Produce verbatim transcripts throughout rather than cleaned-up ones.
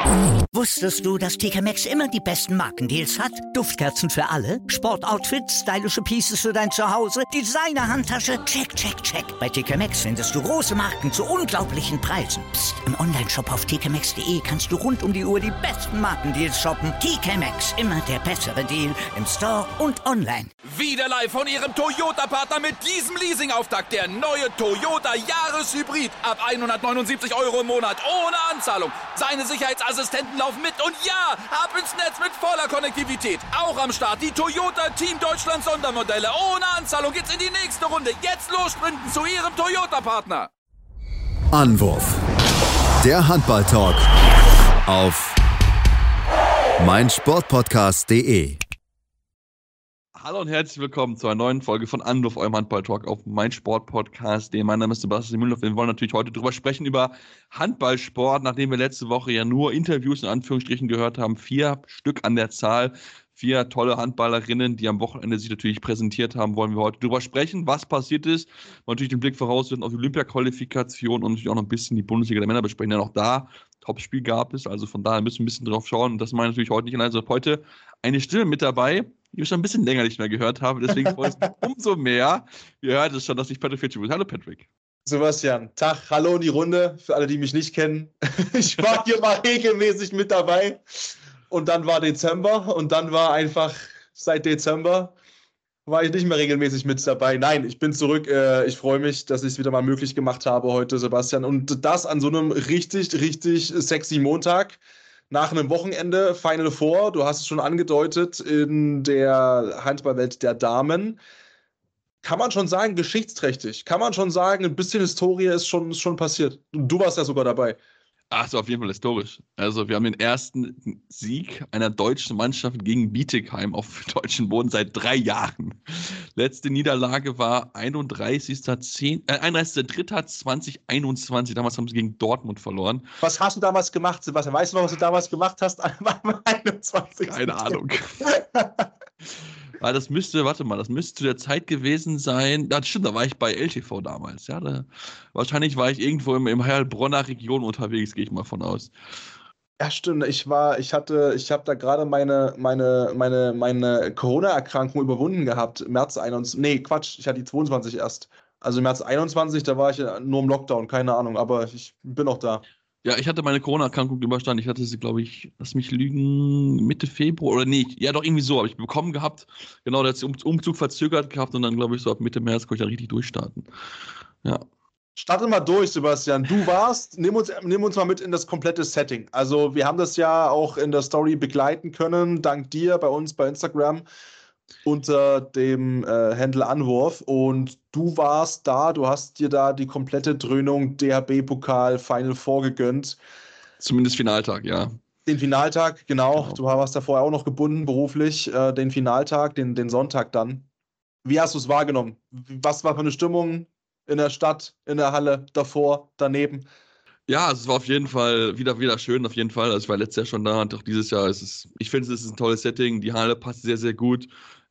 Wusstest du, dass T K Maxx immer die besten Markendeals hat? Duftkerzen für alle, Sportoutfits, stylische Pieces für dein Zuhause, Designer-Handtasche, check, check, check. Bei T K Maxx findest du große Marken zu unglaublichen Preisen. Psst. Im Onlineshop auf t k maxx punkt d e kannst du rund um die Uhr die besten Markendeals shoppen. T K Maxx, immer der bessere Deal im Store und online. Wieder live von Ihrem Toyota-Partner mit diesem Leasing-Auftakt. Der neue Toyota Jahreshybrid. Ab hundertneunundsiebzig Euro im Monat. Ohne Anzahlung. Seine Sicherheitsassistenten laufen mit. Und ja, ab ins Netz mit voller Konnektivität. Auch am Start die Toyota Team Deutschland Sondermodelle. Ohne Anzahlung geht's in die nächste Runde. Jetzt los sprinten zu Ihrem Toyota-Partner. Anwurf. Der Handball-Talk auf meinsportpodcast punkt de. Hallo und herzlich willkommen zu einer neuen Folge von Anwurf, eurem Handball-Talk auf meinsportpodcast punkt de. Mein Name ist Sebastian Mühlenhoff. Wir wollen natürlich heute drüber sprechen, über Handballsport, nachdem wir letzte Woche ja nur Interviews in Anführungsstrichen gehört haben. Vier Stück an der Zahl. Vier tolle Handballerinnen, die am Wochenende sich natürlich präsentiert haben, wollen wir heute drüber sprechen, was passiert ist. Und natürlich den Blick vorauswerfen auf die Olympia-Qualifikation und natürlich auch noch ein bisschen die Bundesliga der Männer besprechen. Denn auch da Topspiel gab es, also von daher müssen wir ein bisschen drauf schauen. Und das meine ich natürlich heute nicht allein. Also heute eine Stimme mit dabei, die wir schon ein bisschen länger nicht mehr gehört haben. Deswegen freue ich mich umso mehr. Ihr hört es schon, dass ich Patrick Fitsch bin. Hallo Patrick. Sebastian, Tag, hallo in die Runde, für alle, die mich nicht kennen. Ich war hier mal regelmäßig mit dabei. Und dann war Dezember und dann war einfach seit Dezember war ich nicht mehr regelmäßig mit dabei. Nein, ich bin zurück. Ich freue mich, dass ich es wieder mal möglich gemacht habe heute, Sebastian. Und das an so einem richtig, richtig sexy Montag nach einem Wochenende, Final Four. Du hast es schon angedeutet, in der Handballwelt der Damen. Kann man schon sagen, geschichtsträchtig. Kann man schon sagen, ein bisschen Historie ist schon, ist schon passiert. Du warst ja sogar dabei. Ach so, auf jeden Fall historisch. Also wir haben den ersten Sieg einer deutschen Mannschaft gegen Bietigheim auf deutschem Boden seit drei Jahren. Letzte Niederlage war einunddreißigster dritter zweitausendeinundzwanzig. Damals haben sie gegen Dortmund verloren. Was hast du damals gemacht, Sebastian? Weißt du noch, was du damals gemacht hast? einundzwanzigsten Keine Ahnung. Weil das müsste, warte mal, das müsste zu der Zeit gewesen sein, das stimmt, da war ich bei L T V damals, ja, da, wahrscheinlich war ich irgendwo im, im Heilbronner Region unterwegs, gehe ich mal von aus. Ja, stimmt, ich war, ich hatte, ich habe da gerade meine, meine, meine, meine Corona-Erkrankung überwunden gehabt, März einundzwanzig, nee, Quatsch, ich hatte die zweiundzwanzig erst, also März einundzwanzig, da war ich nur im Lockdown, keine Ahnung, aber ich bin noch da. Ja, ich hatte meine Corona-Erkrankung überstanden. Ich hatte sie, glaube ich, lass mich lügen, Mitte Februar oder nee, ja doch irgendwie so, habe ich bekommen gehabt. Genau, der hat den Umzug verzögert gehabt und dann, glaube ich, so ab Mitte März konnte ich dann richtig durchstarten. Ja. Starte mal durch, Sebastian. Du warst, nimm uns, nimm uns mal mit in das komplette Setting. Also wir haben das ja auch in der Story begleiten können, dank dir bei uns bei Instagram unter dem äh, Handle Anwurf, und du warst da, du hast dir da die komplette Dröhnung D H B-Pokal Final Four gegönnt. Zumindest Finaltag, ja. Den Finaltag, genau. genau. Du warst da vorher auch noch gebunden beruflich, äh, den Finaltag, den, den Sonntag dann. Wie hast du es wahrgenommen? Was war für eine Stimmung in der Stadt, in der Halle, davor, daneben? Ja, also es war auf jeden Fall wieder, wieder schön, auf jeden Fall. Also ich war letztes Jahr schon da und auch dieses Jahr ist es, ich finde, es ist ein tolles Setting. Die Halle passt sehr, sehr gut.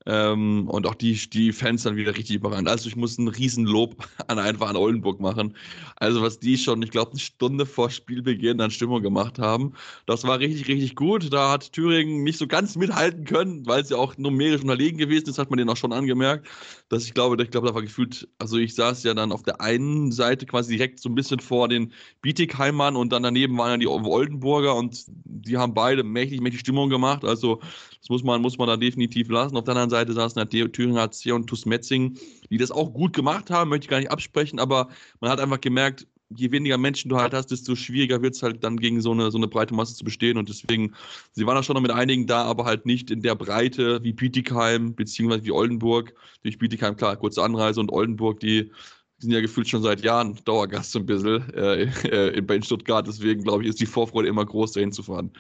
Ähm, und auch die, die Fans dann wieder richtig überrannt. Also ich muss ein Riesenlob an einfach an Oldenburg machen. Also was die schon, ich glaube, eine Stunde vor Spielbeginn an Stimmung gemacht haben, das war richtig, richtig gut. Da hat Thüringen nicht so ganz mithalten können, weil es ja auch numerisch unterlegen gewesen ist, hat man denen auch schon angemerkt. Dass ich glaube, ich glaube, da war gefühlt, also ich saß ja dann auf der einen Seite quasi direkt so ein bisschen vor den Bietigheimern und dann daneben waren ja die Oldenburger und die haben beide mächtig, mächtig Stimmung gemacht. Also das muss man, muss man da definitiv lassen. Auf der anderen Seite saßen halt Thüringer H C und TuS Metzingen, die das auch gut gemacht haben, möchte ich gar nicht absprechen, aber man hat einfach gemerkt, je weniger Menschen du halt hast, desto schwieriger wird es halt dann gegen so eine, so eine breite Masse zu bestehen, und deswegen, sie waren da schon noch mit einigen da, aber halt nicht in der Breite wie Bietigheim, beziehungsweise wie Oldenburg. Durch Bietigheim, klar, kurze Anreise, und Oldenburg, die sind ja gefühlt schon seit Jahren Dauergast so ein bisschen äh, äh, in Stuttgart, deswegen glaube ich, ist die Vorfreude immer groß, dahin zu fahren.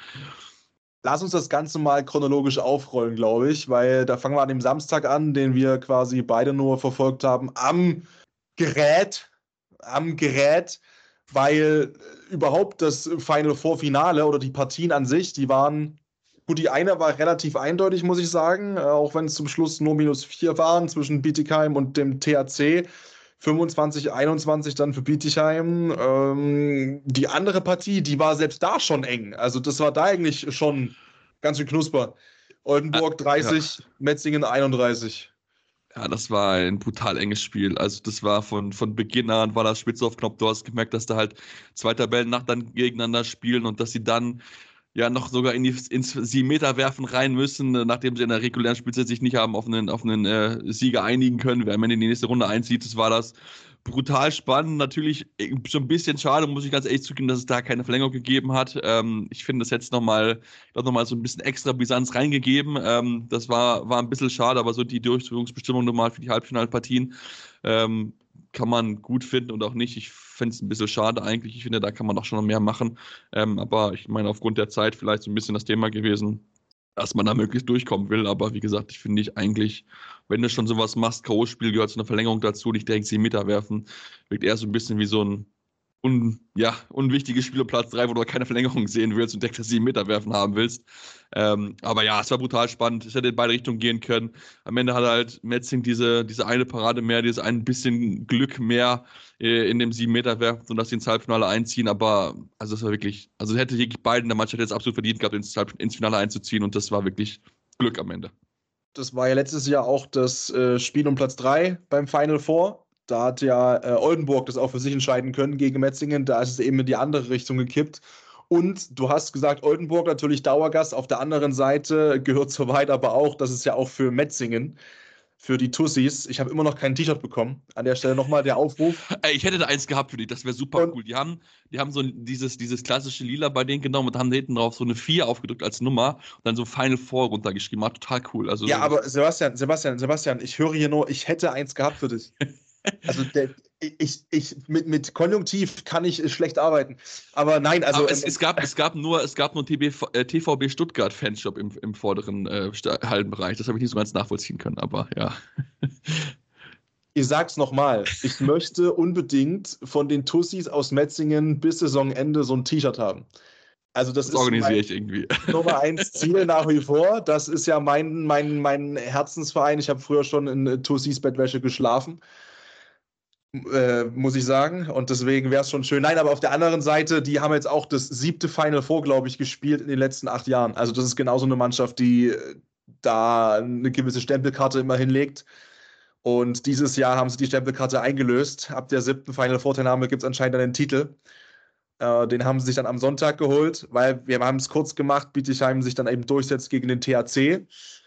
Lass uns das Ganze mal chronologisch aufrollen, glaube ich, weil da fangen wir an dem Samstag an, den wir quasi beide nur verfolgt haben, am Gerät, am Gerät, weil überhaupt das Final Four Finale oder die Partien an sich, die waren, gut, die eine war relativ eindeutig, muss ich sagen, auch wenn es zum Schluss nur minus vier waren zwischen Bietigheim und dem T H C. fünfundzwanzig einundzwanzig dann für Bietigheim. Ähm, die andere Partie, die war selbst da schon eng. Also das war da eigentlich schon ganz schön knusper. Oldenburg dreißig, ja. Metzingen einunddreißig. Ja, das war ein brutal enges Spiel. Also das war von, von Beginn an, war das Spitze auf Knopf. Du hast gemerkt, dass da halt zwei Tabellen nach dann gegeneinander spielen und dass sie dann ja noch sogar in die, ins sieben Meter werfen rein müssen, nachdem sie in der regulären Spielzeit sich nicht haben auf einen, auf einen äh, Sieger einigen können. Wer am Ende in die nächste Runde einzieht, das war das brutal spannend. Natürlich schon ein bisschen schade, muss ich ganz ehrlich zugeben, dass es da keine Verlängerung gegeben hat. Ähm, ich finde, das hätte es nochmal noch mal so ein bisschen extra Brisanz reingegeben. Ähm, das war, war ein bisschen schade, aber so die Durchführungsbestimmung normal für die Halbfinalpartien ähm, kann man gut finden und auch nicht. Ich finde es ein bisschen schade eigentlich. Ich finde, da kann man auch schon noch mehr machen. Ähm, aber ich meine, aufgrund der Zeit vielleicht so ein bisschen das Thema gewesen, dass man da möglichst durchkommen will. Aber wie gesagt, ich finde ich eigentlich, wenn du schon sowas machst, K O-Spiel gehört zu einer Verlängerung dazu, nicht direkt sieben Meter werfen, wirkt eher so ein bisschen wie so ein un, ja, unwichtiges Spiel um Platz drei, wo du keine Verlängerung sehen willst und direkt das sieben Meter werfen haben willst. Ähm, aber ja, es war brutal spannend. Es hätte in beide Richtungen gehen können. Am Ende hat halt Metzing diese, diese eine Parade mehr, dieses ein bisschen Glück mehr äh, in dem sieben Meter werfen, sodass sie ins Halbfinale einziehen. Aber also es war wirklich, also hätte wirklich beiden der Mannschaft jetzt absolut verdient gehabt, ins, ins Finale einzuziehen und das war wirklich Glück am Ende. Das war ja letztes Jahr auch das äh, Spiel um Platz drei beim Final Four. Da hat ja äh, Oldenburg das auch für sich entscheiden können gegen Metzingen. Da ist es eben in die andere Richtung gekippt. Und du hast gesagt, Oldenburg natürlich Dauergast. Auf der anderen Seite gehört soweit aber auch, das ist ja auch für Metzingen, für die Tussis. Ich habe immer noch kein T-Shirt bekommen. An der Stelle nochmal der Aufruf. Ey, ich hätte da eins gehabt für dich, das wäre super und cool. Die haben, die haben so dieses, dieses klassische Lila bei denen genommen und haben da hinten drauf so eine vier aufgedrückt als Nummer und dann so Final Four runtergeschrieben. War total cool. Also, ja, aber Sebastian, Sebastian, Sebastian, ich höre hier nur, ich hätte eins gehabt für dich. Also der, ich, ich, mit, mit Konjunktiv kann ich schlecht arbeiten. Aber nein, also. Aber es, es, gab, es gab nur, es gab nur T V B Stuttgart Fanshop im, im vorderen äh, Hallenbereich. Das habe ich nicht so ganz nachvollziehen können, aber ja. Ich sag's nochmal, ich möchte unbedingt von den Tussis aus Metzingen bis Saisonende so ein T-Shirt haben. Also das, das ist organisiere ich irgendwie. Nummer eins Ziel nach wie vor. Das ist ja mein, mein, mein Herzensverein. Ich habe früher schon in Tussis Bettwäsche geschlafen. Äh, muss ich sagen. Und deswegen wäre es schon schön. Nein, aber auf der anderen Seite, die haben jetzt auch das siebte Final Four, glaube ich, gespielt in den letzten acht Jahren. Also das ist genauso eine Mannschaft, die da eine gewisse Stempelkarte immer hinlegt. Und dieses Jahr haben sie die Stempelkarte eingelöst. Ab der siebten Final Four-Teilnahme gibt es anscheinend einen Titel. Äh, den haben sie sich dann am Sonntag geholt, weil wir haben es kurz gemacht, Bietigheim sich dann eben durchsetzt gegen den T H C.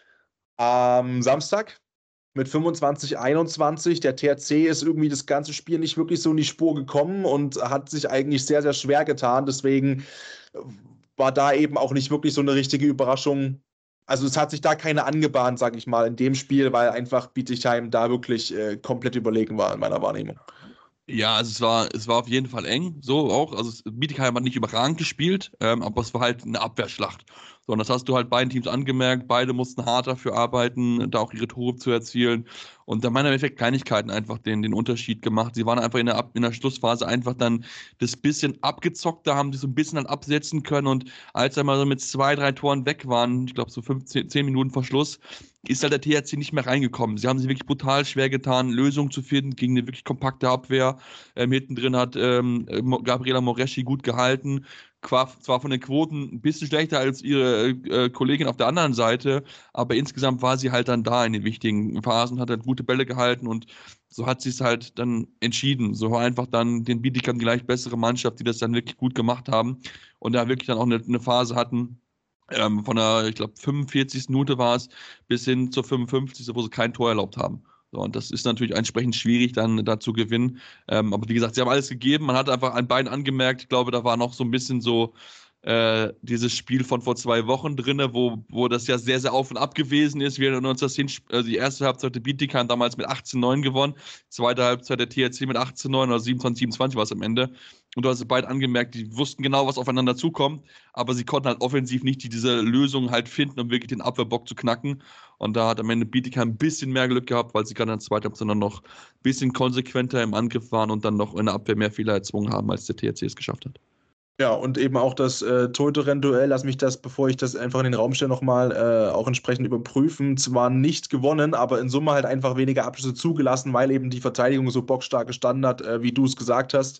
Am Samstag mit fünfundzwanzig einundzwanzig. Der T H C ist irgendwie das ganze Spiel nicht wirklich so in die Spur gekommen und hat sich eigentlich sehr, sehr schwer getan. Deswegen war da eben auch nicht wirklich so eine richtige Überraschung. Also es hat sich da keine angebahnt, sage ich mal, in dem Spiel, weil einfach Bietigheim da wirklich äh, komplett überlegen war in meiner Wahrnehmung. Ja, also es war, es war auf jeden Fall eng, so auch. Also Bietigheim hat nicht überragend gespielt, ähm, aber es war halt eine Abwehrschlacht. So, und das hast du halt beiden Teams angemerkt. Beide mussten hart dafür arbeiten, da auch ihre Tore zu erzielen. Und da haben im Endeffekt Kleinigkeiten einfach den, den Unterschied gemacht. Sie waren einfach in der, in der Schlussphase einfach dann das bisschen abgezockt. Da haben sie so ein bisschen dann absetzen können. Und als sie mal so mit zwei, drei Toren weg waren, ich glaube so fünfzehn, zehn Minuten vor Schluss, ist halt der T H C nicht mehr reingekommen. Sie haben sich wirklich brutal schwer getan, Lösungen zu finden gegen eine wirklich kompakte Abwehr. Ähm, hinten drin hat ähm, Gabriela Moreschi gut gehalten. Zwar von den Quoten ein bisschen schlechter als ihre äh, Kollegin auf der anderen Seite, aber insgesamt war sie halt dann da in den wichtigen Phasen, hat halt gute Bälle gehalten und so hat sie es halt dann entschieden. So war einfach dann den Bietigheim die gleich bessere Mannschaft, die das dann wirklich gut gemacht haben und da wirklich dann auch eine, eine Phase hatten, ähm, von der, ich glaube, fünfundvierzigsten Minute war es, bis hin zur fünfundfünfzigsten wo sie kein Tor erlaubt haben. So, und das ist natürlich entsprechend schwierig, dann da zu gewinnen. Ähm, aber wie gesagt, sie haben alles gegeben. Man hat einfach an beiden angemerkt, ich glaube, da war noch so ein bisschen so äh, dieses Spiel von vor zwei Wochen drin, wo, wo das ja sehr, sehr auf und ab gewesen ist. Wir haben uns das hin, also die erste Halbzeit der Bietigheim damals mit achtzehn neun gewonnen, zweite Halbzeit der T H C mit achtzehn neun oder siebenundzwanzig siebenundzwanzig war es am Ende. Und du hast beide angemerkt, die wussten genau, was aufeinander zukommt, aber sie konnten halt offensiv nicht die, diese Lösung halt finden, um wirklich den Abwehrbock zu knacken. Und da hat am Ende Bietigheim ein bisschen mehr Glück gehabt, weil sie gerade in der zweiten Halbzeit noch ein bisschen konsequenter im Angriff waren und dann noch in der Abwehr mehr Fehler erzwungen haben, als der T H C es geschafft hat. Ja, und eben auch das äh, Torhüter-Duell, lass mich das, bevor ich das einfach in den Raum stelle, nochmal äh, auch entsprechend überprüfen. Zwar nicht gewonnen, aber in Summe halt einfach weniger Abschlüsse zugelassen, weil eben die Verteidigung so bockstark gestanden hat, äh, wie du es gesagt hast.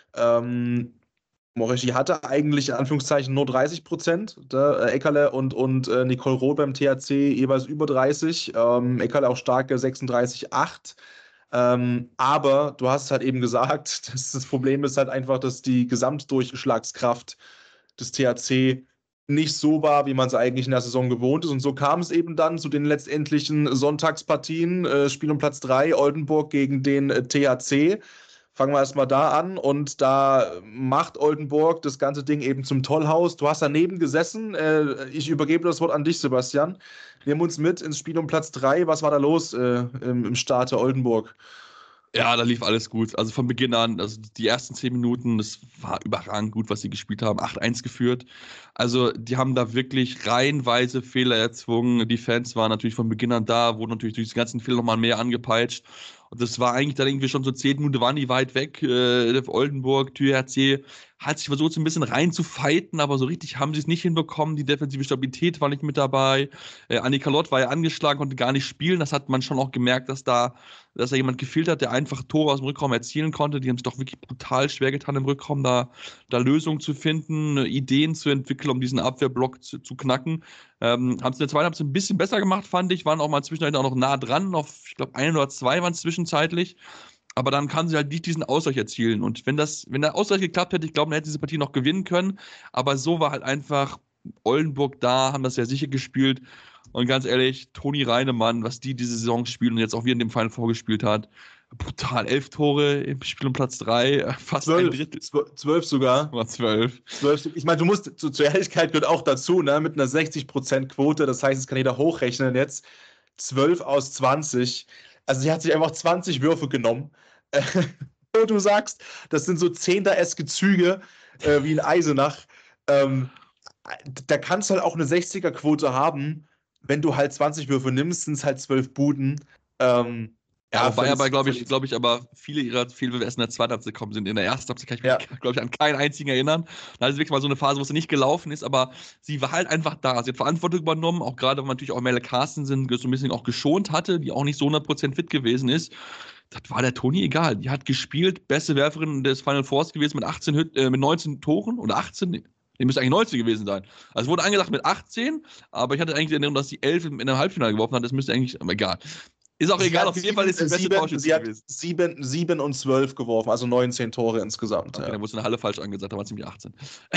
Ähm, Moreschi hatte eigentlich in Anführungszeichen nur dreißig Prozent. Der, äh, Eckerle und, und äh, Nicole Roth beim T H C jeweils über dreißig. Ähm, Eckerle auch starke sechsunddreißig Komma acht. Ähm, aber du hast halt eben gesagt, dass das Problem ist halt einfach, dass die Gesamtdurchschlagskraft des T H C nicht so war, wie man es eigentlich in der Saison gewohnt ist. Und so kam es eben dann zu den letztendlichen Sonntagspartien. Äh, Spiel um Platz drei, Oldenburg gegen den äh, T H C. Fangen wir erstmal da an und da macht Oldenburg das ganze Ding eben zum Tollhaus. Du hast daneben gesessen. Äh, ich übergebe das Wort an dich, Sebastian. Nimm uns mit ins Spiel um Platz drei. Was war da los äh, im, im Start der Oldenburg? Ja, da lief alles gut. Also von Beginn an, also die ersten zehn Minuten, das war überragend gut, was sie gespielt haben. acht eins geführt. Also die haben da wirklich reihenweise Fehler erzwungen. Die Fans waren natürlich von Beginn an da, wurden natürlich durch die ganzen Fehler nochmal mehr angepeitscht. Und das war eigentlich dann irgendwie schon so zehn Minuten, waren die weit weg. Äh, Oldenburg, T H C hat sich versucht, so ein bisschen reinzufighten, aber so richtig haben sie es nicht hinbekommen. Die defensive Stabilität war nicht mit dabei. Äh, Annika Lott war ja angeschlagen, konnte gar nicht spielen. Das hat man schon auch gemerkt, dass da, dass da jemand gefehlt hat, der einfach Tore aus dem Rückraum erzielen konnte. Die haben sich doch wirklich brutal schwer getan im Rückraum, da, da Lösungen zu finden, Ideen zu entwickeln, um diesen Abwehrblock zu, zu knacken. Ähm, haben es in der zweiten Halbzeit ein bisschen besser gemacht, fand ich. Waren auch mal zwischendurch auch noch nah dran. Auf, ich glaube, ein oder zwei waren es zwischenzeitlich. Aber dann kann sie halt nicht diesen Ausgleich erzielen. Und wenn das, wenn der Ausgleich geklappt hätte, ich glaube, dann hätte diese Partie noch gewinnen können. Aber so war halt einfach Oldenburg da, haben das sehr sicher gespielt. Und ganz ehrlich, Toni Reinemann, was die diese Saison spielt und jetzt auch wieder in dem Final vorgespielt hat, brutal. Elf Tore im Spiel um Platz drei, fast zwölf, ein Drittel. Zwölf sogar. War zwölf. zwölf. Ich meine, du musst, zu, zur Ehrlichkeit gehört auch dazu, ne, mit einer sechzig Prozent Quote, das heißt, es kann jeder hochrechnen jetzt. zwölf aus zwanzig. Also sie hat sich einfach zwanzig Würfe genommen. Wo du sagst, das sind so Zehnter-eske Züge, äh, wie in Eisenach. Ähm, da kannst du halt auch eine sechziger-Quote haben. Wenn du halt zwanzig Würfe nimmst, sind es halt zwölf Buden. Ähm, Ja, wobei aber, glaube ich, glaube ich, aber viele ihrer Fehlwürfe erst in der zweiten Halbzeit gekommen sind. In der ersten Halbzeit kann ich mich, ja. glaube ich, an keinen einzigen erinnern. Da ist wirklich mal so eine Phase, wo es nicht gelaufen ist, aber sie war halt einfach da. Sie hat Verantwortung übernommen, auch gerade, weil man natürlich auch Melle Carstensen so ein bisschen auch geschont hatte, die auch nicht so hundert Prozent fit gewesen ist. Das war der Toni egal. Die hat gespielt, beste Werferin des Final Fours gewesen mit achtzehn, äh, mit neunzehn Toren oder achtzehn. Die müsste eigentlich neunzehn gewesen sein. Also es wurde angesagt mit achtzehn, aber ich hatte eigentlich die Erinnerung, dass die elf in einem Halbfinale geworfen hat. Das müsste eigentlich, aber egal. Ist auch sie egal, auf jeden sieben, Fall ist die beste Torschütze Sie hat gewesen. sieben, sieben und zwölf geworfen, also neunzehn Tore insgesamt. Okay, ja. dann wurde eine Halle falsch angesagt, da waren es nämlich achtzehn.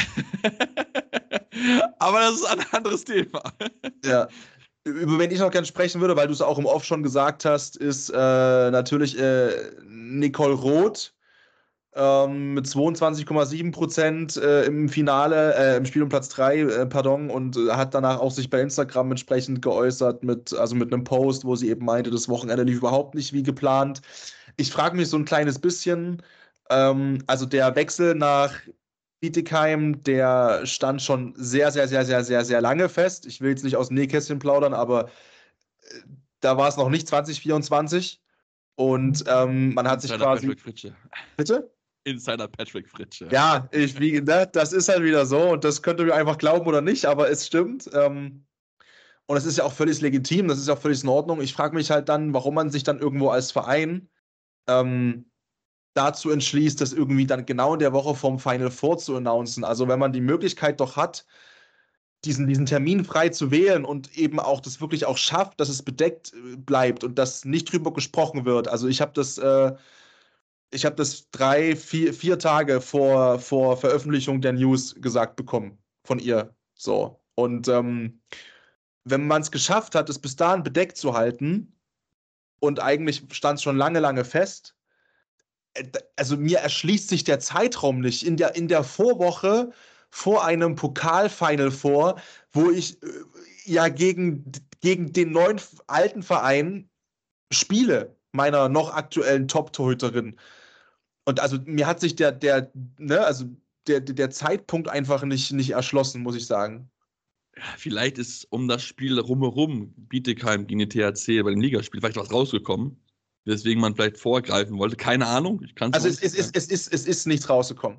Aber das ist ein anderes Thema. Ja. Über wen ich noch gerne sprechen würde, weil du es auch im Off schon gesagt hast, ist äh, natürlich äh, Nicole Roth ähm, mit zweiundzwanzig Komma sieben Prozent äh, im Finale, äh, im Spiel um Platz drei, äh, pardon, und äh, hat danach auch sich bei Instagram entsprechend geäußert, mit, also mit einem Post, wo sie eben meinte, das Wochenende lief überhaupt nicht wie geplant. Ich frage mich so ein kleines bisschen, ähm, also der Wechsel nach Bietigheim, der stand schon sehr, sehr, sehr, sehr, sehr, sehr lange fest. Ich will jetzt nicht aus dem Nähkästchen plaudern, aber äh, da war es noch nicht zwanzig vierundzwanzig. Und ähm, man hat sich Insider quasi. Patrick Fritsche. Bitte? Insider Patrick Fritsche. Ja, ich, wie, ne, das ist halt wieder so und das könnt ihr mir einfach glauben oder nicht, aber es stimmt. Ähm, und es ist ja auch völlig legitim, das ist ja auch völlig in Ordnung. Ich frage mich halt dann, warum man sich dann irgendwo als Verein ähm, dazu entschließt, das irgendwie dann genau in der Woche vom Final Four zu announcen. Also wenn man die Möglichkeit doch hat, diesen, diesen Termin frei zu wählen und eben auch das wirklich auch schafft, dass es bedeckt bleibt und dass nicht drüber gesprochen wird. Also ich habe das, äh, ich habe das drei, vier, vier Tage vor, vor Veröffentlichung der News gesagt bekommen von ihr. So. Und ähm, wenn man es geschafft hat, es bis dahin bedeckt zu halten und eigentlich stand es schon lange, lange fest, also mir erschließt sich der Zeitraum nicht. In der, in der Vorwoche vor einem Pokalfinal vor, wo ich äh, ja gegen, gegen den neuen alten Verein spiele, meiner noch aktuellen Top-Torhüterin. Und also mir hat sich der, der, ne, also der, der Zeitpunkt einfach nicht, nicht erschlossen, muss ich sagen. Vielleicht ist um das Spiel rumherum Bietigheim gegen den T H C bei dem Ligaspiel vielleicht was rausgekommen, weswegen man vielleicht vorgreifen wollte. Keine Ahnung. Ich kann's also es, es, ist, es, ist, es ist nichts rausgekommen.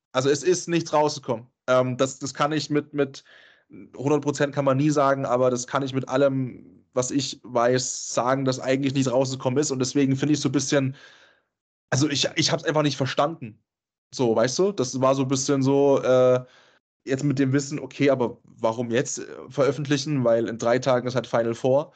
Also es ist nichts rausgekommen. Ähm, das, das kann ich mit, mit hundert Prozent kann man nie sagen, aber das kann ich mit allem, was ich weiß, sagen, dass eigentlich nichts rausgekommen ist. Und deswegen finde ich so ein bisschen, also ich, ich habe es einfach nicht verstanden. So, weißt du? Das war so ein bisschen so, äh, jetzt mit dem Wissen, okay, aber warum jetzt äh, veröffentlichen? Weil in drei Tagen ist halt Final Four.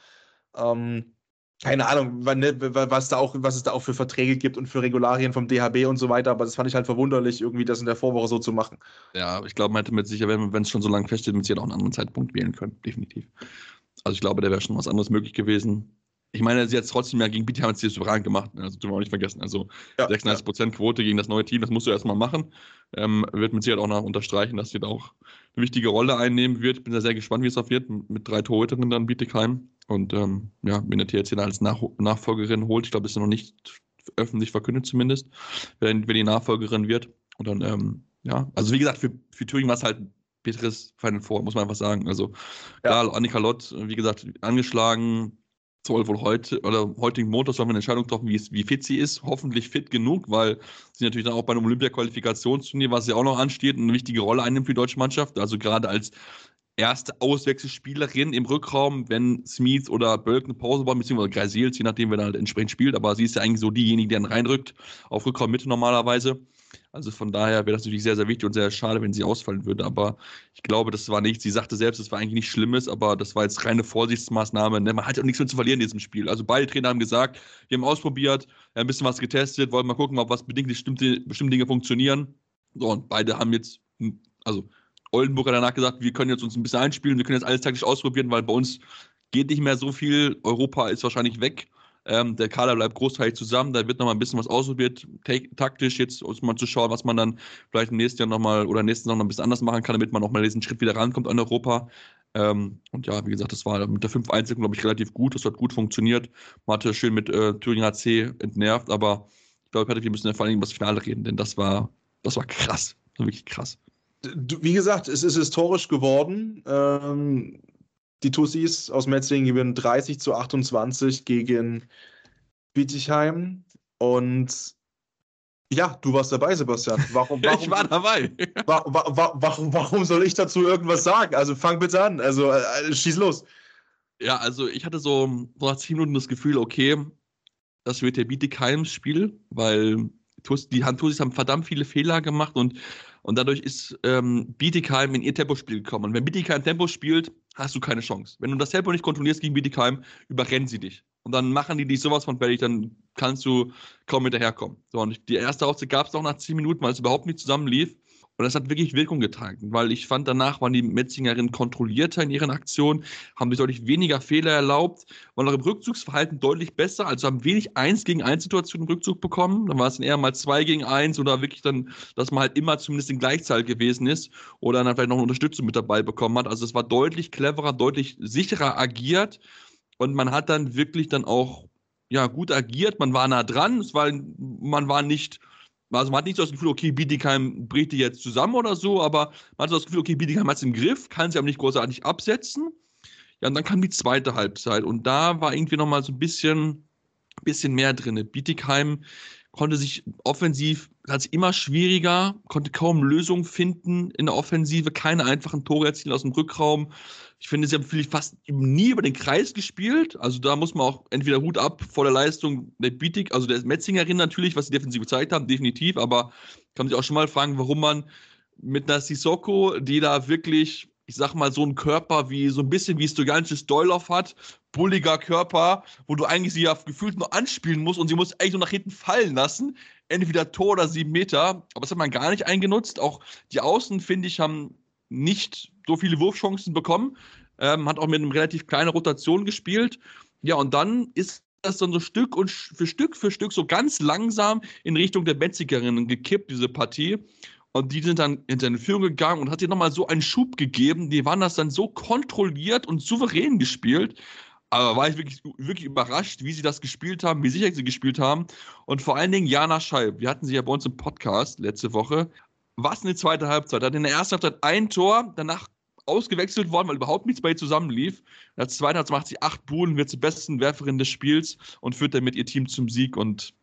Ähm, keine Ahnung, wann, ne, was, da auch, was es da auch für Verträge gibt und für Regularien vom D H B und so weiter, aber das fand ich halt verwunderlich, irgendwie das in der Vorwoche so zu machen. Ja, ich glaube, man hätte mit sicher, wenn es schon so lange feststeht, mit sicher auch einen anderen Zeitpunkt wählen können, definitiv. Also ich glaube, da wäre schon was anderes möglich gewesen. Ich meine, sie hat trotzdem ja gegen Bietigheim jetzt überragend gemacht, ne? Also dürfen wir auch nicht vergessen. Also Ja, sechsundneunzig Prozent Quote gegen das neue Team, das musst du erstmal machen. Ähm, wird mit Sicherheit auch noch unterstreichen, dass sie da auch eine wichtige Rolle einnehmen wird. Ich bin da sehr gespannt, wie es auf wird, mit drei Torhüterinnen dann Bietigheim. Und ähm, ja, wenn der T H C als Nach- Nachfolgerin holt, ich glaube, ist ja noch nicht öffentlich verkündet zumindest, wer, wer die Nachfolgerin wird. Und dann, ähm, ja, also wie gesagt, für, für Thüringen war es halt bitteres Final Four, muss man einfach sagen. Also klar, ja. Annika Lott, wie gesagt, angeschlagen, soll wohl heute oder heutigen Montag sollen wir eine Entscheidung treffen, wie, wie fit sie ist. Hoffentlich fit genug, weil sie natürlich dann auch bei einem Olympia-Qualifikationsturnier, was ja auch noch ansteht, eine wichtige Rolle einnimmt für die deutsche Mannschaft. Also gerade als erste Auswechselspielerin im Rückraum, wenn Smith oder Bölk eine Pause brauchen, beziehungsweise Greisels, je nachdem, wer dann halt entsprechend spielt. Aber sie ist ja eigentlich so diejenige, die dann reinrückt, auf Rückraummitte normalerweise. Also von daher wäre das natürlich sehr, sehr wichtig und sehr schade, wenn sie ausfallen würde. Aber ich glaube, das war nichts. Sie sagte selbst, es war eigentlich nichts Schlimmes, aber das war jetzt reine Vorsichtsmaßnahme. Ne? Man hat ja auch nichts mehr zu verlieren in diesem Spiel. Also beide Trainer haben gesagt, wir haben ausprobiert, ein bisschen was getestet, wollen mal gucken, ob was bedingt bestimmte, bestimmte Dinge funktionieren. So, und beide haben jetzt, also Oldenburg hat danach gesagt, wir können jetzt uns ein bisschen einspielen, wir können jetzt alles taktisch ausprobieren, weil bei uns geht nicht mehr so viel. Europa ist wahrscheinlich weg. Ähm, der Kader bleibt großteilig zusammen, da wird nochmal ein bisschen was ausprobiert, taktisch jetzt, um mal zu schauen, was man dann vielleicht im nächsten Jahr nochmal oder nächsten Jahr noch ein bisschen anders machen kann, damit man nochmal diesen Schritt wieder rankommt an Europa. Ähm, und ja, wie gesagt, das war mit der fünf eins, glaube ich, relativ gut, das hat gut funktioniert. Man hatte schön mit äh, Thüringen H C entnervt, aber ich glaube, wir müssen ja vor allem über das Finale reden, denn das war, das war krass, das war wirklich krass. Wie gesagt, es ist historisch geworden. Ähm, die Tussis aus Metzingen gewinnen dreißig zu achtundzwanzig gegen Bietigheim. Und ja, du warst dabei, Sebastian. Warum, warum, ich war dabei. wa, wa, wa, warum, warum soll ich dazu irgendwas sagen? Also fang bitte an. Also äh, schieß los. Ja, also ich hatte so, so nach zehn Minuten das Gefühl, okay, das wird der Bietigheim-Spiel, weil die Handtussis haben verdammt viele Fehler gemacht und, und dadurch ist ähm, Bietigheim in ihr Tempospiel gekommen. Und wenn Bietigheim Tempo spielt, hast du keine Chance. Wenn du das Tempo nicht kontrollierst gegen Bietigheim, überrennen sie dich. Und dann machen die dich sowas von fertig, dann kannst du kaum hinterherkommen. So, und die erste Halbzeit gab es auch nach zehn Minuten, weil es überhaupt nicht zusammenlief. Und das hat wirklich Wirkung getragen, weil ich fand, danach waren die Metzingerinnen kontrollierter in ihren Aktionen, haben sich deutlich weniger Fehler erlaubt, waren auch im Rückzugsverhalten deutlich besser, also haben wenig eins gegen eins Situationen im Rückzug bekommen. Dann war es dann eher mal zwei gegen eins oder wirklich dann, dass man halt immer zumindest in Gleichzahl gewesen ist oder dann vielleicht noch eine Unterstützung mit dabei bekommen hat. Also es war deutlich cleverer, deutlich sicherer agiert und man hat dann wirklich dann auch ja, gut agiert, man war nah dran, es war, man war nicht... Also man hat nicht so das Gefühl, okay, Bietigheim bricht die jetzt zusammen oder so, aber man hat so das Gefühl, okay, Bietigheim hat es im Griff, kann sie aber nicht großartig absetzen. Ja, und dann kam die zweite Halbzeit und da war irgendwie nochmal so ein bisschen, bisschen mehr drin. Bietigheim konnte sich offensiv, hat es immer schwieriger, konnte kaum Lösungen finden in der Offensive, keine einfachen Tore erzielen aus dem Rückraum. Ich finde, sie haben vielleicht fast nie über den Kreis gespielt. Also da muss man auch entweder Hut ab vor der Leistung der Bietig, also der Metzingerin natürlich, was sie defensiv gezeigt haben, definitiv. Aber kann man sich auch schon mal fragen, warum man mit einer Sissoko, die da wirklich, ich sag mal, so einen Körper wie, so ein bisschen wie Stojancis Doilov hat, bulliger Körper, wo du eigentlich sie ja gefühlt nur anspielen musst und sie muss eigentlich nur nach hinten fallen lassen. Entweder Tor oder sieben Meter. Aber das hat man gar nicht eingenutzt. Auch die Außen, finde ich, haben nicht so viele Wurfchancen bekommen. Ähm, hat auch mit einer relativ kleinen Rotation gespielt. Ja, und dann ist das dann so Stück und für Stück für Stück so ganz langsam in Richtung der Metzigerinnen gekippt, diese Partie. Und die sind dann in seine Führung gegangen und hat ihr nochmal so einen Schub gegeben. Die waren das dann so kontrolliert und souverän gespielt. Aber war ich wirklich, wirklich überrascht, wie sie das gespielt haben, wie sicher sie gespielt haben. Und vor allen Dingen Jana Scheib. Wir hatten sie ja bei uns im Podcast letzte Woche. Was eine zweite Halbzeit. Hat in der ersten Halbzeit ein Tor, danach ausgewechselt worden, weil überhaupt nichts bei ihr zusammenlief. In der zweiten Halbzeit macht sie acht Buden, wird zur besten Werferin des Spiels und führt damit ihr Team zum Sieg. Und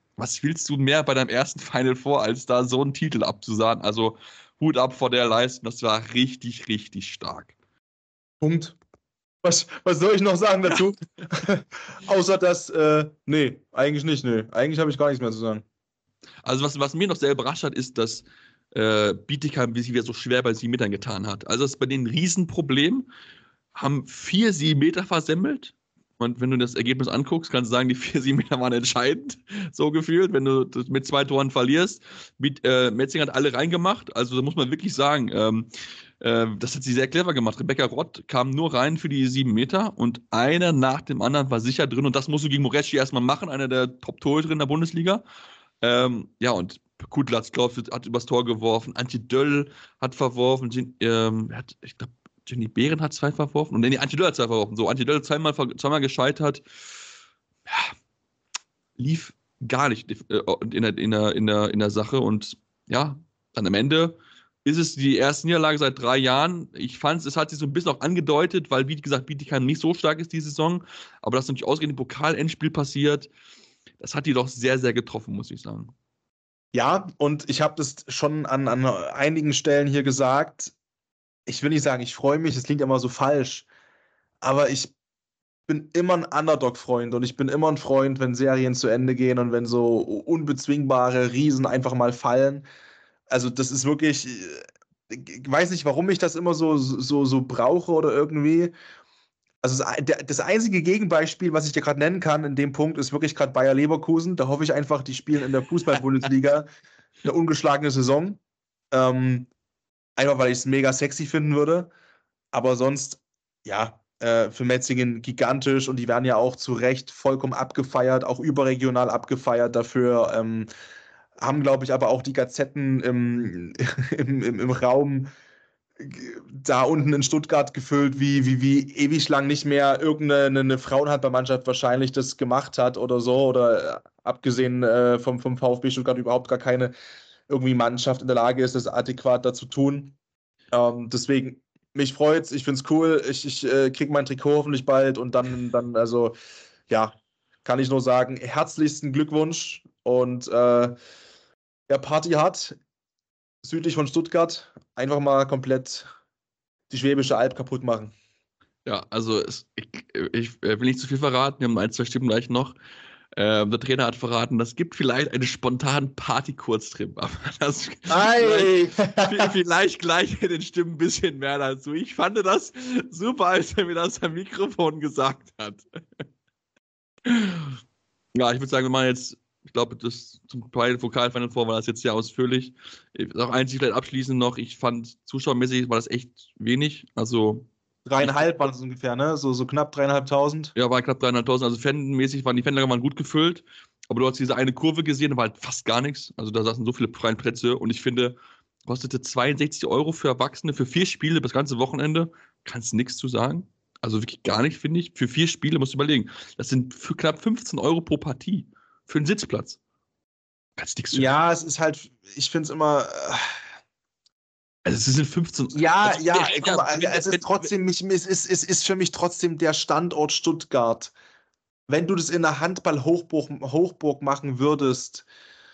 was willst du mehr bei deinem ersten Final Four, als da so einen Titel abzusahnen? Also Hut ab vor der Leistung, das war richtig, richtig stark. Punkt. Was, was soll ich noch sagen dazu? Ja. Außer dass, äh, nee, eigentlich nicht, nee. Eigentlich habe ich gar nichts mehr zu sagen. Also was, was mir noch sehr überrascht hat, ist, dass äh, Bietigheim sich wieder so schwer bei sieben Metern getan hat. Also das ist bei denen ein Riesenproblem. Haben vier sieben Meter versemmelt. Und wenn du das Ergebnis anguckst, kannst du sagen, die vier sieben Meter waren entscheidend, so gefühlt, wenn du das mit zwei Toren verlierst. Mit, äh, Metzing hat alle reingemacht, also da muss man wirklich sagen, ähm, äh, das hat sie sehr clever gemacht. Rebecca Rott kam nur rein für die sieben Meter und einer nach dem anderen war sicher drin und das musst du gegen Moreschi erstmal machen, einer der Top-Torhüter in der Bundesliga. Ähm, ja, und Kudlatz, glaube ich, hat übers Tor geworfen, Antje Döll hat verworfen, ähm, hat, ich glaube, Jenny Behren hat zwei verworfen und nee, Antje Döll hat zwei verworfen. So, Antje Döll zweimal, zweimal gescheitert. Ja, lief gar nicht in der, in, der, in, der, in der Sache. Und ja, dann am Ende ist es die erste Niederlage seit drei Jahren. Ich fand, es hat sich so ein bisschen auch angedeutet, weil, wie gesagt, Bietigheim nicht so stark ist die Saison. Aber das natürlich ausgehend im Pokal-Endspiel passiert, das hat die doch sehr, sehr getroffen, muss ich sagen. Ja, und ich habe das schon an, an einigen Stellen hier gesagt. Ich will nicht sagen, ich freue mich, es klingt immer so falsch, aber ich bin immer ein Underdog-Freund und ich bin immer ein Freund, wenn Serien zu Ende gehen und wenn so unbezwingbare Riesen einfach mal fallen. Also das ist wirklich, ich weiß nicht, warum ich das immer so, so, so brauche oder irgendwie. Also das einzige Gegenbeispiel, was ich dir gerade nennen kann in dem Punkt, ist wirklich gerade Bayer Leverkusen. Da hoffe ich einfach, die spielen in der Fußball-Bundesliga eine ungeschlagene Saison. Ähm, Einfach, weil ich es mega sexy finden würde. Aber sonst, ja, äh, für Metzingen gigantisch. Und die werden ja auch zu Recht vollkommen abgefeiert, auch überregional abgefeiert dafür. Ähm, haben, glaube ich, aber auch die Gazetten im, im, im, im Raum da unten in Stuttgart gefüllt, wie, wie, wie ewig lang nicht mehr irgendeine eine Frauenhandballmannschaft wahrscheinlich das gemacht hat oder so. Oder äh, abgesehen äh, vom, vom VfB Stuttgart überhaupt gar keine irgendwie Mannschaft in der Lage ist, das adäquat dazu tun. Ähm, deswegen, mich freut's, ich find's cool, ich, ich äh, krieg mein Trikot hoffentlich bald und dann, dann, also, ja, kann ich nur sagen, herzlichsten Glückwunsch und äh, ja, Party hart, südlich von Stuttgart, einfach mal komplett die Schwäbische Alb kaputt machen. Ja, also es, ich, ich will nicht zu viel verraten, wir haben ein, zwei Stimmen gleich noch. Ähm, der Trainer hat verraten, das gibt vielleicht einen spontanen Party-Kurztrip. Aber das vielleicht, vielleicht gleich in den Stimmen ein bisschen mehr dazu. Ich fand das super, als er mir das am Mikrofon gesagt hat. Ja, ich würde sagen, wir machen jetzt, ich glaube, das zum Pokal-Final Four war das jetzt sehr ausführlich. Auch einzig vielleicht abschließend noch, ich fand, zuschauermäßig war das echt wenig. Also Dreieinhalb waren es ungefähr, ne? So, so knapp dreieinhalbtausend. Ja, war knapp dreieinhalbtausend. Also fanmäßig waren die Fanlager waren gut gefüllt. Aber du hast diese eine Kurve gesehen, da war halt fast gar nichts. Also da saßen so viele freie Plätze. Und ich finde, kostete zweiundsechzig Euro für Erwachsene für vier Spiele das ganze Wochenende. Kannst du nichts zu sagen. Also wirklich gar nicht, finde ich. Für vier Spiele musst du überlegen. Das sind für knapp fünfzehn Euro pro Partie. Für einen Sitzplatz. Kannst nichts zu sagen. Ja, es ist halt, ich finde es immer... Äh Also es sind fünfzehn. Ja, also, ja, ja, guck mal, es ist trotzdem, mich, es ist, es ist für mich trotzdem der Standort Stuttgart. Wenn du das in der Handball-Hochburg Hochburg machen würdest,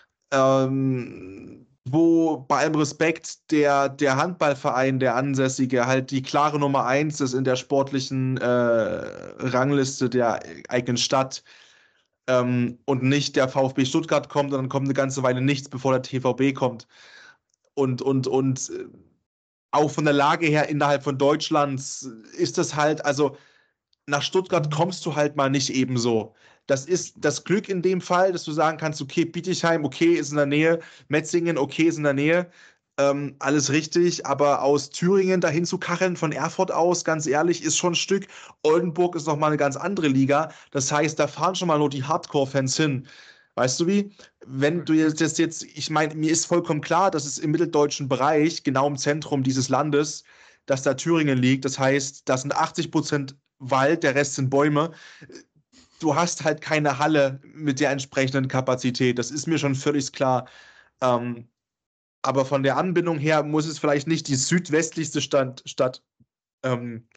ähm, wo bei allem Respekt der, der Handballverein, der Ansässige, halt die klare Nummer eins ist in der sportlichen äh, Rangliste der eigenen Stadt ähm, und nicht der VfB Stuttgart kommt und dann kommt eine ganze Weile nichts, bevor der T V B kommt. Und, und, und auch von der Lage her innerhalb von Deutschlands ist das halt, also nach Stuttgart kommst du halt mal nicht ebenso. Das ist das Glück in dem Fall, dass du sagen kannst, okay, Bietigheim, okay, ist in der Nähe, Metzingen, okay, ist in der Nähe, ähm, alles richtig, aber aus Thüringen dahin zu kacheln, von Erfurt aus, ganz ehrlich, ist schon ein Stück. Oldenburg ist nochmal eine ganz andere Liga, das heißt, da fahren schon mal nur die Hardcore-Fans hin. Weißt du wie? Wenn du das jetzt, ich meine, mir ist vollkommen klar, dass es im mitteldeutschen Bereich, genau im Zentrum dieses Landes, dass da Thüringen liegt. Das heißt, da sind achtzig Prozent Wald, der Rest sind Bäume. Du hast halt keine Halle mit der entsprechenden Kapazität. Das ist mir schon völlig klar. Ähm, aber von der Anbindung her muss es vielleicht nicht die südwestlichste Stadt, Stadt ähm,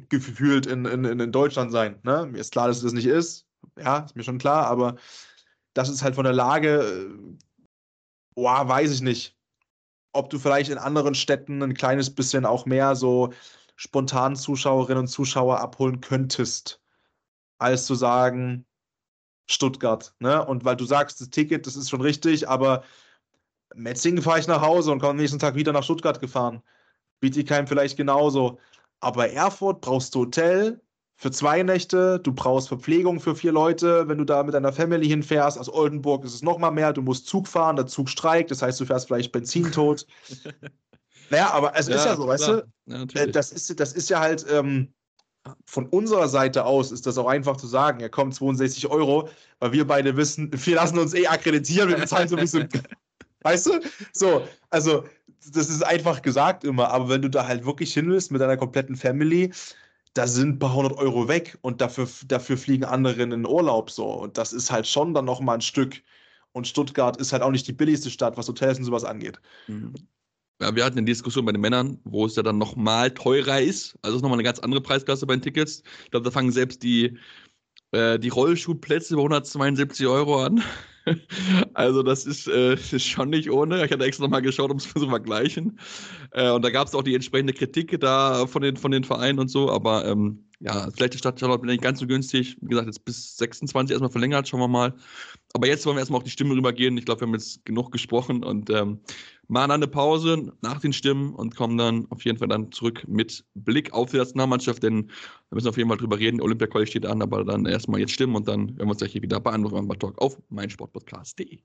gefühlt in, in, in Deutschland sein. Ne? Mir ist klar, dass es das nicht ist. Ja, ist mir schon klar, aber das ist halt von der Lage, boah, weiß ich nicht, ob du vielleicht in anderen Städten ein kleines bisschen auch mehr so spontan Zuschauerinnen und Zuschauer abholen könntest, als zu sagen, Stuttgart, ne? Und weil du sagst, das Ticket, das ist schon richtig, aber Metzingen fahre ich nach Hause und komme am nächsten Tag wieder nach Stuttgart gefahren. Bietigheim vielleicht genauso. Aber Erfurt brauchst du Hotel für zwei Nächte, du brauchst Verpflegung für vier Leute, wenn du da mit deiner Family hinfährst. Aus Oldenburg ist es nochmal mehr, du musst Zug fahren, der Zug streikt, das heißt, du fährst vielleicht benzintot. Naja, aber es ja, ist ja so, klar. Weißt du, ja, das, ist, das ist ja halt, ähm, von unserer Seite aus ist das auch einfach zu sagen, ja komm, zweiundsechzig Euro, weil wir beide wissen, wir lassen uns eh akkreditieren, wir bezahlen so ein bisschen, weißt du? So, also das ist einfach gesagt immer, aber wenn du da halt wirklich hin willst mit deiner kompletten Family, da sind ein paar hundert Euro weg und dafür, dafür fliegen andere in den Urlaub so und das ist halt schon dann nochmal ein Stück und Stuttgart ist halt auch nicht die billigste Stadt, was Hotels und sowas angeht. Mhm. Ja, wir hatten eine Diskussion bei den Männern, wo es ja dann nochmal teurer ist. Also es ist nochmal eine ganz andere Preisklasse bei den Tickets. Ich glaube, da fangen selbst die, äh, die Rollschuhplätze bei hundertzweiundsiebzig Euro an. Also das ist, äh, ist schon nicht ohne. Ich hatte extra nochmal geschaut, um es zu vergleichen. Äh, und da gab es auch die entsprechende Kritik da von den, von den Vereinen und so. Aber ähm, ja, vielleicht die Stadt Charlotte nicht ganz so günstig. Wie gesagt, jetzt bis sechsundzwanzig erstmal verlängert, schauen wir mal. Aber jetzt wollen wir erstmal auf die Stimmen rübergehen. Ich glaube, wir haben jetzt genug gesprochen und ähm, machen dann eine Pause nach den Stimmen und kommen dann auf jeden Fall dann zurück mit Blick auf die Nationalmannschaft, denn wir müssen auf jeden Fall drüber reden. Olympia-Quali steht an, aber dann erstmal jetzt Stimmen und dann hören wir uns gleich hier wieder bei Anruf am Talk auf meinsportpodcast punkt de.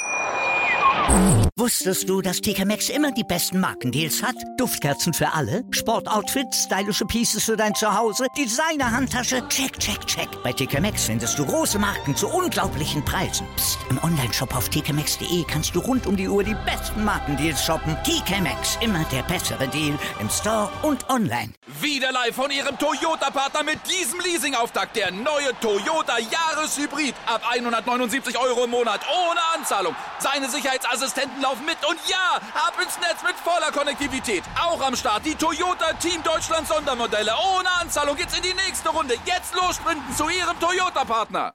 Wusstest du, dass T K Maxx immer die besten Markendeals hat? Duftkerzen für alle, Sportoutfits, stylische Pieces für dein Zuhause, Designer-Handtasche, check, check, check. Bei T K Maxx findest du große Marken zu unglaublichen Preisen. Psst. Im Onlineshop auf t k maxx punkt de kannst du rund um die Uhr die besten Markendeals shoppen. T K Maxx, immer der bessere Deal im Store und online. Wieder live von ihrem Toyota-Partner mit diesem Leasing-Auftakt. Der neue Toyota Jahreshybrid. Ab hundertneunundsiebzig Euro im Monat ohne Anzahlung. Seine Sicherheitsassistenten laufen mit und ja, ab ins Netz mit voller Konnektivität. Auch am Start die Toyota Team Deutschland Sondermodelle. Ohne Anzahlung geht's in die nächste Runde. Jetzt los sprinten zu ihrem Toyota-Partner.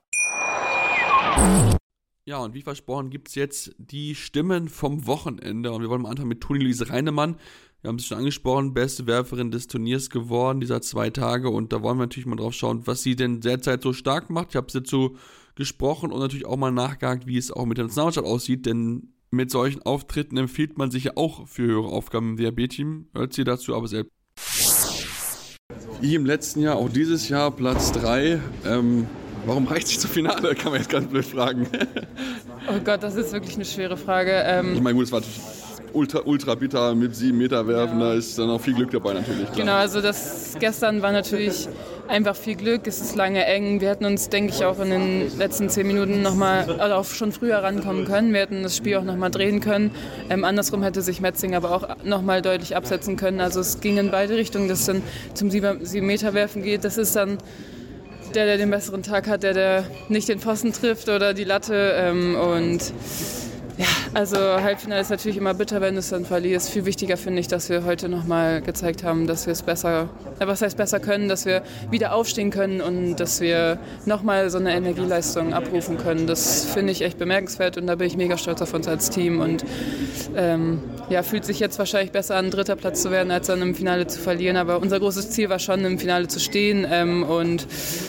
Ja, und wie versprochen gibt es jetzt die Stimmen vom Wochenende. Und wir wollen mal anfangen mit Toni-Luise Reinemann. Wir haben es schon angesprochen, beste Werferin des Turniers geworden, dieser zwei Tage. Und da wollen wir natürlich mal drauf schauen, was sie denn derzeit so stark macht. Ich habe es jetzt so gesprochen und natürlich auch mal nachgehakt, wie es auch mit der Nationalmannschaft aussieht. Denn mit solchen Auftritten empfiehlt man sich ja auch für höhere Aufgaben im D H B-Team. Hört sie dazu aber selbst. Wie im letzten Jahr, auch dieses Jahr Platz drei. Ähm, warum reicht sich zum Finale? Kann man jetzt ganz blöd fragen. Oh Gott, das ist wirklich eine schwere Frage. Ähm ich meine, gut, es war ultra, ultra bitter mit sieben Meter werfen, ja. Da ist dann auch viel Glück dabei natürlich. Klar. Genau, also das gestern war natürlich einfach viel Glück, es ist lange eng. Wir hätten uns, denke ich, auch in den letzten zehn Minuten nochmal, also auch schon früher rankommen können. Wir hätten das Spiel auch nochmal drehen können. Ähm, andersrum hätte sich Metzing aber auch nochmal deutlich absetzen können. Also es ging in beide Richtungen, dass es dann zum sieben Meter werfen geht. Das ist dann der, der den besseren Tag hat, der, der nicht den Pfosten trifft oder die Latte. Ähm, und ja, also Halbfinale ist natürlich immer bitter, wenn du es dann verlierst. Viel wichtiger finde ich, dass wir heute nochmal gezeigt haben, dass wir es besser, ja, was heißt besser können, dass wir wieder aufstehen können und dass wir nochmal so eine Energieleistung abrufen können. Das finde ich echt bemerkenswert und da bin ich mega stolz auf uns als Team und ähm, ja, fühlt sich jetzt wahrscheinlich besser an, dritter Platz zu werden, als dann im Finale zu verlieren. Aber unser großes Ziel war schon, im Finale zu stehen ähm, und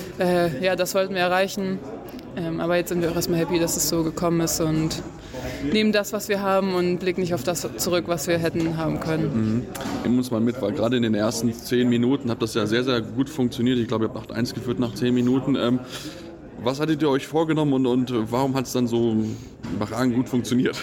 äh, ja, das wollten wir erreichen. Ähm, aber jetzt sind wir auch erstmal happy, dass es so gekommen ist und nehmen das, was wir haben und blicken nicht auf das zurück, was wir hätten haben können. Mhm. Nehmen uns mal mit, weil gerade in den ersten zehn Minuten hat das ja sehr, sehr gut funktioniert. Ich glaube, ihr habt acht eins geführt nach zehn Minuten. Ähm, was hattet ihr euch vorgenommen und, und warum hat es dann so überragend gut funktioniert?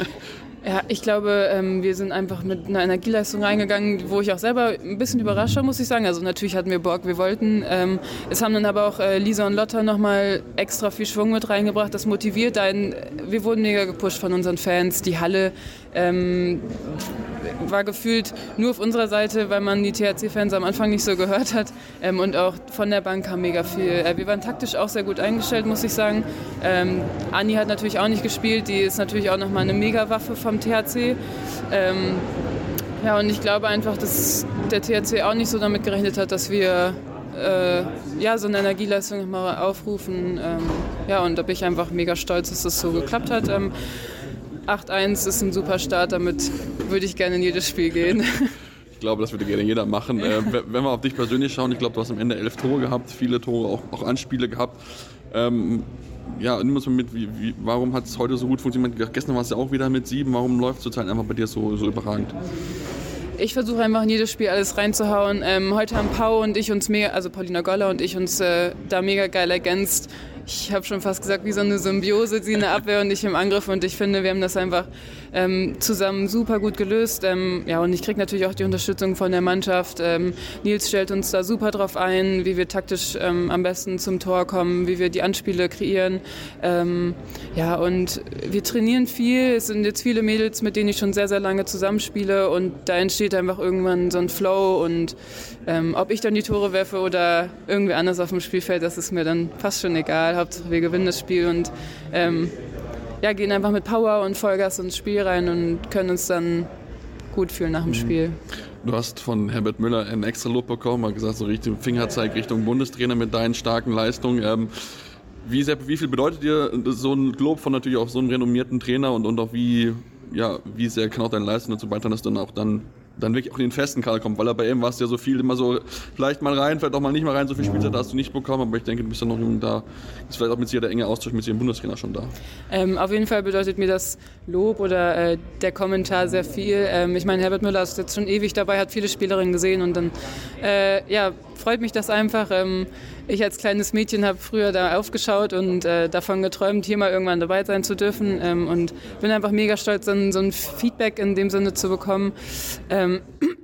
Ja, ich glaube, ähm, wir sind einfach mit einer Energieleistung reingegangen, wo ich auch selber ein bisschen überrascht war, muss ich sagen. Also natürlich hatten wir Bock, wir wollten. Ähm, es haben dann aber auch äh, Lisa und Lotta nochmal extra viel Schwung mit reingebracht. Das motiviert einen. Wir wurden mega gepusht von unseren Fans. Die Halle ähm, war gefühlt nur auf unserer Seite, weil man die T H C-Fans am Anfang nicht so gehört hat. Ähm, und auch von der Bank kam mega viel. Äh, wir waren taktisch auch sehr gut eingestellt, muss ich sagen. Ähm, Anni hat natürlich auch nicht gespielt. Die ist natürlich auch nochmal eine Mega-Waffe vom T H C. Ähm, ja, und ich glaube einfach, dass der T H C auch nicht so damit gerechnet hat, dass wir äh, ja, so eine Energieleistung mal aufrufen. Ähm, ja, und da bin ich einfach mega stolz, dass das so geklappt hat. Ähm, acht eins ist ein super Start, damit würde ich gerne in jedes Spiel gehen. Ich glaube, das würde gerne jeder machen. Äh, wenn wir auf dich persönlich schauen, ich glaube, du hast am Ende elf Tore gehabt, viele Tore, auch, auch Anspiele gehabt. Ähm, ja, nimm uns mal mit, wie, wie, warum hat es heute so gut funktioniert? Gestern war es ja auch wieder mit sieben, warum läuft es zurzeit einfach bei dir so, so überragend? Ich versuche einfach in jedes Spiel alles reinzuhauen. Ähm, heute haben Pau und ich uns mega, also Paulina Goller und ich uns äh, da mega geil ergänzt. Ich habe schon fast gesagt, wie so eine Symbiose, sie in der Abwehr und ich im Angriff. Und ich finde, wir haben das einfach ähm, zusammen super gut gelöst. Ähm, ja, und ich kriege natürlich auch die Unterstützung von der Mannschaft. Ähm, Nils stellt uns da super drauf ein, wie wir taktisch ähm, am besten zum Tor kommen, wie wir die Anspiele kreieren. Ähm, ja, und wir trainieren viel. Es sind jetzt viele Mädels, mit denen ich schon sehr, sehr lange zusammenspiele. Und da entsteht einfach irgendwann so ein Flow. Und ähm, ob ich dann die Tore werfe oder irgendwer anders auf dem Spielfeld, das ist mir dann fast schon egal. Hauptsache wir gewinnen das Spiel und ähm, ja, gehen einfach mit Power und Vollgas ins Spiel rein und können uns dann gut fühlen nach dem Spiel. Du hast von Herbert Müller einen extra Lob bekommen, hat gesagt, so Richtung Fingerzeig Richtung Bundestrainer mit deinen starken Leistungen. Ähm, wie, sehr, wie viel bedeutet dir so ein Lob von natürlich auch so einem renommierten Trainer und, und auch wie, ja, wie sehr kann auch deine Leistung dazu beitragen, dass du dann auch dann dann wirklich auch in den festen Kader kommt, weil er bei ihm warst ja so viel immer so, vielleicht mal rein, vielleicht auch mal nicht mal rein, so viel Spielzeit hast du nicht bekommen, aber ich denke, du bist ja noch da, ist vielleicht auch mit dir der enge Austausch mit dem Bundestrainer schon da. Ähm, auf jeden Fall bedeutet mir das Lob oder äh, der Kommentar sehr viel. Ähm, ich meine, Herbert Müller ist jetzt schon ewig dabei, hat viele Spielerinnen gesehen und dann, äh, ja, freut mich das einfach. Ähm, ich als kleines Mädchen habe früher da aufgeschaut und äh, davon geträumt, hier mal irgendwann dabei sein zu dürfen ähm, und bin einfach mega stolz, dann so ein Feedback in dem Sinne zu bekommen. Ähm,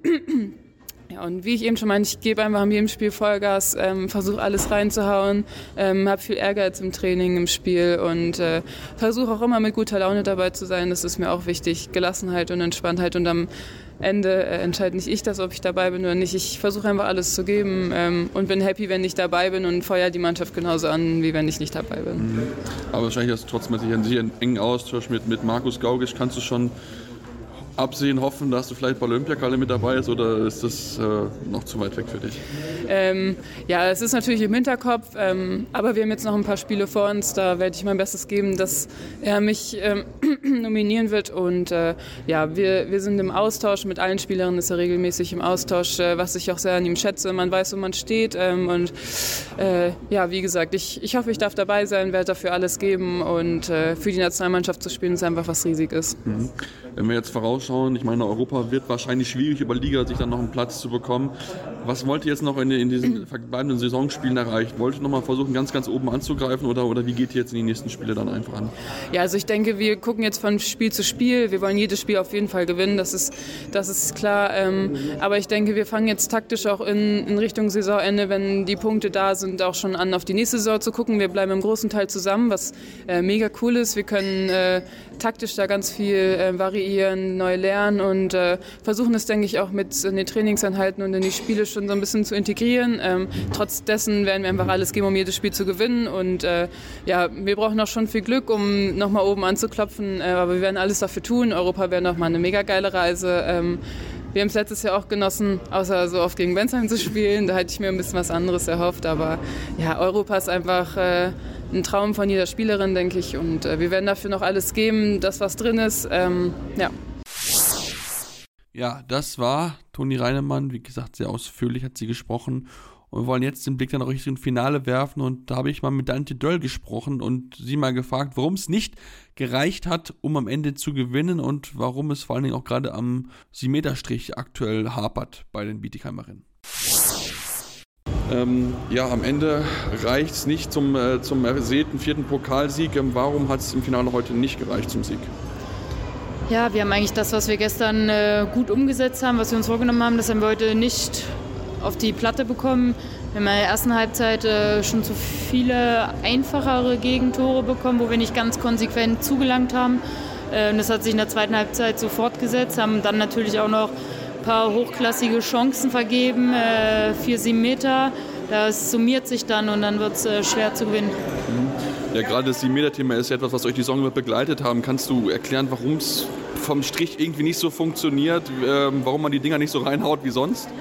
ja, und wie ich eben schon meinte, ich gebe einfach in jedem Spiel Vollgas, ähm, versuche alles reinzuhauen, ähm, habe viel Ehrgeiz im Training, im Spiel und äh, versuche auch immer mit guter Laune dabei zu sein. Das ist mir auch wichtig, Gelassenheit und Entspanntheit und am Ende äh, entscheide nicht ich das, ob ich dabei bin oder nicht. Ich versuche einfach alles zu geben ähm, und bin happy, wenn ich dabei bin und feuere die Mannschaft genauso an, wie wenn ich nicht dabei bin. Mhm. Aber wahrscheinlich hast du trotzdem einen engen Austausch mit, mit Markus Gaugisch. Kannst du schon absehen, hoffen, dass du vielleicht bei Olympiakalle mit dabei ist oder ist das äh, noch zu weit weg für dich? Ähm, ja, es ist natürlich im Hinterkopf, ähm, aber wir haben jetzt noch ein paar Spiele vor uns, da werde ich mein Bestes geben, dass er mich ähm, nominieren wird und äh, ja, wir, wir sind im Austausch mit allen Spielerinnen, ist er regelmäßig im Austausch, äh, was ich auch sehr an ihm schätze, man weiß, wo man steht ähm, und äh, ja, wie gesagt, ich, ich hoffe, ich darf dabei sein, werde dafür alles geben und äh, für die Nationalmannschaft zu spielen ist einfach was Riesiges. Mhm. Wenn wir jetzt vorausschauen, ich meine, Europa wird wahrscheinlich schwierig, über Liga sich dann noch einen Platz zu bekommen. Was wollt ihr jetzt noch in, in diesen verbleibenden Saisonspielen erreichen? Wollt ihr noch mal versuchen, ganz, ganz oben anzugreifen oder, oder wie geht ihr jetzt in die nächsten Spiele dann einfach an? Ja, also ich denke, wir gucken jetzt von Spiel zu Spiel. Wir wollen jedes Spiel auf jeden Fall gewinnen, das ist, das ist klar. Ähm, aber ich denke, wir fangen jetzt taktisch auch in, in Richtung Saisonende, wenn die Punkte da sind, auch schon an, auf die nächste Saison zu gucken. Wir bleiben im großen Teil zusammen, was äh, mega cool ist. Wir können äh, taktisch da ganz viel äh, variieren, neu lernen und äh, versuchen es, denke ich, auch mit in den Trainingseinheiten und in die Spiele schon so ein bisschen zu integrieren. Ähm, trotz dessen werden wir einfach alles geben, um jedes Spiel zu gewinnen und äh, ja, wir brauchen auch schon viel Glück, um nochmal oben anzuklopfen, äh, aber wir werden alles dafür tun. Europa wäre nochmal eine mega geile Reise. Ähm, wir haben es letztes Jahr auch genossen, außer so oft gegen Bensheim zu spielen, da hätte ich mir ein bisschen was anderes erhofft, aber ja, Europa ist einfach äh, ein Traum von jeder Spielerin, denke ich, und äh, wir werden dafür noch alles geben, das was drin ist, ähm, ja. Ja, das war Toni Reinemann, wie gesagt, sehr ausführlich hat sie gesprochen und wir wollen jetzt den Blick dann auch Richtung Finale werfen und da habe ich mal mit Dante Döll gesprochen und sie mal gefragt, warum es nicht gereicht hat, um am Ende zu gewinnen und warum es vor allen Dingen auch gerade am sieben Meter Strich aktuell hapert bei den Bietigheimerinnen. Ähm, ja, am Ende reicht es nicht zum, äh, zum ersehnten vierten Pokalsieg. Ähm, warum hat es im Finale heute nicht gereicht zum Sieg? Ja, wir haben eigentlich das, was wir gestern äh, gut umgesetzt haben, was wir uns vorgenommen haben, das haben wir heute nicht auf die Platte bekommen. Wir haben in der ersten Halbzeit äh, schon zu viele einfachere Gegentore bekommen, wo wir nicht ganz konsequent zugelangt haben. Äh, das hat sich in der zweiten Halbzeit so fortgesetzt, haben dann natürlich auch noch ein paar hochklassige Chancen vergeben, äh, vier, sieben Meter. Das summiert sich dann und dann wird es äh, schwer zu gewinnen. Ja, gerade das sieben Meter Thema ist ja etwas, was euch die Saison über begleitet haben. Kannst du erklären, warum es vom Strich irgendwie nicht so funktioniert, ähm, warum man die Dinger nicht so reinhaut wie sonst?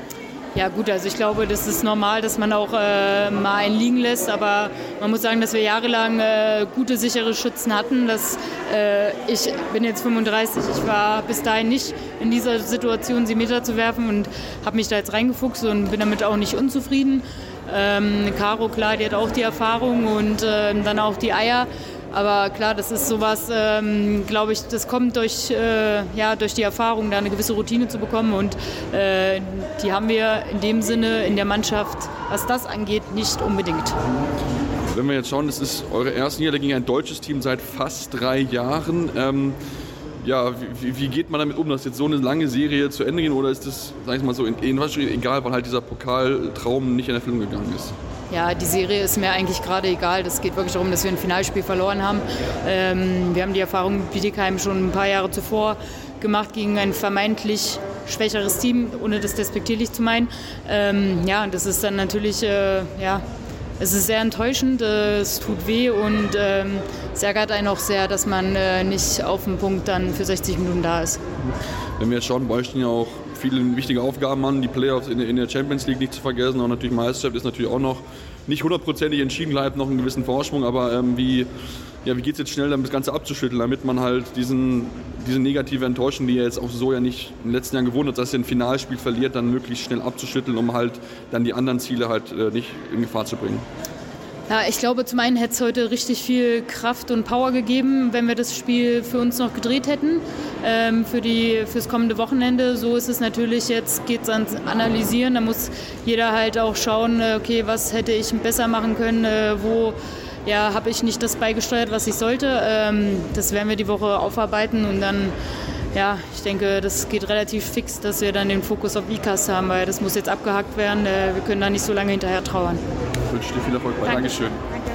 Ja gut, also ich glaube, das ist normal, dass man auch äh, mal einen liegen lässt, aber man muss sagen, dass wir jahrelang äh, gute, sichere Schützen hatten. Dass, äh, ich bin jetzt fünfunddreißig, ich war bis dahin nicht in dieser Situation, sie Meter zu werfen und habe mich da jetzt reingefuchst und bin damit auch nicht unzufrieden. Ähm, Caro, klar, die hat auch die Erfahrung und äh, dann auch die Eier. Aber klar, das ist sowas, ähm, glaube ich, das kommt durch, äh, ja, durch die Erfahrung, da eine gewisse Routine zu bekommen. Und äh, die haben wir in dem Sinne in der Mannschaft, was das angeht, nicht unbedingt. Wenn wir jetzt schauen, das ist eure erste Niederlage gegen ein deutsches Team seit fast drei Jahren. Ähm, ja, wie, wie geht man damit um, dass jetzt so eine lange Serie zu Ende geht? Oder ist das, sag ich mal so, in, in, egal, weil halt dieser Pokaltraum nicht in Erfüllung gegangen ist? Ja, die Serie ist mir eigentlich gerade egal. Das geht wirklich darum, dass wir ein Finalspiel verloren haben. Ähm, wir haben die Erfahrung mit Bietigheim schon ein paar Jahre zuvor gemacht gegen ein vermeintlich schwächeres Team, ohne das despektierlich zu meinen. Ähm, ja, und das ist dann natürlich, äh, ja, es ist sehr enttäuschend, äh, es tut weh und ähm, es ärgert einen auch sehr, dass man äh, nicht auf dem Punkt dann für sechzig Minuten da ist. Wenn wir jetzt schauen, bei euch stehen ja auch viele wichtige Aufgaben an, die Playoffs in, in der Champions League nicht zu vergessen, und natürlich Meisterschaft ist natürlich auch noch nicht hundertprozentig entschieden, bleibt noch einen gewissen Vorsprung, aber ähm, wie, ja, wie geht es jetzt schnell, das Ganze abzuschütteln, damit man halt diesen, diese negative Enttäuschung, die er jetzt auch so ja nicht in den letzten Jahren gewohnt hat, dass er ein Finalspiel verliert, dann möglichst schnell abzuschütteln, um halt dann die anderen Ziele halt äh, nicht in Gefahr zu bringen. Ja, ich glaube, zum einen hätte es heute richtig viel Kraft und Power gegeben, wenn wir das Spiel für uns noch gedreht hätten, ähm, für die, fürs kommende Wochenende. So ist es natürlich, jetzt geht es ans Analysieren, da muss jeder halt auch schauen, okay, was hätte ich besser machen können, äh, wo ja, habe ich nicht das beigesteuert, was ich sollte. Ähm, das werden wir die Woche aufarbeiten und dann, ja, ich denke, das geht relativ fix, dass wir dann den Fokus auf I C A S haben, weil das muss jetzt abgehakt werden, äh, wir können da nicht so lange hinterher trauern. Ich wünsche dir viel Erfolg bei. Danke. Dankeschön.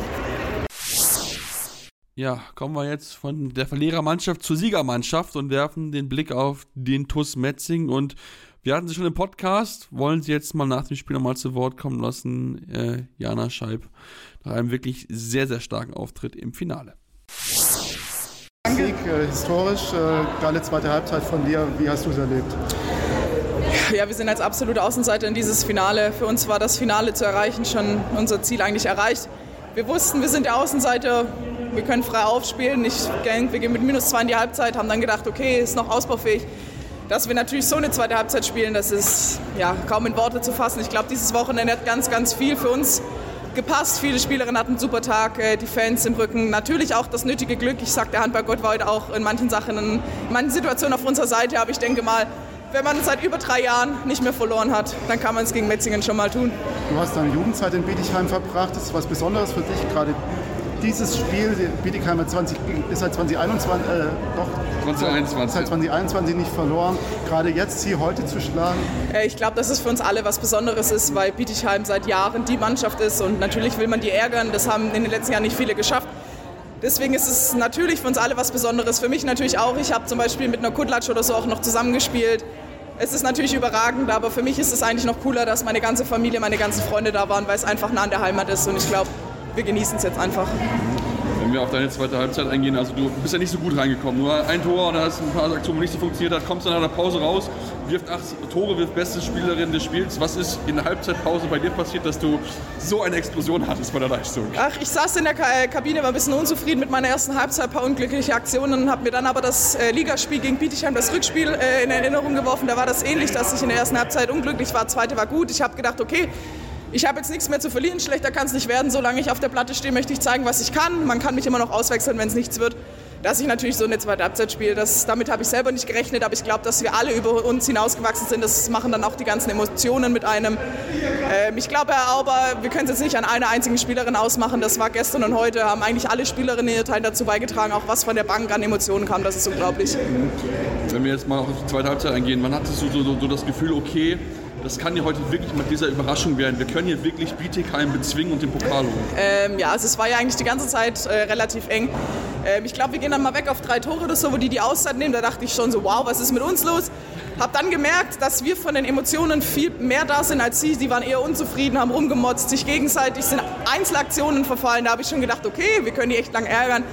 Ja, kommen wir jetzt von der Verlierermannschaft zur Siegermannschaft und werfen den Blick auf den T U S Metzingen. Und wir hatten sie schon im Podcast, wollen sie jetzt mal nach dem Spiel nochmal zu Wort kommen lassen. Äh, Jana Scheib, nach einem wirklich sehr, sehr starken Auftritt im Finale. Sieg, äh, historisch, äh, geile zweite Halbzeit von dir. Wie hast du es erlebt? Ja, wir sind als absolute Außenseiter in dieses Finale. Für uns war das Finale zu erreichen schon unser Ziel eigentlich erreicht. Wir wussten, wir sind der Außenseiter, wir können frei aufspielen. Ich denke, wir gehen mit minus zwei in die Halbzeit, haben dann gedacht, okay, ist noch ausbaufähig. Dass wir natürlich so eine zweite Halbzeit spielen, das ist ja kaum in Worte zu fassen. Ich glaube, dieses Wochenende hat ganz, ganz viel für uns gepasst. Viele Spielerinnen hatten einen super Tag, die Fans im Rücken. Natürlich auch das nötige Glück. Ich sage, der Handballgott war heute auch in manchen Sachen, in manchen Situationen auf unserer Seite. Aber ich denke mal, wenn man seit über drei Jahren nicht mehr verloren hat, dann kann man es gegen Metzingen schon mal tun. Du hast deine Jugendzeit in Bietigheim verbracht. Das ist was Besonderes für dich, gerade dieses Spiel. Bietigheim hat zwanzig, ist seit zwanzig einundzwanzig, äh, doch, zwanzig einundzwanzig. Seit zwanzig einundzwanzig nicht verloren. Gerade jetzt sie heute zu schlagen. Ich glaube, dass es für uns alle was Besonderes ist, weil Bietigheim seit Jahren die Mannschaft ist und natürlich will man die ärgern. Das haben in den letzten Jahren nicht viele geschafft. Deswegen ist es natürlich für uns alle was Besonderes. Für mich natürlich auch. Ich habe zum Beispiel mit einer Kudlatsch oder so auch noch zusammengespielt. Es ist natürlich überragend, aber für mich ist es eigentlich noch cooler, dass meine ganze Familie, meine ganzen Freunde da waren, weil es einfach nah an der Heimat ist. Und ich glaube, wir genießen es jetzt einfach. Wenn wir auf deine zweite Halbzeit eingehen, also du bist ja nicht so gut reingekommen. Nur ein Tor und da hast ein paar Aktionen, wo nicht so funktioniert hat, kommst dann nach der Pause raus, wirft acht Tore, wirft beste Spielerin des Spiels. Was ist in der Halbzeitpause bei dir passiert, dass du so eine Explosion hattest bei der Leistung? Ach, ich saß in der Kabine, war ein bisschen unzufrieden mit meiner ersten Halbzeit, ein paar unglückliche Aktionen, habe mir dann aber das äh, Ligaspiel gegen Bietigheim, das Rückspiel äh, in Erinnerung geworfen. Da war das ähnlich, dass ich in der ersten Halbzeit unglücklich war, zweite war gut. Ich habe gedacht, okay, ich habe jetzt nichts mehr zu verlieren, schlechter kann es nicht werden. Solange ich auf der Platte stehe, möchte ich zeigen, was ich kann. Man kann mich immer noch auswechseln, wenn es nichts wird. Dass ich natürlich so eine zweite Halbzeit spiele, das, damit habe ich selber nicht gerechnet. Aber ich glaube, dass wir alle über uns hinausgewachsen sind. Das machen dann auch die ganzen Emotionen mit einem. Ähm, ich glaube aber, wir können es jetzt nicht an einer einzigen Spielerin ausmachen. Das war gestern und heute, haben eigentlich alle Spielerinnen ihr Teil dazu beigetragen. Auch was von der Bank an Emotionen kam, das ist unglaublich. Wenn wir jetzt mal auf die zweite Halbzeit eingehen, wann hattest du so, so, so das Gefühl, okay, das kann ja heute wirklich mit dieser Überraschung werden. Wir können hier wirklich Bietigheim bezwingen und den Pokal holen. Ähm, ja, also es war ja eigentlich die ganze Zeit äh, relativ eng. Ähm, ich glaube, wir gehen dann mal weg auf drei Tore oder so, wo die die Auszeit nehmen. Da dachte ich schon so, wow, was ist mit uns los? Hab dann gemerkt, dass wir von den Emotionen viel mehr da sind als sie. Sie waren eher unzufrieden, haben rumgemotzt, sich gegenseitig, sind Einzelaktionen verfallen. Da habe ich schon gedacht, okay, wir können die echt lang ärgern.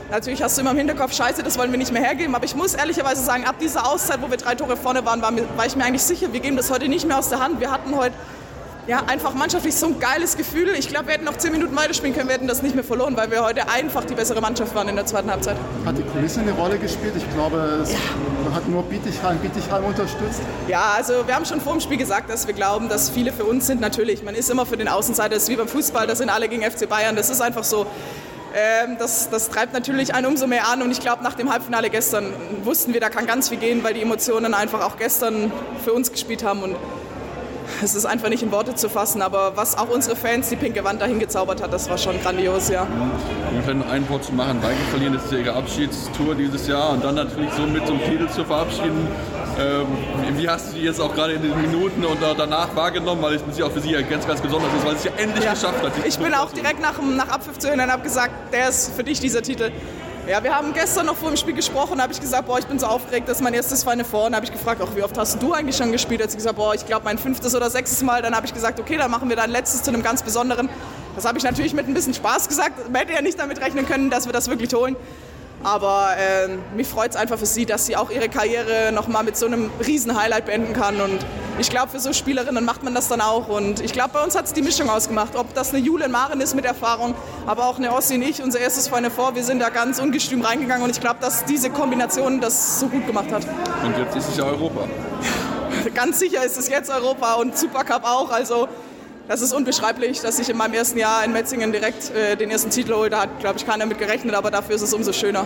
Natürlich hast du immer im Hinterkopf, scheiße, das wollen wir nicht mehr hergeben. Aber ich muss ehrlicherweise sagen, ab dieser Auszeit, wo wir drei Tore vorne waren, war, mir, war ich mir eigentlich sicher, wir geben das heute nicht mehr aus der Hand. Wir hatten heute ja, einfach mannschaftlich so ein geiles Gefühl. Ich glaube, wir hätten noch zehn Minuten weiterspielen können, wir hätten das nicht mehr verloren, weil wir heute einfach die bessere Mannschaft waren in der zweiten Halbzeit. Hat die Kulisse eine Rolle gespielt? Ich glaube, es ja. hat nur Bietigheim, Bietigheim unterstützt. Ja, also wir haben schon vor dem Spiel gesagt, dass wir glauben, dass viele für uns sind. Natürlich, man ist immer für den Außenseiter, das ist wie beim Fußball, das sind alle gegen F C Bayern, das ist einfach so. Ähm, das, das treibt natürlich einen umso mehr an und ich glaube, nach dem Halbfinale gestern wussten wir, da kann ganz viel gehen, weil die Emotionen einfach auch gestern für uns gespielt haben und es ist einfach nicht in Worte zu fassen, aber was auch unsere Fans, die pinke Wand dahin gezaubert hat, das war schon grandios, ja. Um vielleicht noch ein Wort zu machen, Weigel verlieren, das ist ja ihre Abschiedstour dieses Jahr und dann natürlich so mit so einem Titel zu verabschieden. Ähm, wie hast du die jetzt auch gerade in den Minuten und danach wahrgenommen, weil es ja auch für sie ja ganz, ganz besonders ist, weil es ja endlich ja. geschafft hat. Ich bin auch direkt nach, nach Abpfiff zu hören und habe gesagt, der ist für dich dieser Titel. Ja, wir haben gestern noch vor dem Spiel gesprochen, da habe ich gesagt, boah, ich bin so aufgeregt, das ist mein erstes Final Four. Und habe ich gefragt, auch wie oft hast du eigentlich schon gespielt? Da hat sie gesagt, boah, ich glaube mein fünftes oder sechstes Mal. Dann habe ich gesagt, okay, dann machen wir dein letztes zu einem ganz besonderen. Das habe ich natürlich mit ein bisschen Spaß gesagt. Man hätte ja nicht damit rechnen können, dass wir das wirklich holen. Aber äh, mich freut es einfach für sie, dass sie auch ihre Karriere nochmal mit so einem riesen Highlight beenden kann. Und ich glaube, für so Spielerinnen macht man das dann auch. Und ich glaube, bei uns hat es die Mischung ausgemacht. Ob das eine Julen Maren ist mit Erfahrung, aber auch eine Ossi und ich, unser erstes Final Four. Wir sind da ganz ungestüm reingegangen. Und ich glaube, dass diese Kombination das so gut gemacht hat. Und jetzt ist es ja Europa. Ganz sicher ist es jetzt Europa und Supercup auch. Also das ist unbeschreiblich, dass ich in meinem ersten Jahr in Metzingen direkt äh, den ersten Titel hole. Da hat, glaube ich, keiner mit gerechnet, aber dafür ist es umso schöner.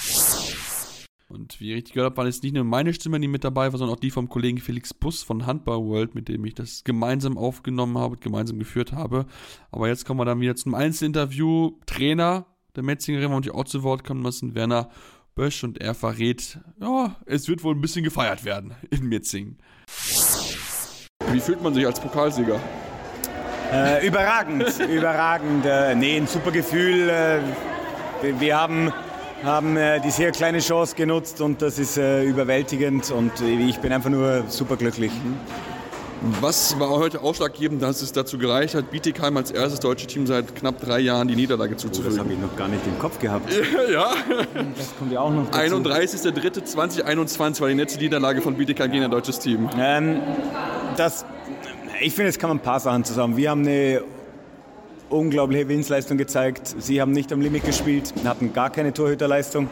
Und wie ihr richtig gehört habt, waren jetzt nicht nur meine Stimme, die mit dabei war, sondern auch die vom Kollegen Felix Buss von Handball World, mit dem ich das gemeinsam aufgenommen habe, gemeinsam geführt habe. Aber jetzt kommen wir dann wieder zum Einzelinterview. Trainer der Metzingerin und die auch zu Wort kommen lassen, Werner Bösch, und er verrät, ja, es wird wohl ein bisschen gefeiert werden in Metzingen. Wie fühlt man sich als Pokalsieger? Äh, überragend, überragend. Äh, nee, ein super Gefühl. Äh, wir haben, haben äh, die sehr kleine Chance genutzt und das ist äh, überwältigend und ich bin einfach nur super glücklich. Was war heute ausschlaggebend, dass es dazu gereicht hat, Bietigheim als erstes deutsches Team seit knapp drei Jahren die Niederlage zuzufügen? Oh, das habe ich noch gar nicht im Kopf gehabt. Ja. Das kommt ja auch noch dazu. einunddreißigster dritter zweitausendeinundzwanzig war die letzte Niederlage von Bietigheim gegen ein deutsches Team. Ähm, das... Ich finde, es kann man ein paar Sachen zusammen. Wir haben eine unglaubliche Willensleistung gezeigt. Sie haben nicht am Limit gespielt, hatten gar keine Torhüterleistung.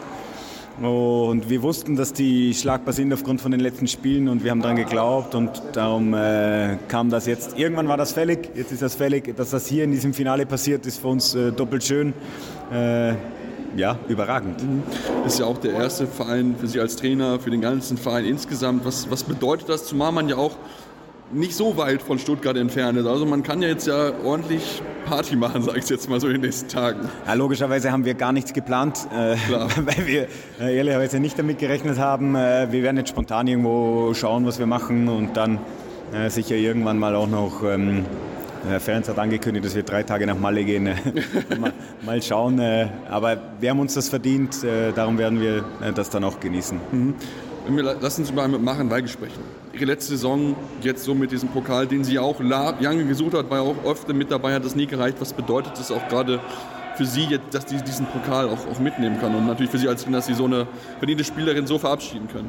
Und wir wussten, dass die schlagbar sind aufgrund von den letzten Spielen und wir haben daran geglaubt und darum äh, kam das jetzt. Irgendwann war das fällig, jetzt ist das fällig. Dass das hier in diesem Finale passiert, ist für uns äh, doppelt schön. Äh, Ja, überragend. Das ist ja auch der erste Verein für Sie als Trainer, für den ganzen Verein insgesamt. Was, was bedeutet das, zumal man ja auch nicht so weit von Stuttgart entfernt ist. Also man kann ja jetzt ja ordentlich Party machen, sage ich jetzt mal so in den nächsten Tagen. Ja, logischerweise haben wir gar nichts geplant, äh, weil wir äh, ehrlicherweise nicht damit gerechnet haben. Äh, wir werden jetzt spontan irgendwo schauen, was wir machen und dann äh, sicher irgendwann mal auch noch... Ähm, Herr Ferenc hat angekündigt, dass wir drei Tage nach Malle gehen. mal, mal schauen. Äh, aber wir haben uns das verdient, äh, darum werden wir äh, das dann auch genießen. Mhm. Wir lassen uns mal mit Machen-Weigel sprechen. Ihre letzte Saison jetzt so mit diesem Pokal, den sie auch lange gesucht hat, war ja auch öfter mit dabei, hat das nie gereicht. Was bedeutet das auch gerade für Sie, jetzt, dass Sie diesen Pokal auch, auch mitnehmen können und natürlich für Sie als Trainer, dass Sie so eine verdiente Spielerin so verabschieden können?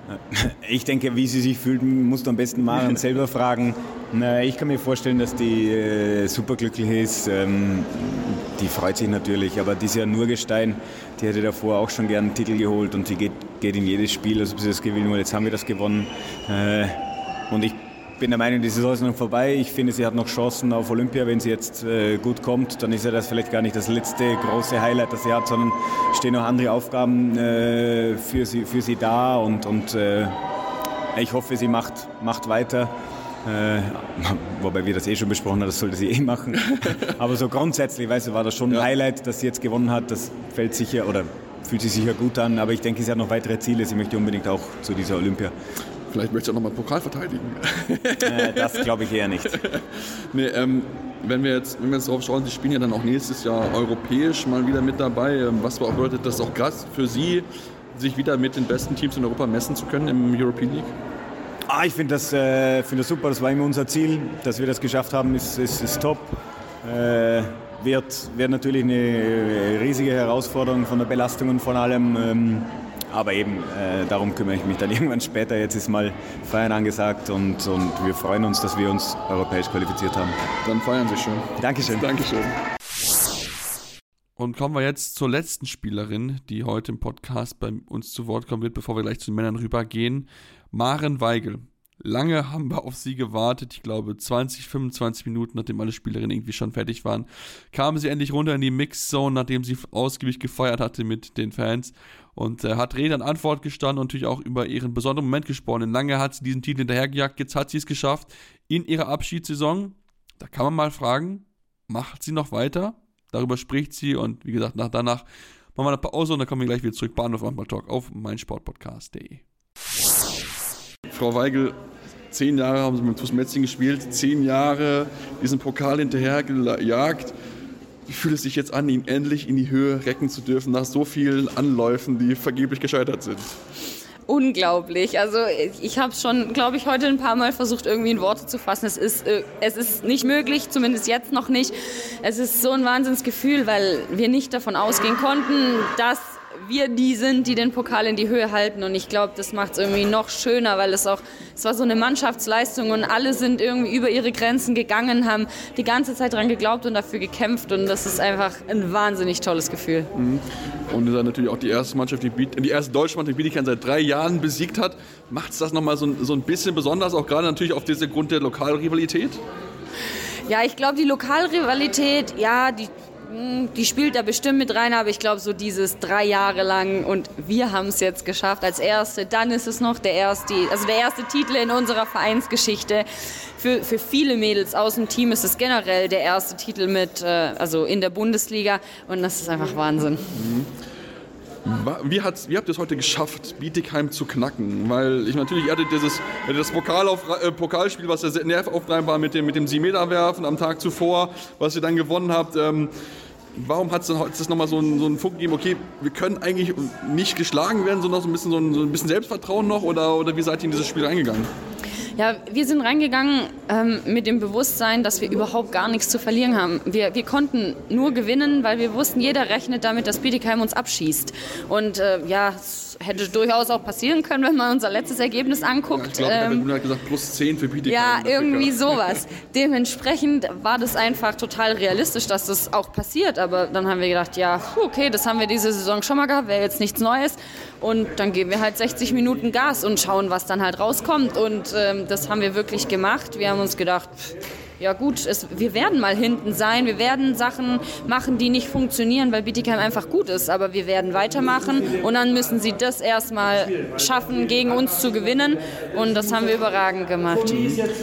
Ich denke, wie sie sich fühlt, musst du am besten Maren selber fragen. Ich kann mir vorstellen, dass die äh, superglücklich ist. Ähm, die freut sich natürlich, aber die ist ja nur Gestein. Die hätte davor auch schon gerne einen Titel geholt und sie geht, geht in jedes Spiel, also bis sie das gewinnen will. Jetzt haben wir das gewonnen. Äh, und ich bin der Meinung, die Saison ist noch vorbei. Ich finde, sie hat noch Chancen auf Olympia. Wenn sie jetzt äh, gut kommt, dann ist ja das vielleicht gar nicht das letzte große Highlight, das sie hat, sondern stehen noch andere Aufgaben äh, für, sie, für sie da. Und, und äh, ich hoffe, sie macht, macht weiter. Äh, wobei wir das eh schon besprochen haben, das sollte sie eh machen. Aber so grundsätzlich, weißt du, war das schon ein Highlight, dass sie jetzt gewonnen hat. Das fällt sicher oder fühlt sich sicher gut an. Aber ich denke, sie hat noch weitere Ziele. Sie möchte unbedingt auch zu dieser Olympia. Vielleicht möchte sie auch nochmal Pokal verteidigen. Äh, das glaube ich eher nicht. Nee, ähm, wenn wir jetzt, wenn wir jetzt darauf schauen, Sie spielen ja dann auch nächstes Jahr europäisch mal wieder mit dabei. Was bedeutet das auch krass für Sie, sich wieder mit den besten Teams in Europa messen zu können im European League? Ah, ich finde das, äh, find das super, das war immer unser Ziel. Dass wir das geschafft haben, ist, ist, ist top. Äh, wird, wird natürlich eine riesige Herausforderung von der Belastung und von allem. Ähm, aber eben, äh, darum kümmere ich mich dann irgendwann später. Jetzt ist mal Feiern angesagt und, und wir freuen uns, dass wir uns europäisch qualifiziert haben. Dann feiern Sie schön. Dankeschön. Dankeschön. Und kommen wir jetzt zur letzten Spielerin, die heute im Podcast bei uns zu Wort kommen wird, bevor wir gleich zu den Männern rübergehen. Maren Weigel. Lange haben wir auf sie gewartet, ich glaube zwanzig, fünfundzwanzig Minuten, nachdem alle Spielerinnen irgendwie schon fertig waren, kam sie endlich runter in die Mixzone, nachdem sie ausgiebig gefeiert hatte mit den Fans und äh, hat Rede an Antwort gestanden und natürlich auch über ihren besonderen Moment gesprochen. Denn lange hat sie diesen Titel hinterhergejagt, jetzt hat sie es geschafft in ihrer Abschiedssaison. Da kann man mal fragen, macht sie noch weiter? Darüber spricht sie und wie gesagt, nach, danach machen wir eine Pause und dann kommen wir gleich wieder zurück. Bahnhof Handball-Talk auf meinsportpodcast punkt de. Frau Weigel, zehn Jahre haben Sie mit TuS Metzingen gespielt, zehn Jahre diesen Pokal hinterhergejagt. Wie fühlt es sich jetzt an, ihn endlich in die Höhe recken zu dürfen, nach so vielen Anläufen, die vergeblich gescheitert sind? Unglaublich. Also ich habe schon, glaube ich, heute ein paar Mal versucht, irgendwie in Worte zu fassen. Es ist, äh, es ist nicht möglich, zumindest jetzt noch nicht. Es ist so ein Wahnsinnsgefühl, weil wir nicht davon ausgehen konnten, dass wir die sind, die den Pokal in die Höhe halten. Und ich glaube, das macht es irgendwie noch schöner, weil es auch, es war so eine Mannschaftsleistung und alle sind irgendwie über ihre Grenzen gegangen, haben die ganze Zeit dran geglaubt und dafür gekämpft. Und das ist einfach ein wahnsinnig tolles Gefühl. Mhm. Und ihr seid natürlich auch die erste Mannschaft, die, Biet, die erste deutsche Mannschaft, die Bietigheim seit drei Jahren besiegt hat. Macht es das nochmal so, so ein bisschen besonders, auch gerade natürlich auf diesem Grund der Lokalrivalität? Ja, ich glaube, die Lokalrivalität, ja, die Die spielt da bestimmt mit rein, aber ich glaube, so dieses drei Jahre lang und wir haben es jetzt geschafft als Erste, dann ist es noch der erste, also der erste Titel in unserer Vereinsgeschichte. Für, für viele Mädels aus dem Team ist es generell der erste Titel mit, also in der Bundesliga und das ist einfach Wahnsinn. Mhm. Wie, hat's, wie habt ihr es heute geschafft, Bietigheim zu knacken? Weil ich natürlich, ihr hattet dieses, ihr hattet das Pokal auf, äh, Pokalspiel, was ja sehr nervaufreibend war mit dem, mit dem sieben-Meter-Werfen am Tag zuvor, was ihr dann gewonnen habt. Ähm, warum hat es nochmal so einen, so einen Funken gegeben, okay, wir können eigentlich nicht geschlagen werden, sondern so ein bisschen, so ein, so ein bisschen Selbstvertrauen noch? Oder, oder wie seid ihr in dieses Spiel reingegangen? Ja, wir sind reingegangen ähm, mit dem Bewusstsein, dass wir überhaupt gar nichts zu verlieren haben. Wir, wir konnten nur gewinnen, weil wir wussten, jeder rechnet damit, dass Bietigheim uns abschießt. Und äh, ja, es hätte durchaus auch passieren können, wenn man unser letztes Ergebnis anguckt. Ja, ich glaube, ähm, der hat gesagt, plus zehn für Bietigheim. Ja, irgendwie sowas. Dementsprechend war das einfach total realistisch, dass das auch passiert. Aber dann haben wir gedacht, ja, okay, das haben wir diese Saison schon mal gehabt, wäre jetzt nichts Neues. Und dann geben wir halt sechzig Minuten Gas und schauen, was dann halt rauskommt. Und ähm, das haben wir wirklich gemacht. Wir haben uns gedacht, ja gut, es, wir werden mal hinten sein. Wir werden Sachen machen, die nicht funktionieren, weil Bietigheim einfach gut ist. Aber wir werden weitermachen und dann müssen sie das erstmal schaffen, gegen uns zu gewinnen. Und das haben wir überragend gemacht.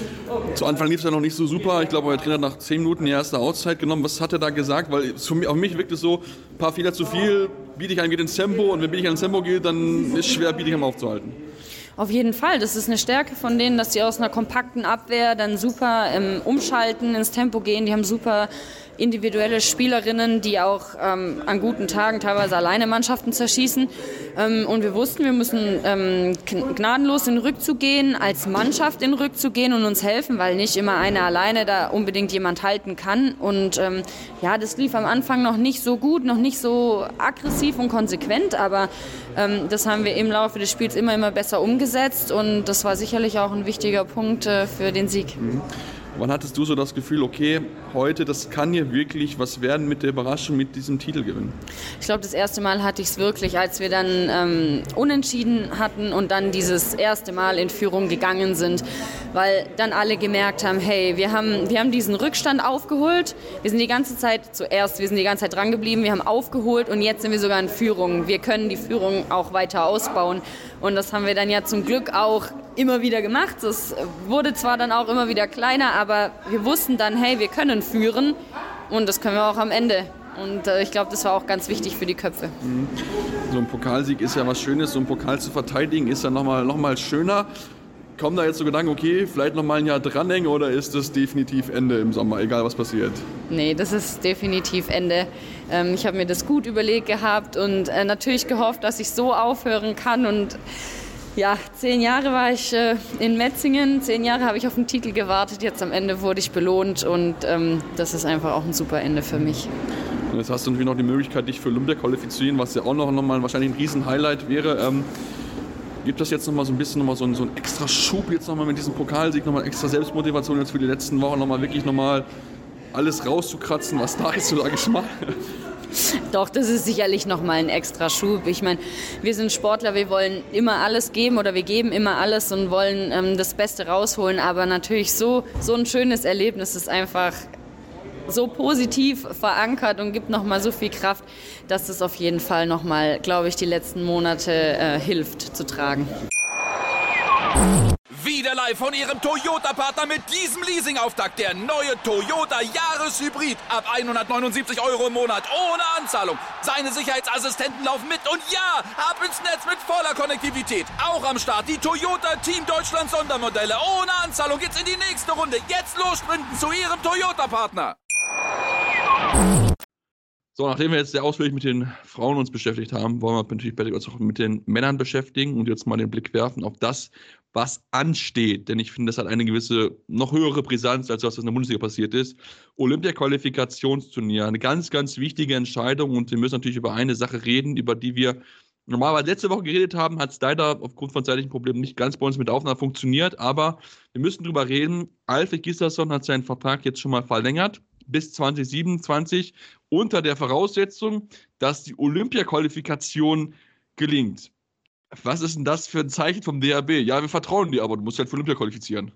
Zu Anfang lief es ja noch nicht so super. Ich glaube, euer Trainer hat nach zehn Minuten die erste Auszeit genommen. Was hat er da gesagt? Weil auf mich wirkt es so, ein paar Fehler zu viel. Bietigheim geht ins Tempo und wenn Bietigheim ins Tempo geht, dann ist es schwer, Bietigheim aufzuhalten. Auf jeden Fall. Das ist eine Stärke von denen, dass sie aus einer kompakten Abwehr dann super ähm, umschalten, ins Tempo gehen. Die haben super individuelle Spielerinnen, die auch ähm, an guten Tagen teilweise alleine Mannschaften zerschießen. Ähm, und wir wussten, wir müssen ähm, gnadenlos in den Rückzug gehen, als Mannschaft in den Rückzug gehen und uns helfen, weil nicht immer einer alleine da unbedingt jemand halten kann. Und ähm, ja, das lief am Anfang noch nicht so gut, noch nicht so aggressiv und konsequent, aber ähm, das haben wir im Laufe des Spiels immer, immer besser umgesetzt und das war sicherlich auch ein wichtiger Punkt äh, für den Sieg. Mhm. Wann hattest du so das Gefühl, okay, heute, das kann hier wirklich was werden mit der Überraschung, mit diesem Titelgewinn? Ich glaube, das erste Mal hatte ich es wirklich, als wir dann ähm, unentschieden hatten und dann dieses erste Mal in Führung gegangen sind, weil dann alle gemerkt haben, hey, wir haben, wir haben diesen Rückstand aufgeholt, wir sind die ganze Zeit, zuerst, wir sind die ganze Zeit dran geblieben, wir haben aufgeholt und jetzt sind wir sogar in Führung. Wir können die Führung auch weiter ausbauen und das haben wir dann ja zum Glück auch immer wieder gemacht. Das wurde zwar dann auch immer wieder kleiner, aber wir wussten dann, hey, wir können führen und das können wir auch am Ende. Und äh, ich glaube, das war auch ganz wichtig für die Köpfe. Mhm. So ein Pokalsieg ist ja was Schönes, so ein Pokal zu verteidigen ist ja nochmal noch mal schöner. Kommen da jetzt so Gedanken, okay, vielleicht nochmal ein Jahr dranhängen oder ist das definitiv Ende im Sommer, egal was passiert? Nee, das ist definitiv Ende. Ähm, ich habe mir das gut überlegt gehabt und äh, natürlich gehofft, dass ich so aufhören kann und Ja, zehn Jahre war ich äh, in Metzingen, zehn Jahre habe ich auf den Titel gewartet, jetzt am Ende wurde ich belohnt und ähm, das ist einfach auch ein super Ende für mich. Und jetzt hast du natürlich noch die Möglichkeit, dich für Olympia qualifizieren, was ja auch noch, noch mal wahrscheinlich ein Riesen-Highlight wäre. Ähm, gibt das jetzt noch mal so ein bisschen noch mal so, einen, so einen extra Schub jetzt noch mal mit diesem Pokalsieg, noch mal extra Selbstmotivation jetzt für die letzten Wochen, noch mal wirklich noch mal alles rauszukratzen, was da ist, so sage ich mal? Doch, das ist sicherlich nochmal ein extra Schub. Ich meine, wir sind Sportler, wir wollen immer alles geben oder wir geben immer alles und wollen ähm, das Beste rausholen. Aber natürlich so, so ein schönes Erlebnis ist einfach so positiv verankert und gibt nochmal so viel Kraft, dass es auf jeden Fall nochmal, glaube ich, die letzten Monate äh, hilft zu tragen. Wieder live von Ihrem Toyota-Partner mit diesem Leasing-Auftakt. Der neue Toyota Jahreshybrid. Ab hundertneunundsiebzig Euro im Monat. Ohne Anzahlung. Seine Sicherheitsassistenten laufen mit. Und ja, ab ins Netz mit voller Konnektivität. Auch am Start die Toyota Team Deutschland Sondermodelle. Ohne Anzahlung geht's in die nächste Runde. Jetzt los sprinten zu Ihrem Toyota-Partner. So, nachdem wir jetzt sehr ausführlich mit den Frauen uns beschäftigt haben, wollen wir natürlich uns auch mit den Männern beschäftigen und jetzt mal den Blick werfen auf das, was ansteht. Denn ich finde, das hat eine gewisse, noch höhere Brisanz, als was in der Bundesliga passiert ist. Olympia-Qualifikationsturnier, eine ganz, ganz wichtige Entscheidung und wir müssen natürlich über eine Sache reden, über die wir normalerweise letzte Woche geredet haben, hat es leider aufgrund von zeitlichen Problemen nicht ganz bei uns mit der Aufnahme funktioniert, aber wir müssen drüber reden. Alfred Gislason hat seinen Vertrag jetzt schon mal verlängert bis zwanzig siebenundzwanzig unter der Voraussetzung, dass die Olympia-Qualifikation gelingt. Was ist denn das für ein Zeichen vom D H B? Ja, wir vertrauen dir, aber du musst halt für Olympia qualifizieren.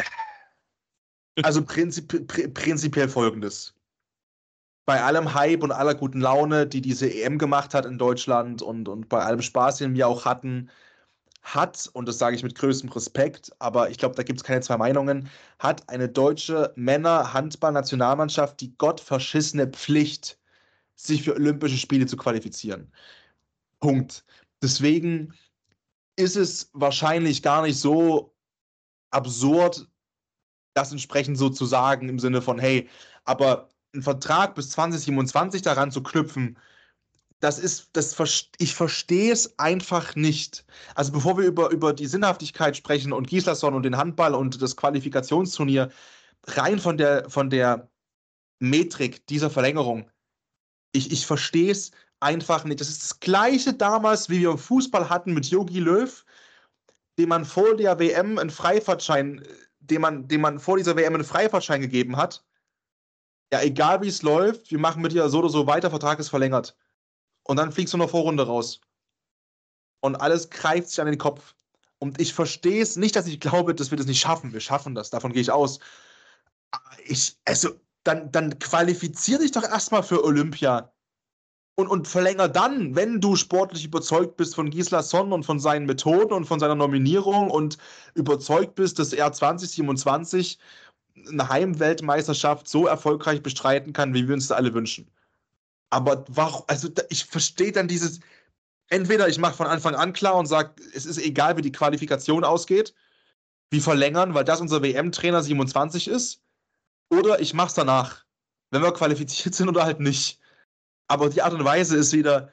Also prinzip, pr- prinzipiell Folgendes. Bei allem Hype und aller guten Laune, die diese E M gemacht hat in Deutschland und, und bei allem Spaß, den wir auch hatten, hat, und das sage ich mit größtem Respekt, aber ich glaube, da gibt es keine zwei Meinungen, hat eine deutsche Männer-Handball-Nationalmannschaft die gottverschissene Pflicht, sich für Olympische Spiele zu qualifizieren. Punkt. Deswegen ist es wahrscheinlich gar nicht so absurd, das entsprechend so zu sagen, im Sinne von, hey, aber einen Vertrag bis zwanzig siebenundzwanzig daran zu knüpfen, das ist, das, ich verstehe es einfach nicht. Also bevor wir über, über die Sinnhaftigkeit sprechen und Gislason und den Handball und das Qualifikationsturnier, rein von der, von der Metrik dieser Verlängerung, ich, ich verstehe es einfach nicht. Das ist das Gleiche damals, wie wir im Fußball hatten mit Jogi Löw, dem man vor der W M einen Freifahrtschein, dem man, dem man vor dieser W M einen Freifahrtschein gegeben hat. Ja, egal wie es läuft, wir machen mit dir so oder so weiter, Vertrag ist verlängert. Und dann fliegst du in der Vorrunde raus. Und alles greift sich an den Kopf. Und ich verstehe es nicht, dass ich glaube, dass wir das nicht schaffen. Wir schaffen das, davon gehe ich aus. Ich, also, dann, dann qualifizier dich doch erstmal für Olympia. Und, und verlänger dann, wenn du sportlich überzeugt bist von Gislason und von seinen Methoden und von seiner Nominierung und überzeugt bist, dass er zwanzig siebenundzwanzig eine Heimweltmeisterschaft so erfolgreich bestreiten kann, wie wir uns das alle wünschen. Aber warum, also ich verstehe dann dieses, entweder ich mache von Anfang an klar und sage, es ist egal, wie die Qualifikation ausgeht, wir verlängern, weil das unser W M-Trainer siebenundzwanzig ist, oder ich mache es danach, wenn wir qualifiziert sind oder halt nicht. Aber die Art und Weise ist wieder,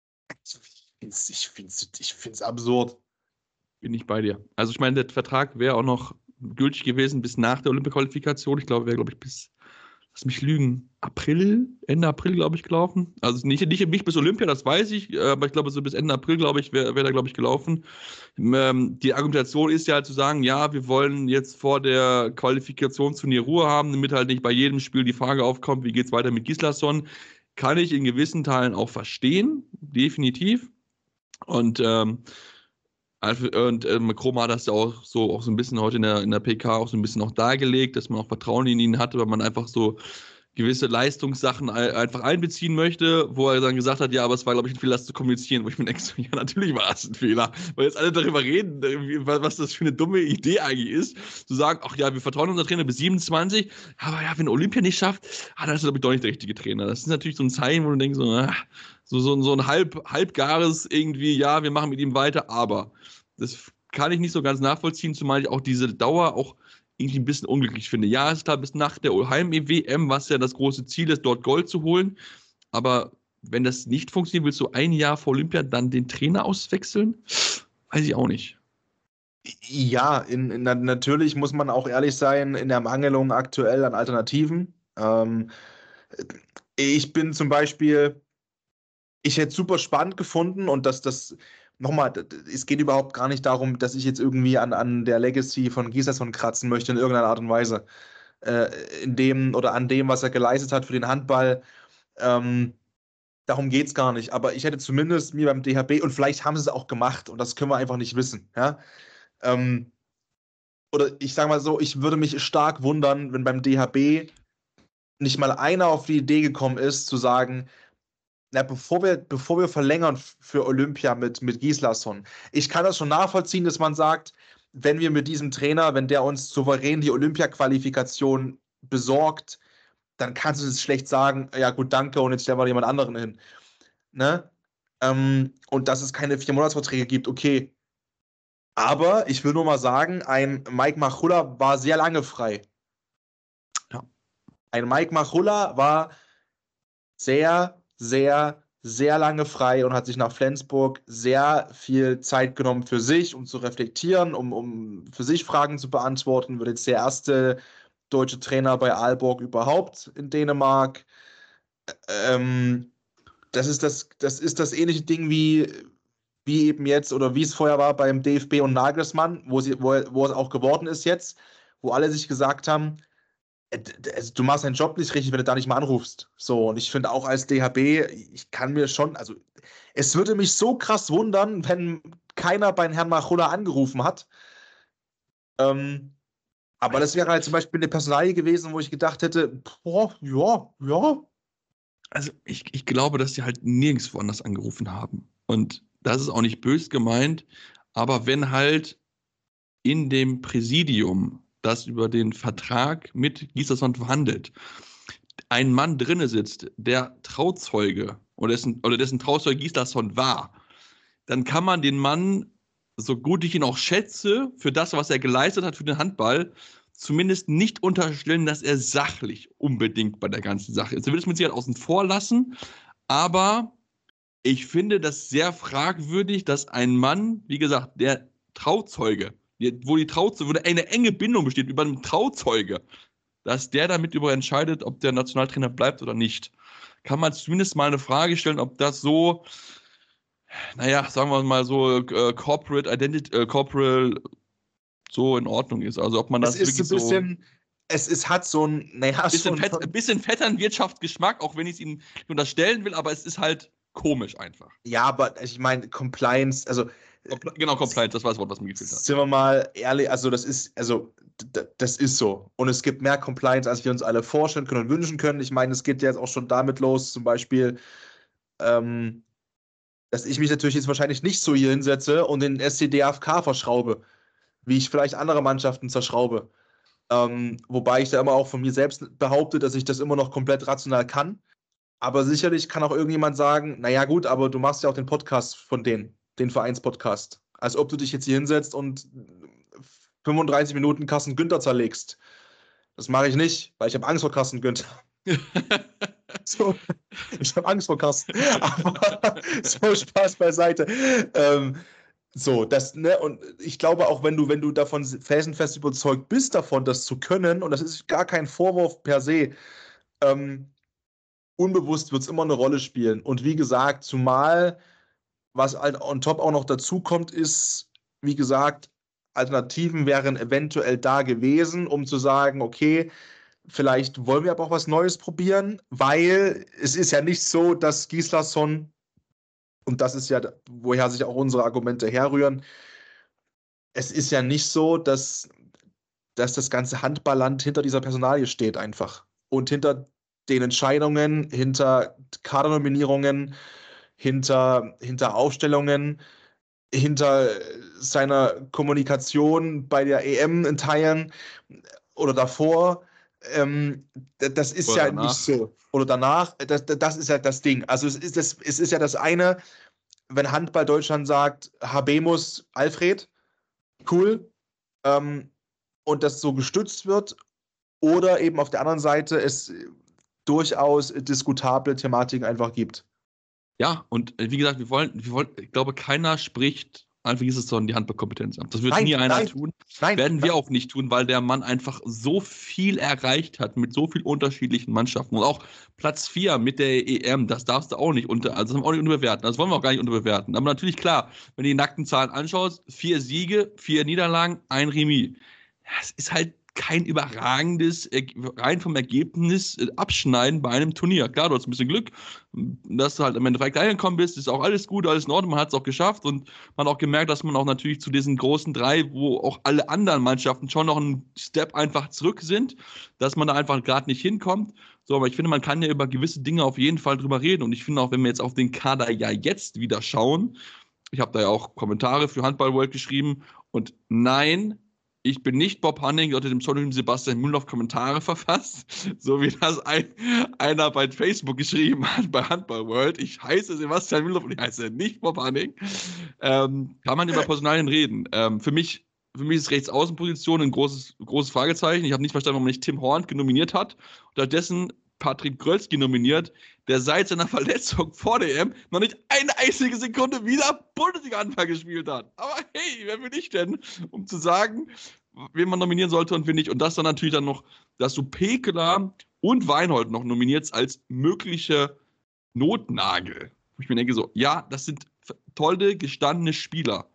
ich finde es ich find's absurd. Bin ich bei dir. Also ich meine, der Vertrag wäre auch noch gültig gewesen bis nach der Olympia-Qualifikation. Ich glaube, wäre, glaube ich, bis, lass mich lügen, April, Ende April, glaube ich, gelaufen. Also nicht, nicht, nicht bis Olympia, das weiß ich, aber ich glaube, so bis Ende April, glaube ich, wäre wär da, glaube ich, gelaufen. Ähm, die Argumentation ist ja halt zu sagen, ja, wir wollen jetzt vor der Qualifikationsturnier Ruhe haben, damit halt nicht bei jedem Spiel die Frage aufkommt, wie geht es weiter mit Gislason. Kann ich in gewissen Teilen auch verstehen, definitiv. Und ähm, Und ähm, Chroma hat das ja auch so, auch so ein bisschen heute in der, in der P K auch so ein bisschen auch dargelegt, dass man auch Vertrauen in ihn hatte, weil man einfach so gewisse Leistungssachen ein, einfach einbeziehen möchte, wo er dann gesagt hat, ja, aber es war, glaube ich, ein Fehler, das zu kommunizieren, wo ich mir denke, so, ja, natürlich war es ein Fehler, weil jetzt alle darüber reden, was das für eine dumme Idee eigentlich ist, zu sagen, ach ja, wir vertrauen unser Trainer bis siebenundzwanzig, aber ja, wenn er Olympia nicht schafft, ah, dann ist er, glaube ich, doch nicht der richtige Trainer. Das ist natürlich so ein Zeichen, wo du denkst, so, ah, so, so, so ein halb, halbgares irgendwie, ja, wir machen mit ihm weiter, aber das kann ich nicht so ganz nachvollziehen, zumal ich auch diese Dauer auch irgendwie ein bisschen unglücklich finde. Ja, ist klar, bis nach der Heim-W M, was ja das große Ziel ist, dort Gold zu holen, aber wenn das nicht funktioniert, willst du ein Jahr vor Olympia dann den Trainer auswechseln? Weiß ich auch nicht. Ja, in, in, natürlich muss man auch ehrlich sein, in der Mangelung aktuell an Alternativen. Ähm, ich bin zum Beispiel, ich hätte es super spannend gefunden und dass das, nochmal, es geht überhaupt gar nicht darum, dass ich jetzt irgendwie an, an der Legacy von Gislason kratzen möchte in irgendeiner Art und Weise. Äh, in dem oder an dem, was er geleistet hat für den Handball. Ähm, darum geht es gar nicht. Aber ich hätte zumindest mir beim D H B, und vielleicht haben sie es auch gemacht und das können wir einfach nicht wissen, ja. Ähm, oder ich sage mal so, ich würde mich stark wundern, wenn beim D H B nicht mal einer auf die Idee gekommen ist, zu sagen, na, bevor wir, bevor wir verlängern für Olympia mit, mit Gislason, ich kann das schon nachvollziehen, dass man sagt, wenn wir mit diesem Trainer, wenn der uns souverän die Olympia-Qualifikation besorgt, dann kannst du es schlecht sagen, ja gut, danke, und jetzt stellen wir jemand anderen hin. Ne? Ähm, und dass es keine Vier-Monats-Verträge gibt, okay. Aber ich will nur mal sagen, ein Mike Machulla war sehr lange frei. Ja. Ein Mike Machulla war sehr, sehr, sehr lange frei und hat sich nach Flensburg sehr viel Zeit genommen für sich, um zu reflektieren, um, um für sich Fragen zu beantworten. Wird jetzt der erste deutsche Trainer bei Aalborg überhaupt in Dänemark. Ähm, das ist das, das ist das ähnliche Ding wie, wie eben jetzt oder wie es vorher war beim D F B und Nagelsmann, wo, sie, wo, wo es auch geworden ist jetzt, wo alle sich gesagt haben, also du machst deinen Job nicht richtig, wenn du da nicht mal anrufst. So, und ich finde auch als D H B, ich kann mir schon, also es würde mich so krass wundern, wenn keiner bei Herrn Machulla angerufen hat. Ähm, aber das wäre halt zum Beispiel eine Personalie gewesen, wo ich gedacht hätte, boah, ja, ja. Also ich, ich glaube, dass die halt nirgendwo anders angerufen haben. Und das ist auch nicht böse gemeint, aber wenn halt in dem Präsidium, das über den Vertrag mit Gislason verhandelt, ein Mann drinne sitzt, der Trauzeuge oder dessen, oder dessen Trauzeuge Gislason war, dann kann man den Mann, so gut ich ihn auch schätze, für das, was er geleistet hat für den Handball, zumindest nicht unterstellen, dass er sachlich unbedingt bei der ganzen Sache ist. Er will es mit Sicherheit außen vor lassen, aber ich finde das sehr fragwürdig, dass ein Mann, wie gesagt, der Trauzeuge, wo die Trauzeuge, wo eine enge Bindung besteht über einen Trauzeuge, dass der damit über entscheidet, ob der Nationaltrainer bleibt oder nicht. Kann man zumindest mal eine Frage stellen, ob das so, naja, sagen wir mal so, äh, Corporate Identity, äh, Corporate so in Ordnung ist. Also ob man das es ist wirklich ein bisschen, so es ist, hat so ein, naja, bisschen, Fett, ein bisschen Vetternwirtschaftsgeschmack, auch wenn ich es ihnen nicht unterstellen will, aber es ist halt komisch einfach. Ja, aber ich meine, Compliance, also genau, Compliance, das war das Wort, was mir gefehlt hat. Sind wir mal ehrlich, also das ist, also das ist so. Und es gibt mehr Compliance, als wir uns alle vorstellen können und wünschen können. Ich meine, es geht ja jetzt auch schon damit los, zum Beispiel, ähm, dass ich mich natürlich jetzt wahrscheinlich nicht so hier hinsetze und den S C D F K verschraube, wie ich vielleicht andere Mannschaften zerschraube. Ähm, wobei ich da immer auch von mir selbst behaupte, dass ich das immer noch komplett rational kann. Aber sicherlich kann auch irgendjemand sagen, naja gut, aber du machst ja auch den Podcast von denen, den Vereinspodcast. Als ob du dich jetzt hier hinsetzt und fünfunddreißig Minuten Carsten Günther zerlegst. Das mache ich nicht, weil ich habe Angst vor Carsten Günther. so, ich habe Angst vor Carsten. Aber so, Spaß beiseite. Ähm, so, das, ne, und ich glaube auch, wenn du, wenn du davon felsenfest überzeugt bist, davon, das zu können, und das ist gar kein Vorwurf per se, ähm, unbewusst wird es immer eine Rolle spielen. Und wie gesagt, zumal, was halt on top auch noch dazu kommt, ist, wie gesagt, Alternativen wären eventuell da gewesen, um zu sagen, okay, vielleicht wollen wir aber auch was Neues probieren, weil es ist ja nicht so, dass Gislason, und das ist ja, woher sich auch unsere Argumente herrühren, es ist ja nicht so, dass, dass das ganze Handballland hinter dieser Personalie steht einfach. Und hinter den Entscheidungen, hinter Kadernominierungen, hinter, hinter Aufstellungen, hinter seiner Kommunikation bei der E M in Teilen oder davor. Ähm, das ist oder ja danach. Nicht so. Oder danach, das, das ist ja das Ding. Also es ist, das, es ist ja das eine, wenn Handball Deutschland sagt, Habemus Alfred, cool, ähm, und das so gestützt wird, oder eben auf der anderen Seite es durchaus diskutable Thematiken einfach gibt. Ja, und wie gesagt, wir wollen, wir wollen, ich glaube, keiner spricht Einfach hieß es doch die Handballkompetenz haben. Das wird Nein, nie einer nein, tun. nein, Werden wir nein. auch nicht tun, weil der Mann einfach so viel erreicht hat mit so vielen unterschiedlichen Mannschaften. Und auch Platz vier mit der E M, das darfst du auch nicht unter, also das haben wir auch nicht unterbewerten. Das wollen wir auch gar nicht unterbewerten. Aber natürlich, klar, wenn du die nackten Zahlen anschaust, vier Siege, vier Niederlagen, ein Remis. Das ist halt kein überragendes, rein vom Ergebnis abschneiden bei einem Turnier. Klar, du hast ein bisschen Glück, dass du halt am Ende reingekommen bist, ist auch alles gut, alles in Ordnung, man hat es auch geschafft und man hat auch gemerkt, dass man auch natürlich zu diesen großen drei, wo auch alle anderen Mannschaften schon noch einen Step einfach zurück sind, dass man da einfach gerade nicht hinkommt. So, aber ich finde, man kann ja über gewisse Dinge auf jeden Fall drüber reden und ich finde auch, wenn wir jetzt auf den Kader ja jetzt wieder schauen, ich habe da ja auch Kommentare für Handball World geschrieben und nein, ich bin nicht Bob Hanning, der unter dem Pseudonym Sebastian Mühlenhoff Kommentare verfasst, so wie das ein, einer bei Facebook geschrieben hat bei Handball World. Ich heiße Sebastian Mühlenhoff und ich heiße nicht Bob Hanning. Ähm, kann man über Personalien reden. Ähm, für mich, für mich ist Rechtsaußenposition ein großes, großes Fragezeichen. Ich habe nicht verstanden, warum man nicht Tim Horn nominiert hat. Stattdessen Patrick Grölski nominiert, der seit seiner Verletzung vor der E M noch nicht eine einzige Sekunde wieder Bundesliga-Anfang gespielt hat. Aber hey, wer bin ich denn, um zu sagen, wen man nominieren sollte und wen nicht. Und das dann natürlich dann noch, dass du Pekela und Weinhold noch nominiert als mögliche Notnagel. Wo ich mir denke so, ja, das sind tolle, gestandene Spieler.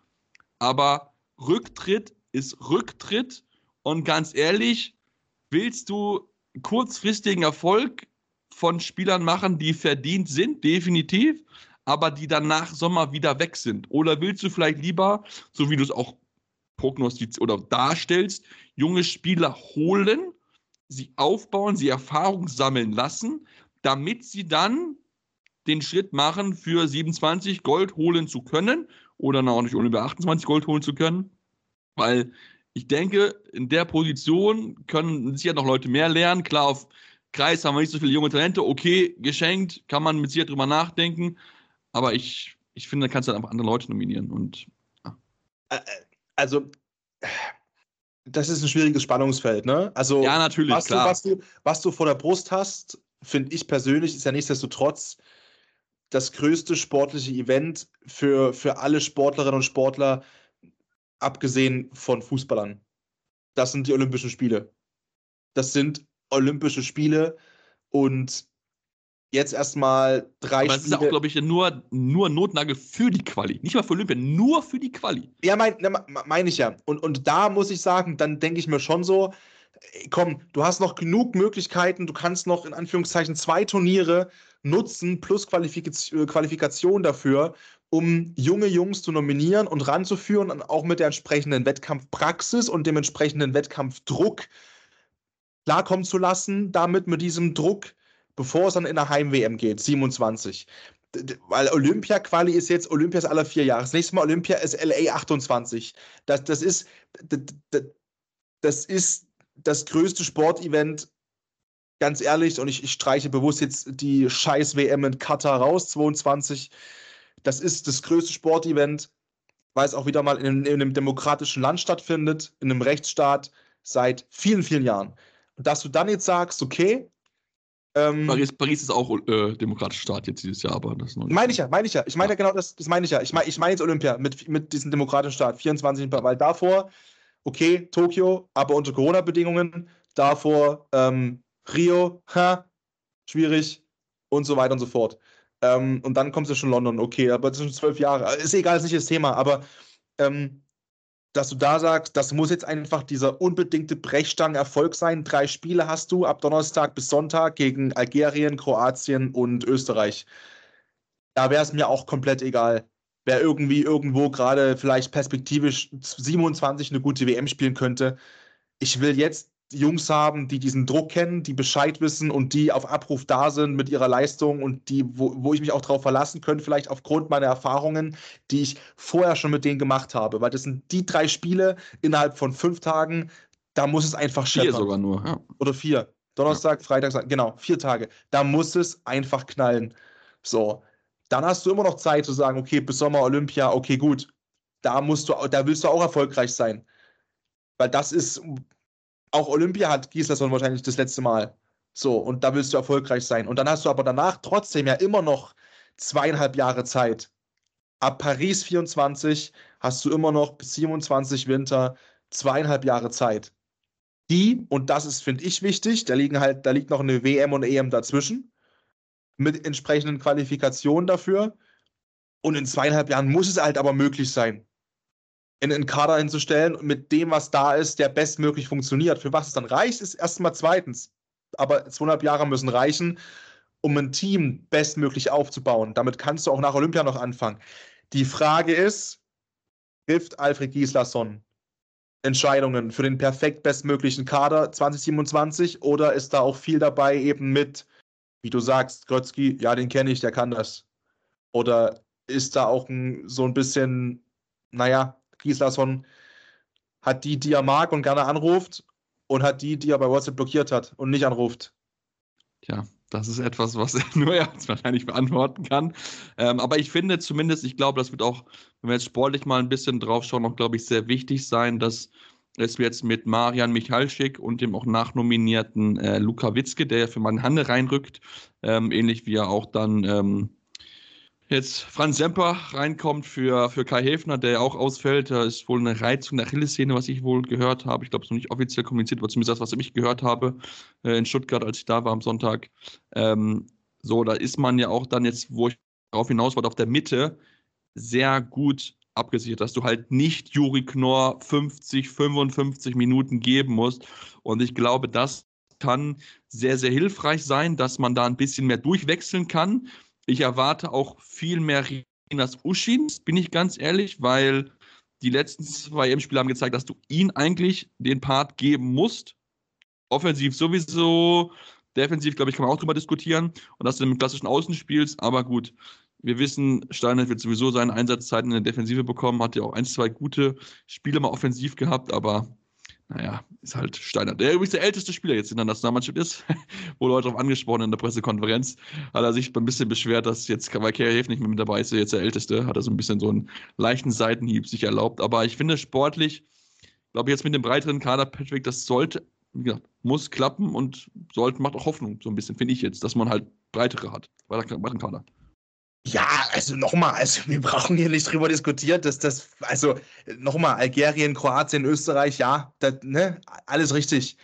Aber Rücktritt ist Rücktritt. Und ganz ehrlich, willst du kurzfristigen Erfolg von Spielern machen, die verdient sind, definitiv, aber die dann nach Sommer wieder weg sind? Oder willst du vielleicht lieber, so wie du es auch prognostizierst oder darstellst, junge Spieler holen, sie aufbauen, sie Erfahrung sammeln lassen, damit sie dann den Schritt machen, für siebenundzwanzig Gold holen zu können oder noch nicht Olympia achtundzwanzig Gold holen zu können? Weil ich denke, in der Position können sicher noch Leute mehr lernen. Klar, auf Kreis haben wir nicht so viele junge Talente. Okay, geschenkt, kann man mit Sicherheit drüber nachdenken. Aber ich, ich finde, da kannst du dann einfach andere Leute nominieren. Und, ja. Also, das ist ein schwieriges Spannungsfeld, ne? Also, ja, natürlich, was klar. Du, was, du, was du vor der Brust hast, finde ich persönlich, ist ja nichtsdestotrotz das größte sportliche Event für, für alle Sportlerinnen und Sportler, abgesehen von Fußballern. Das sind die Olympischen Spiele. Das sind Olympische Spiele und jetzt erstmal drei Aber es ist ja auch, glaube ich, nur, nur Notnagel für die Quali. Nicht mal für Olympia, nur für die Quali. Ja, meine mein ich ja. Und, und da muss ich sagen, dann denke ich mir schon so, komm, du hast noch genug Möglichkeiten, du kannst noch in Anführungszeichen zwei Turniere nutzen, plus Qualifikation, Qualifikation dafür, um junge Jungs zu nominieren und ranzuführen und auch mit der entsprechenden Wettkampfpraxis und dem entsprechenden Wettkampfdruck klarkommen zu lassen, damit mit diesem Druck, bevor es dann in der Heim-W M geht, siebenundzwanzig. Weil Olympia-Quali ist jetzt Olympias alle vier Jahre. Das nächste Mal Olympia ist L A achtundzwanzig. Das, das, ist, das, das ist das größte Sportevent, ganz ehrlich, und ich, ich streiche bewusst jetzt die scheiß W M in Katar raus, zweiundzwanzig. Das ist das größte Sportevent, weil es auch wieder mal in, in einem demokratischen Land stattfindet, in einem Rechtsstaat seit vielen, vielen Jahren. Und dass du dann jetzt sagst, okay, ähm, Paris, Paris ist auch äh, demokratischer Staat jetzt dieses Jahr, aber das ist noch nicht. Meine ich ja, meine ich ja. Ich meine ja genau, das, das meine ich ja. Ich meine ich mein jetzt Olympia mit, mit diesem demokratischen Staat, vierundzwanzig, weil davor, okay, Tokio, aber unter Corona-Bedingungen, davor ähm, Rio, ha, schwierig und so weiter und so fort. Ähm, und dann kommst du schon London, okay, aber das sind zwölf Jahre. Ist egal, ist nicht das Thema, aber ähm, dass du da sagst, das muss jetzt einfach dieser unbedingte Brechstangen-Erfolg sein. Drei Spiele hast du ab Donnerstag bis Sonntag gegen Algerien, Kroatien und Österreich. Da wäre es mir auch komplett egal, wer irgendwie irgendwo gerade vielleicht perspektivisch siebenundzwanzig eine gute W M spielen könnte. Ich will jetzt Jungs haben, die diesen Druck kennen, die Bescheid wissen und die auf Abruf da sind mit ihrer Leistung und die, wo, wo ich mich auch darauf verlassen könnte, vielleicht aufgrund meiner Erfahrungen, die ich vorher schon mit denen gemacht habe. Weil das sind die drei Spiele innerhalb von fünf Tagen, da muss es einfach scheppern. Vier sogar nur, ja. Oder vier. Donnerstag, ja. Freitag, genau, vier Tage. Da muss es einfach knallen. So, dann hast du immer noch Zeit zu sagen, okay, bis Sommer Olympia, okay, gut. Da musst du, da willst du auch erfolgreich sein. Weil das ist... Auch Olympia hat Gislason wahrscheinlich das letzte Mal. So, und da willst du erfolgreich sein. Und dann hast du aber danach trotzdem ja immer noch zweieinhalb Jahre Zeit. Ab Paris vierundzwanzig hast du immer noch bis siebenundzwanzig Winter zweieinhalb Jahre Zeit. Die, und das ist, finde ich, wichtig, da liegen halt, da liegt noch eine W M und E M dazwischen, mit entsprechenden Qualifikationen dafür. Und in zweieinhalb Jahren muss es halt aber möglich sein, in einen Kader hinzustellen und mit dem, was da ist, der bestmöglich funktioniert. Für was es dann reicht, ist erstmal zweitens. Aber zweieinhalb Jahre müssen reichen, um ein Team bestmöglich aufzubauen. Damit kannst du auch nach Olympia noch anfangen. Die Frage ist, trifft Alfred Gislason Entscheidungen für den perfekt bestmöglichen Kader zwanzig siebenundzwanzig oder ist da auch viel dabei eben mit, wie du sagst, Grötzky, ja, den kenne ich, der kann das. Oder ist da auch ein, so ein bisschen, naja, Gislason hat die, die er mag und gerne anruft und hat die, die er bei WhatsApp blockiert hat und nicht anruft. Tja, das ist etwas, was nur er uns wahrscheinlich beantworten kann. Ähm, aber ich finde zumindest, ich glaube, das wird auch, wenn wir jetzt sportlich mal ein bisschen drauf schauen, auch, glaube ich, sehr wichtig sein, dass es jetzt mit Marian Michalczyk und dem auch nachnominierten äh, Luka Witzke, der ja für Mann-Hanne reinrückt, ähm, ähnlich wie er auch dann ähm, jetzt Franz Semper reinkommt für, für Kai Häfner, der ja auch ausfällt. Da ist wohl eine Reizung der Achillessehne, was ich wohl gehört habe. Ich glaube, es ist noch nicht offiziell kommuniziert, aber zumindest das, was ich gehört habe äh, in Stuttgart, als ich da war am Sonntag. Ähm, so, da ist man ja auch dann jetzt, wo ich darauf hinaus wollte, auf der Mitte sehr gut abgesichert, dass du halt nicht Juri Knorr fünfzig, fünfundfünfzig Minuten geben musst. Und ich glaube, das kann sehr, sehr hilfreich sein, dass man da ein bisschen mehr durchwechseln kann. Ich erwarte auch viel mehr Rinas Uschins, bin ich ganz ehrlich, weil die letzten zwei E M-Spiele haben gezeigt, dass du ihn eigentlich den Part geben musst. Offensiv sowieso, defensiv, glaube ich, kann man auch drüber diskutieren und dass du mit klassischen Außen spielst, aber gut. Wir wissen, Steiner wird sowieso seine Einsatzzeiten in der Defensive bekommen, hat ja auch ein, zwei gute Spiele mal offensiv gehabt, aber naja, ist halt Steiner. Der übrigens der älteste Spieler jetzt in der Nationalmannschaft ist, wurde heute darauf angesprochen in der Pressekonferenz, hat er sich ein bisschen beschwert, dass jetzt, weil Kerr nicht mehr mit dabei ist, der jetzt der Älteste, hat er so ein bisschen so einen leichten Seitenhieb sich erlaubt, aber ich finde sportlich, glaube ich jetzt mit dem breiteren Kader, Patrick, das sollte, wie gesagt, muss klappen und sollte, macht auch Hoffnung so ein bisschen, finde ich jetzt, dass man halt breitere hat, breiteren Kader. Ja, also nochmal, also wir brauchen hier nicht drüber diskutieren, dass das, also nochmal, Algerien, Kroatien, Österreich, ja, das, ne, alles richtig.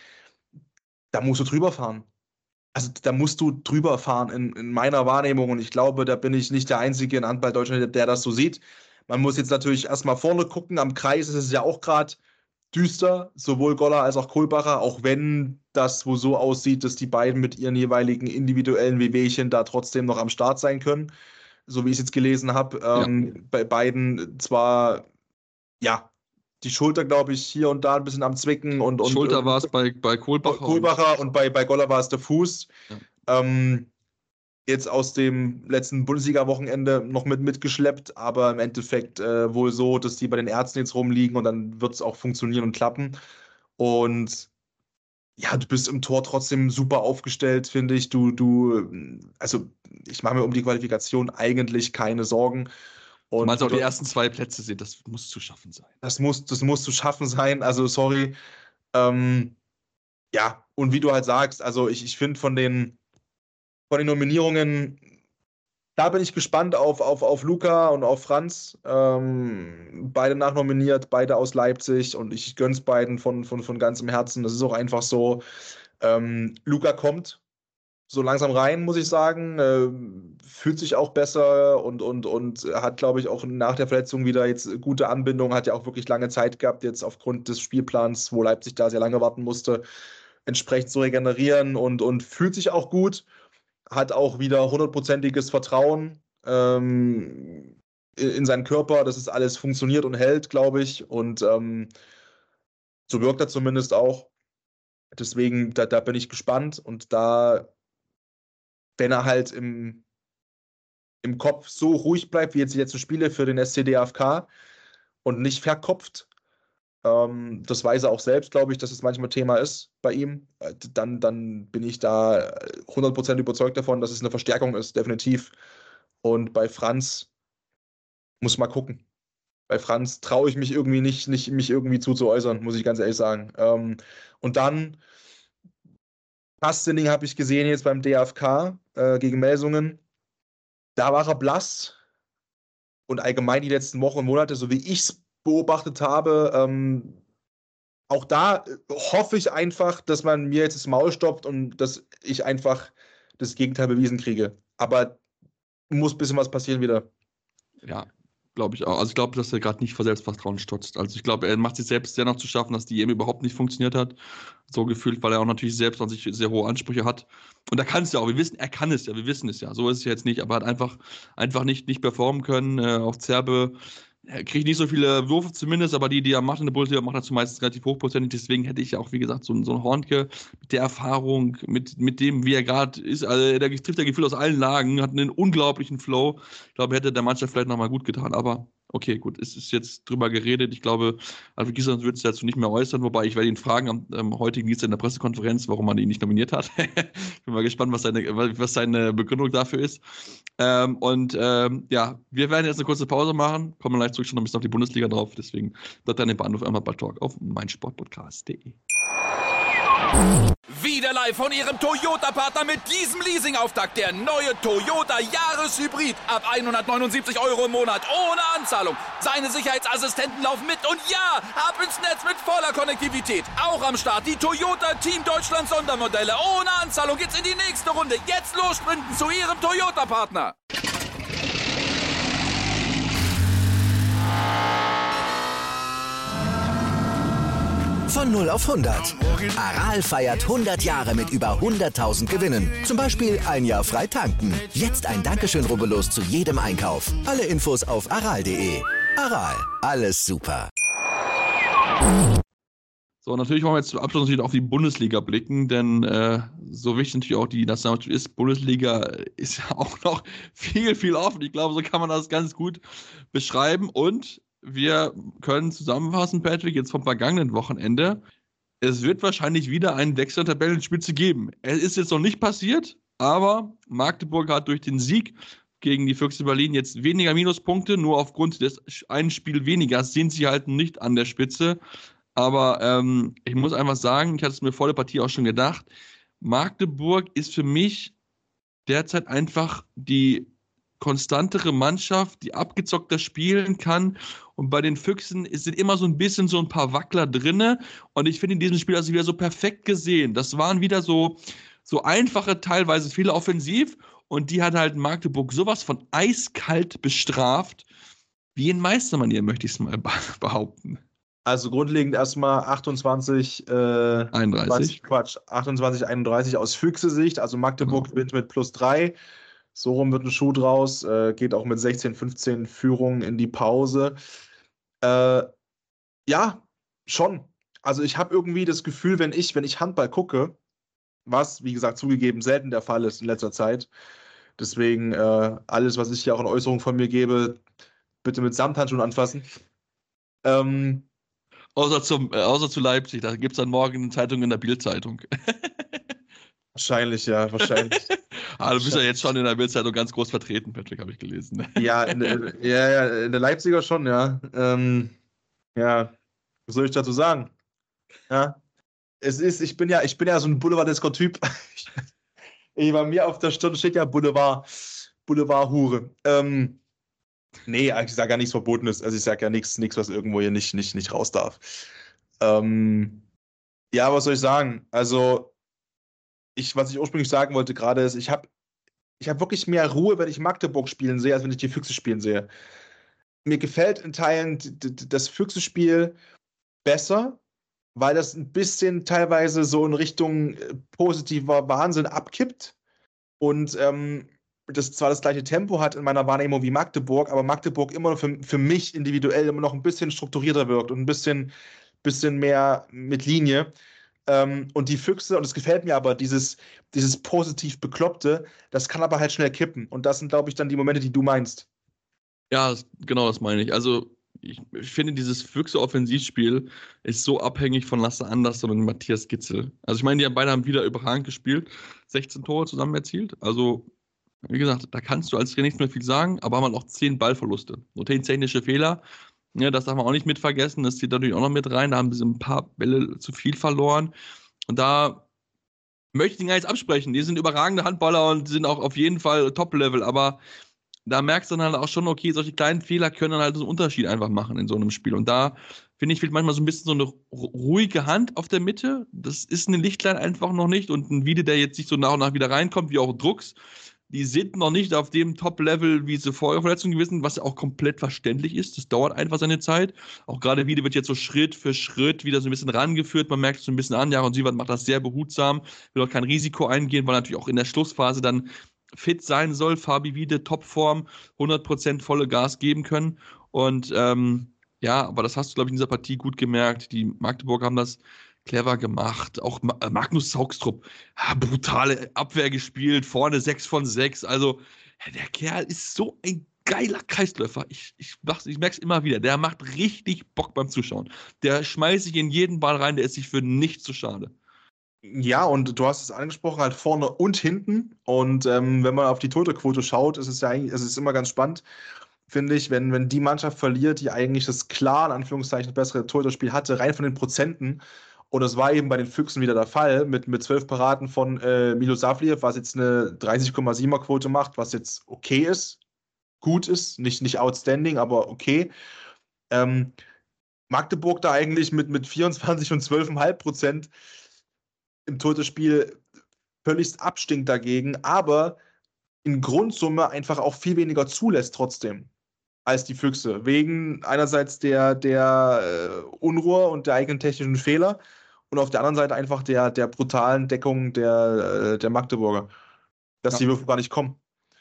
Da musst du drüber fahren. Also da musst du drüber fahren in, in meiner Wahrnehmung und ich glaube, da bin ich nicht der Einzige in Handball Deutschland, der, der das so sieht. Man muss jetzt natürlich erstmal vorne gucken, am Kreis ist es ja auch gerade düster, sowohl Goller als auch Kohlbacher, auch wenn das wohl so aussieht, dass die beiden mit ihren jeweiligen individuellen Wehwehchen da trotzdem noch am Start sein können. So wie ich es jetzt gelesen habe, ähm, ja. Bei beiden zwar, ja, die Schulter, glaube ich, hier und da ein bisschen am Zwicken. Und, und Schulter war es bei, bei Kohlbacher. Kohlbacher und, und bei, bei Goller war es der Fuß. Ja. Ähm, jetzt aus dem letzten Bundesliga-Wochenende noch mit mitgeschleppt, aber im Endeffekt äh, wohl so, dass die bei den Ärzten jetzt rumliegen und dann wird es auch funktionieren und klappen. Und ja, du bist im Tor trotzdem super aufgestellt, finde ich. Du, du, also ich mache mir um die Qualifikation eigentlich keine Sorgen. Und mal so die ersten zwei Plätze sind, das muss zu schaffen sein. Das muss, das muss zu schaffen sein, also sorry. Ähm, ja, und wie du halt sagst, also ich, ich finde von den, von den Nominierungen, da bin ich gespannt auf, auf, auf Luca und auf Franz. Ähm, beide nachnominiert, beide aus Leipzig und ich gönn's beiden von, von, von ganzem Herzen. Das ist auch einfach so. Ähm, Luca kommt so langsam rein, muss ich sagen. Äh, fühlt sich auch besser und, und, und hat, glaube ich, auch nach der Verletzung wieder jetzt gute Anbindung. Hat ja auch wirklich lange Zeit gehabt, jetzt aufgrund des Spielplans, wo Leipzig da sehr lange warten musste, entsprechend zu regenerieren und, und fühlt sich auch gut. Hat auch wieder hundertprozentiges Vertrauen ähm, in seinen Körper, dass es alles funktioniert und hält, glaube ich. Und ähm, so wirkt er zumindest auch. Deswegen, da, da bin ich gespannt. Und da, wenn er halt im, im Kopf so ruhig bleibt, wie jetzt die letzten Spiele für den S C D F K und nicht verkopft, Ähm, das weiß er auch selbst, glaube ich, dass es manchmal Thema ist bei ihm. Dann, dann bin ich da hundert Prozent überzeugt davon, dass es eine Verstärkung ist, definitiv. Und bei Franz muss mal gucken. Bei Franz traue ich mich irgendwie nicht, nicht, mich irgendwie zu, zu äußern, muss ich ganz ehrlich sagen. Ähm, und dann, Pastinning habe ich gesehen jetzt beim D F K äh, gegen Melsungen. Da war er blass. Und allgemein die letzten Wochen und Monate, so wie ich es beobachtet habe. Ähm, auch da hoffe ich einfach, dass man mir jetzt das Maul stoppt und dass ich einfach das Gegenteil bewiesen kriege. Aber muss ein bisschen was passieren wieder. Ja, glaube ich auch. Also ich glaube, dass er gerade nicht vor Selbstvertrauen stotzt. Also ich glaube, er macht sich selbst sehr noch zu schaffen, dass die E M überhaupt nicht funktioniert hat. So gefühlt, weil er auch natürlich selbst an sich sehr hohe Ansprüche hat. Und er kann es ja auch. Wir wissen, er kann es ja. Wir wissen es ja. So ist es jetzt nicht. Aber er hat einfach, einfach nicht, nicht performen können. Äh, auf Zerbe er kriegt nicht so viele Würfe zumindest, aber die, die er macht in der Bundesliga, macht er zumeist relativ hochprozentig. Deswegen hätte ich ja auch, wie gesagt, so, so einen Hornke mit der Erfahrung, mit, mit dem, wie er gerade ist. Also der trifft ja Gefühl aus allen Lagen, hat einen unglaublichen Flow. Ich glaube, hätte der Mannschaft vielleicht nochmal gut getan. Aber okay, gut, es ist jetzt drüber geredet. Ich glaube, Alfred Giesler wird es dazu nicht mehr äußern, wobei ich werde ihn fragen am ähm, heutigen Dienstag in der Pressekonferenz, warum man ihn nicht nominiert hat. Ich bin mal gespannt, was seine, was seine Begründung dafür ist. Ähm, und ähm, ja, wir werden jetzt eine kurze Pause machen, kommen gleich zurück schon ein bisschen auf die Bundesliga drauf, deswegen dort dann den Bahnhof einmal bei Talk auf meinsportpodcast punkt de. Wieder live von Ihrem Toyota-Partner mit diesem Leasing-Auftakt. Der neue Toyota Jahreshybrid. Ab hundertneunundsiebzig Euro im Monat. Ohne Anzahlung. Seine Sicherheitsassistenten laufen mit. Und ja, ab ins Netz mit voller Konnektivität. Auch am Start die Toyota Team Deutschland Sondermodelle. Ohne Anzahlung geht's in die nächste Runde. Jetzt los sprinten zu Ihrem Toyota-Partner. Von null auf hundert. Aral feiert hundert Jahre mit über hunderttausend Gewinnen. Zum Beispiel ein Jahr frei tanken. Jetzt ein Dankeschön, rubbellos zu jedem Einkauf. Alle Infos auf aral punkt de. Aral, alles super. So, natürlich wollen wir jetzt zum Abschluss natürlich auf die Bundesliga blicken, denn äh, so wichtig natürlich auch die Nationalmannschaft ist, Bundesliga ist ja auch noch viel, viel offen. Ich glaube, so kann man das ganz gut beschreiben und wir können zusammenfassen, Patrick, jetzt vom vergangenen Wochenende. Es wird wahrscheinlich wieder einen Wechsel der Tabellenspitze geben. Es ist jetzt noch nicht passiert, aber Magdeburg hat durch den Sieg gegen die Füchse Berlin jetzt weniger Minuspunkte. Nur aufgrund des einen Spiel weniger sind sie halt nicht an der Spitze. Aber ähm, ich muss einfach sagen, ich hatte es mir vor der Partie auch schon gedacht, Magdeburg ist für mich derzeit einfach die konstantere Mannschaft, die abgezockter spielen kann. Und bei den Füchsen sind immer so ein bisschen so ein paar Wackler drinne. Und ich finde in diesem Spiel also wieder so perfekt gesehen. Das waren wieder so, so einfache, teilweise Fehler offensiv. Und die hat halt Magdeburg sowas von eiskalt bestraft, wie in Meistermanier, möchte ich es mal behaupten. Also grundlegend erstmal achtundzwanzig, äh, einunddreißig. Quatsch, achtundzwanzig, einunddreißig aus Füchse-Sicht. Also Magdeburg Mhm. gewinnt mit plus drei. So rum wird ein Schuh draus. Äh, geht auch mit sechzehn, fünfzehn Führungen in die Pause. Äh, ja, schon. Also ich habe irgendwie das Gefühl, wenn ich, wenn ich Handball gucke, was, wie gesagt, zugegeben selten der Fall ist in letzter Zeit. Deswegen äh, alles, was ich hier auch in Äußerungen von mir gebe, bitte mit Samthandschuhen anfassen. Ähm, Außer, zum, äh, außer zu Leipzig, da gibt es dann morgen eine Zeitung in der Bild-Zeitung. Wahrscheinlich, ja, wahrscheinlich. Ah, du bist ja jetzt schon in der Bild-Zeitung ganz groß vertreten, Patrick, habe ich gelesen. Ja, in, der- ja, ja, in der Leipziger schon, ja. Ähm, ja, was soll ich dazu sagen? Ja, es ist, ich bin ja, ich bin ja so ein boulevardesker Typ. Ich, bei mir auf der Stirn steht ja Boulevard, Boulevard-Hure. Ähm, nee, ich sage ja nichts Verbotenes. Also ich sage ja nichts, nichts, was irgendwo hier nicht, nicht, nicht raus darf. Ähm, ja, was soll ich sagen? Also, ich, was ich ursprünglich sagen wollte gerade ist, ich habe ich hab wirklich mehr Ruhe, wenn ich Magdeburg spielen sehe, als wenn ich die Füchse spielen sehe. Mir gefällt in Teilen d- d- das Füchse-Spiel besser, weil das ein bisschen teilweise so in Richtung äh, positiver Wahnsinn abkippt und ähm, das zwar das gleiche Tempo hat in meiner Wahrnehmung wie Magdeburg, aber Magdeburg immer noch für, für mich individuell immer noch ein bisschen strukturierter wirkt und ein bisschen, bisschen mehr mit Linie. Ähm, und die Füchse, und es gefällt mir aber, dieses, dieses positiv Bekloppte, das kann aber halt schnell kippen. Und das sind, glaube ich, dann die Momente, die du meinst. Ja, das, genau das meine ich. Also, ich, ich finde, dieses Füchse-Offensivspiel ist so abhängig von Lasse Andersson und Matthias Gitzel. Also, ich meine, die beide haben wieder überragend gespielt, sechzehn Tore zusammen erzielt. Also, wie gesagt, da kannst du als Trainer nicht mehr viel sagen, aber haben halt auch zehn Ballverluste. So zehn technische Fehler. Ja, das darf man auch nicht mit vergessen. Das zieht natürlich auch noch mit rein. Da haben sie ein paar Bälle zu viel verloren. Und da möchte ich ihn gar nicht absprechen. Die sind überragende Handballer und sind auch auf jeden Fall Top-Level. Aber da merkst du dann halt auch schon, okay, solche kleinen Fehler können dann halt so einen Unterschied einfach machen in so einem Spiel. Und da, finde ich, fehlt manchmal so ein bisschen so eine ruhige Hand auf der Mitte. Das ist eine Lichtlein einfach noch nicht. Und ein Wiede, der jetzt nicht so nach und nach wieder reinkommt, wie auch Drucks, die sind noch nicht auf dem Top-Level, wie sie vorher Verletzungen gewesen sind, was auch komplett verständlich ist. Das dauert einfach seine Zeit. Auch gerade Wiede wird jetzt so Schritt für Schritt wieder so ein bisschen rangeführt. Man merkt es so ein bisschen an. Jaron Siewert macht das sehr behutsam, will auch kein Risiko eingehen, weil natürlich auch in der Schlussphase dann fit sein soll. Fabi Wiede, Topform, hundert Prozent volle Gas geben können. Und ähm, ja, aber das hast du, glaube ich, in dieser Partie gut gemerkt. Die Magdeburger haben das clever gemacht. Auch Magnus Saugstrup, ja, brutale Abwehr gespielt, vorne sechs von sechs. Also, ja, der Kerl ist so ein geiler Kreisläufer. Ich, ich, ich merke es immer wieder. Der macht richtig Bock beim Zuschauen. Der schmeißt sich in jeden Ball rein, der ist sich für nichts zu schade. Ja, und du hast es angesprochen, halt vorne und hinten. Und ähm, wenn man auf die Torhüterquote schaut, ist es ja eigentlich, es ist immer ganz spannend, finde ich, wenn, wenn die Mannschaft verliert, die eigentlich das klar, in Anführungszeichen, bessere Torhüterspiel hatte, rein von den Prozenten. Und das war eben bei den Füchsen wieder der Fall, mit, mit zwölf Paraden von äh, Milo Savliev, was jetzt eine dreißig Komma sieben Quote macht, was jetzt okay ist, gut ist, nicht, nicht outstanding, aber okay. Ähm, Magdeburg da eigentlich mit, mit vierundzwanzig und zwölf Komma fünf Prozent im Torhüterspiel völlig abstinkt dagegen, aber in Grundsumme einfach auch viel weniger zulässt trotzdem als die Füchse. Wegen einerseits der, der äh, Unruhe und der eigenen technischen Fehler und auf der anderen Seite einfach der, der brutalen Deckung der, äh, der Magdeburger. Dass ja. die Würfe gar nicht kommen.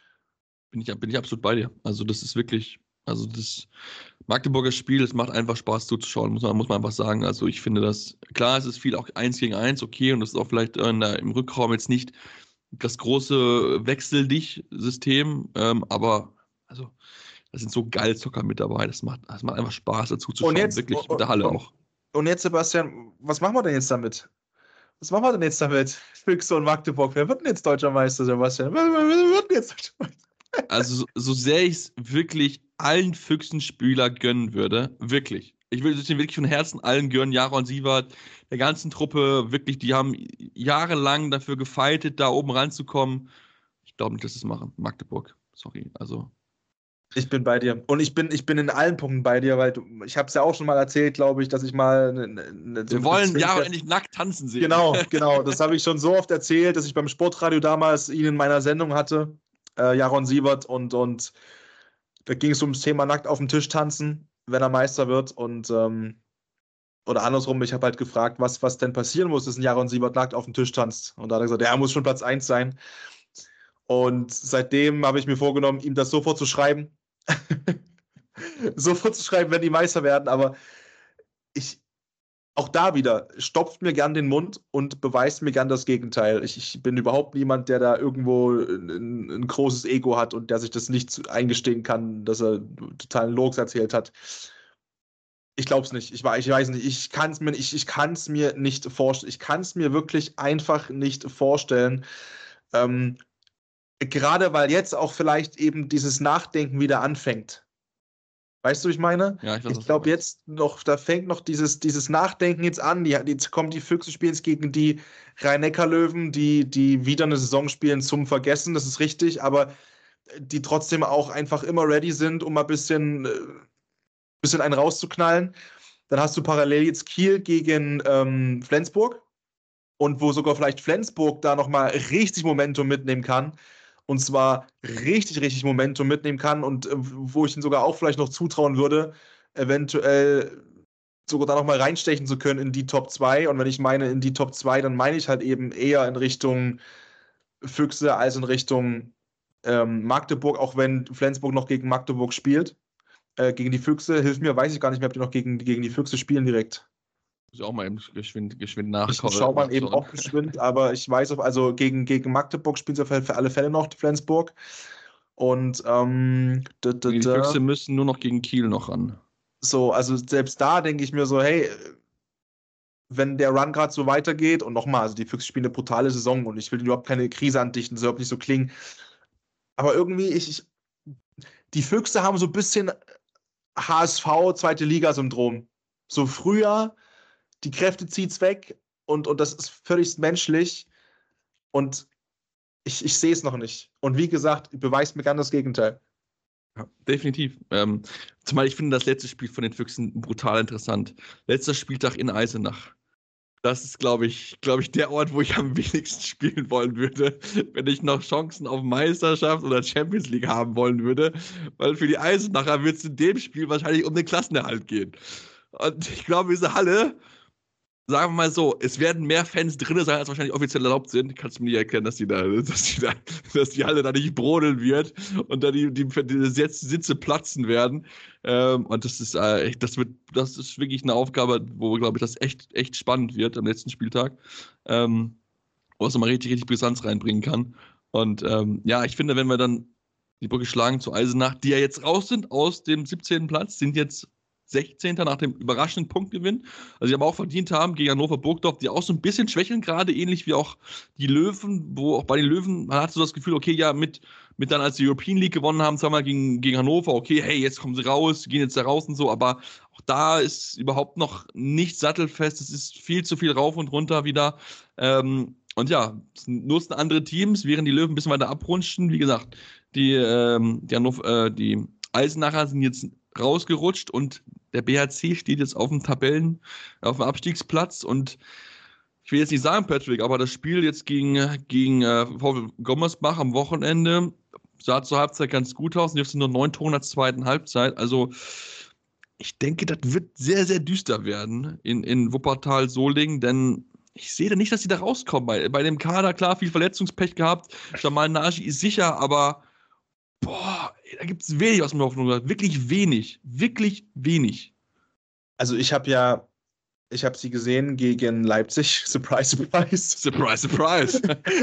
Bin ich, bin ich absolut bei dir. Also das ist wirklich, also das Magdeburger Spiel, das macht einfach Spaß zuzuschauen, muss man, muss man einfach sagen. Also ich finde das, klar, es ist viel auch eins gegen eins, okay, und das ist auch vielleicht in der, im Rückraum jetzt nicht das große Wechsel-Dich-System, ähm, aber also da sind so geile Zocker mit dabei, das macht, das macht einfach Spaß dazu zu schauen, jetzt, wirklich, und, mit der Halle und, auch. Und jetzt, Sebastian, was machen wir denn jetzt damit? Was machen wir denn jetzt damit? Füchse und Magdeburg, wer wird denn jetzt Deutscher Meister, Sebastian? Wer, wer, wer wird denn jetzt Deutscher Meister? Also so, so sehr ich es wirklich allen Füchsen-Spieler gönnen würde, wirklich. Ich würde es denen wirklich von Herzen allen gönnen, Jaron Siewert, der ganzen Truppe, wirklich, die haben jahrelang dafür gefeitet, da oben ranzukommen. Ich glaube nicht, dass sie es machen. Magdeburg, sorry, also. Ich bin bei dir. Und ich bin, ich bin in allen Punkten bei dir, weil du, ich habe es ja auch schon mal erzählt, glaube ich, dass ich mal... Ne, ne, so Wir wollen Jaro endlich nackt tanzen sehen. Genau, genau. Das habe ich schon so oft erzählt, dass ich beim Sportradio damals ihn in meiner Sendung hatte, äh, Jaron Siewert, und, und da ging es ums Thema nackt auf dem Tisch tanzen, wenn er Meister wird. Und ähm, oder andersrum, ich habe halt gefragt, was, was denn passieren muss, dass ein Jaron Siewert nackt auf dem Tisch tanzt. Und da hat er gesagt, ja, er muss schon Platz eins sein. Und seitdem habe ich mir vorgenommen, ihm das sofort zu schreiben. sofort zu schreiben, wenn die Meister werden. Aber ich, auch da wieder, stopft mir gern den Mund und beweist mir gern das Gegenteil. Ich, ich bin überhaupt niemand, der da irgendwo ein, ein großes Ego hat und der sich das nicht eingestehen kann, dass er totalen Lurks erzählt hat. Ich glaube es nicht. Ich, ich weiß nicht. Ich kann es mir, ich, ich kann's mir nicht vorstellen. Ich kann es mir wirklich einfach nicht vorstellen. Ähm, gerade weil jetzt auch vielleicht eben dieses Nachdenken wieder anfängt. Weißt du, wie ich meine? Ja, ich, ich glaube jetzt noch, da fängt noch dieses, dieses Nachdenken jetzt an. Die, jetzt kommen die Füchse, spielen jetzt gegen die Rhein-Neckar-Löwen, die, die wieder eine Saison spielen zum Vergessen, das ist richtig, aber die trotzdem auch einfach immer ready sind, um mal ein bisschen, bisschen einen rauszuknallen. Dann hast du parallel jetzt Kiel gegen ähm, Flensburg und wo sogar vielleicht Flensburg da nochmal richtig Momentum mitnehmen kann. Und zwar richtig, richtig Momentum mitnehmen kann und äh, wo ich ihn sogar auch vielleicht noch zutrauen würde, eventuell sogar da nochmal reinstechen zu können in die Top zwei. Und wenn ich meine in die Top zwei, dann meine ich halt eben eher in Richtung Füchse als in Richtung ähm, Magdeburg, auch wenn Flensburg noch gegen Magdeburg spielt. Äh, gegen die Füchse, hilf mir, weiß ich gar nicht mehr, ob die noch gegen, gegen die Füchse spielen direkt. Muss ich auch mal eben geschwind, geschwind nachschauen. Ich schau mal eben auch geschwind, aber ich weiß, auf, also gegen, gegen Magdeburg spielen sie für alle Fälle noch, Flensburg. Und ähm, da, da, die Füchse müssen nur noch gegen Kiel noch ran. So, also selbst da denke ich mir so, hey, wenn der Run gerade so weitergeht, und nochmal, also die Füchse spielen eine brutale Saison und ich will überhaupt keine Krise andichten, das soll überhaupt nicht so klingen. Aber irgendwie, ich, ich die Füchse haben so ein bisschen H S V, zweite Liga-Syndrom. So früher, die Kräfte zieht's weg und, und das ist völlig menschlich und ich, ich sehe es noch nicht. Und wie gesagt, beweist mir gern das Gegenteil. Ja, definitiv. Ähm, zumal ich finde das letzte Spiel von den Füchsen brutal interessant. Letzter Spieltag in Eisenach. Das ist, glaube ich, glaube ich, der Ort, wo ich am wenigsten spielen wollen würde, wenn ich noch Chancen auf Meisterschaft oder Champions League haben wollen würde. Weil für die Eisenacher wird es in dem Spiel wahrscheinlich um den Klassenerhalt gehen. Und ich glaube, diese Halle, sagen wir mal so, es werden mehr Fans drin sein, als wahrscheinlich offiziell erlaubt sind. Kannst du mir nicht erklären, dass die, da, dass die, da, dass die Halle da nicht brodeln wird und da die, die, die Sitze platzen werden. Ähm, und das ist, äh, das, wird, das ist wirklich eine Aufgabe, wo, glaube ich, das echt, echt spannend wird am letzten Spieltag. Ähm, wo es nochmal richtig, richtig Brisanz reinbringen kann. Und ähm, ja, ich finde, wenn wir dann die Brücke schlagen zu Eisenach, die ja jetzt raus sind aus dem siebzehnten Platz, sind jetzt sechzehnter nach dem überraschenden Punktgewinn. Also die aber auch verdient haben gegen Hannover Burgdorf, die auch so ein bisschen schwächeln gerade, ähnlich wie auch die Löwen, wo auch bei den Löwen, man hat so das Gefühl, okay, ja, mit, mit dann, als die European League gewonnen haben, zweimal gegen, gegen Hannover, okay, hey, jetzt kommen sie raus, gehen jetzt da raus und so, aber auch da ist überhaupt noch nicht sattelfest, es ist viel zu viel rauf und runter wieder. Ähm, und ja, es nutzen andere Teams, während die Löwen ein bisschen weiter abrutschen. Wie gesagt, die, ähm, die, Hannover, äh, die Eisenacher sind jetzt rausgerutscht und der B H C steht jetzt auf dem Tabellen, auf dem Abstiegsplatz und ich will jetzt nicht sagen, Patrick, aber das Spiel jetzt gegen, gegen äh, VfL Gommersbach am Wochenende sah zur Halbzeit ganz gut aus und jetzt sind nur neun Tore in der zweiten Halbzeit. Also ich denke, das wird sehr, sehr düster werden in, in Wuppertal-Solingen, denn ich sehe da nicht, dass sie da rauskommen. Bei, bei dem Kader, klar, viel Verletzungspech gehabt. Jamal Nagy ist sicher, aber boah, da gibt es wenig aus dem Hoffnung. Wirklich wenig. Wirklich wenig. Also ich habe ja, ich habe sie gesehen gegen Leipzig. Surprise, surprise. Surprise, surprise.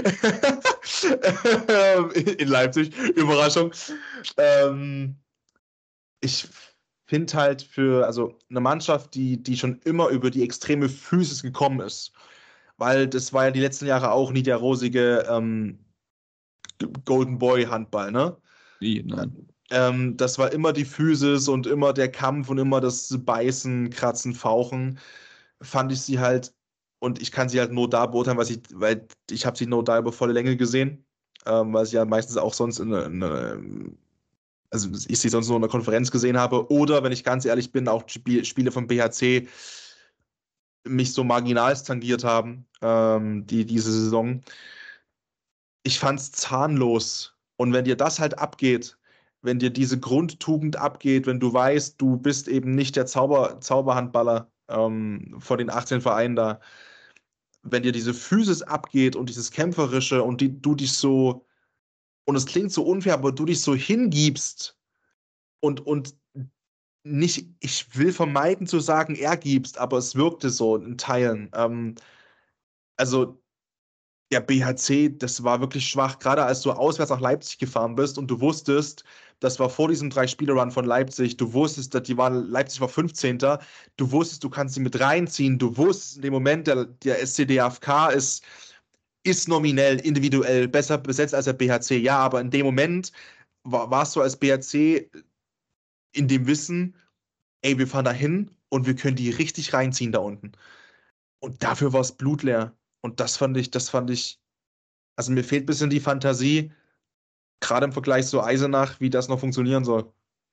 In Leipzig. Überraschung. Ähm, ich finde halt für, also eine Mannschaft, die, die schon immer über die extreme Physis gekommen ist, weil das war ja die letzten Jahre auch nie der rosige ähm, Golden Boy Handball, ne? Wie? Nein. Ähm, das war immer die Physis und immer der Kampf und immer das Beißen, Kratzen, Fauchen. Fand ich sie halt, und ich kann sie halt nur da beurteilen, weil ich, weil ich habe sie nur da über volle Länge gesehen, ähm, weil sie ja meistens auch sonst in einer, also ich sie sonst nur in einer Konferenz gesehen habe, oder, wenn ich ganz ehrlich bin, auch Spiel, Spiele vom B H C mich so marginal tangiert haben, ähm, die, diese Saison. Ich fand's zahnlos. Und wenn dir das halt abgeht, wenn dir diese Grundtugend abgeht, wenn du weißt, du bist eben nicht der Zauber, Zauberhandballer ähm, von den achtzehn Vereinen da, wenn dir diese Physis abgeht und dieses Kämpferische und die, du dich so, und es klingt so unfair, aber du dich so hingibst und, und nicht, ich will vermeiden zu sagen, ergibst, aber es wirkte so in Teilen. Ähm, also der B H C, das war wirklich schwach, gerade als du auswärts nach Leipzig gefahren bist und du wusstest, das war vor diesem Drei-Spiele-Run von Leipzig, du wusstest, dass die waren, Leipzig war fünfzehnter Du wusstest, du kannst sie mit reinziehen, du wusstest in dem Moment, der, der S C D F K ist, ist nominell, individuell besser besetzt als der B H C, ja, aber in dem Moment war, warst du als B H C in dem Wissen, ey, wir fahren da hin und wir können die richtig reinziehen da unten. Und dafür war es blutleer. Und das fand ich, das fand ich, also mir fehlt ein bisschen die Fantasie, gerade im Vergleich zu Eisenach, wie das noch funktionieren soll.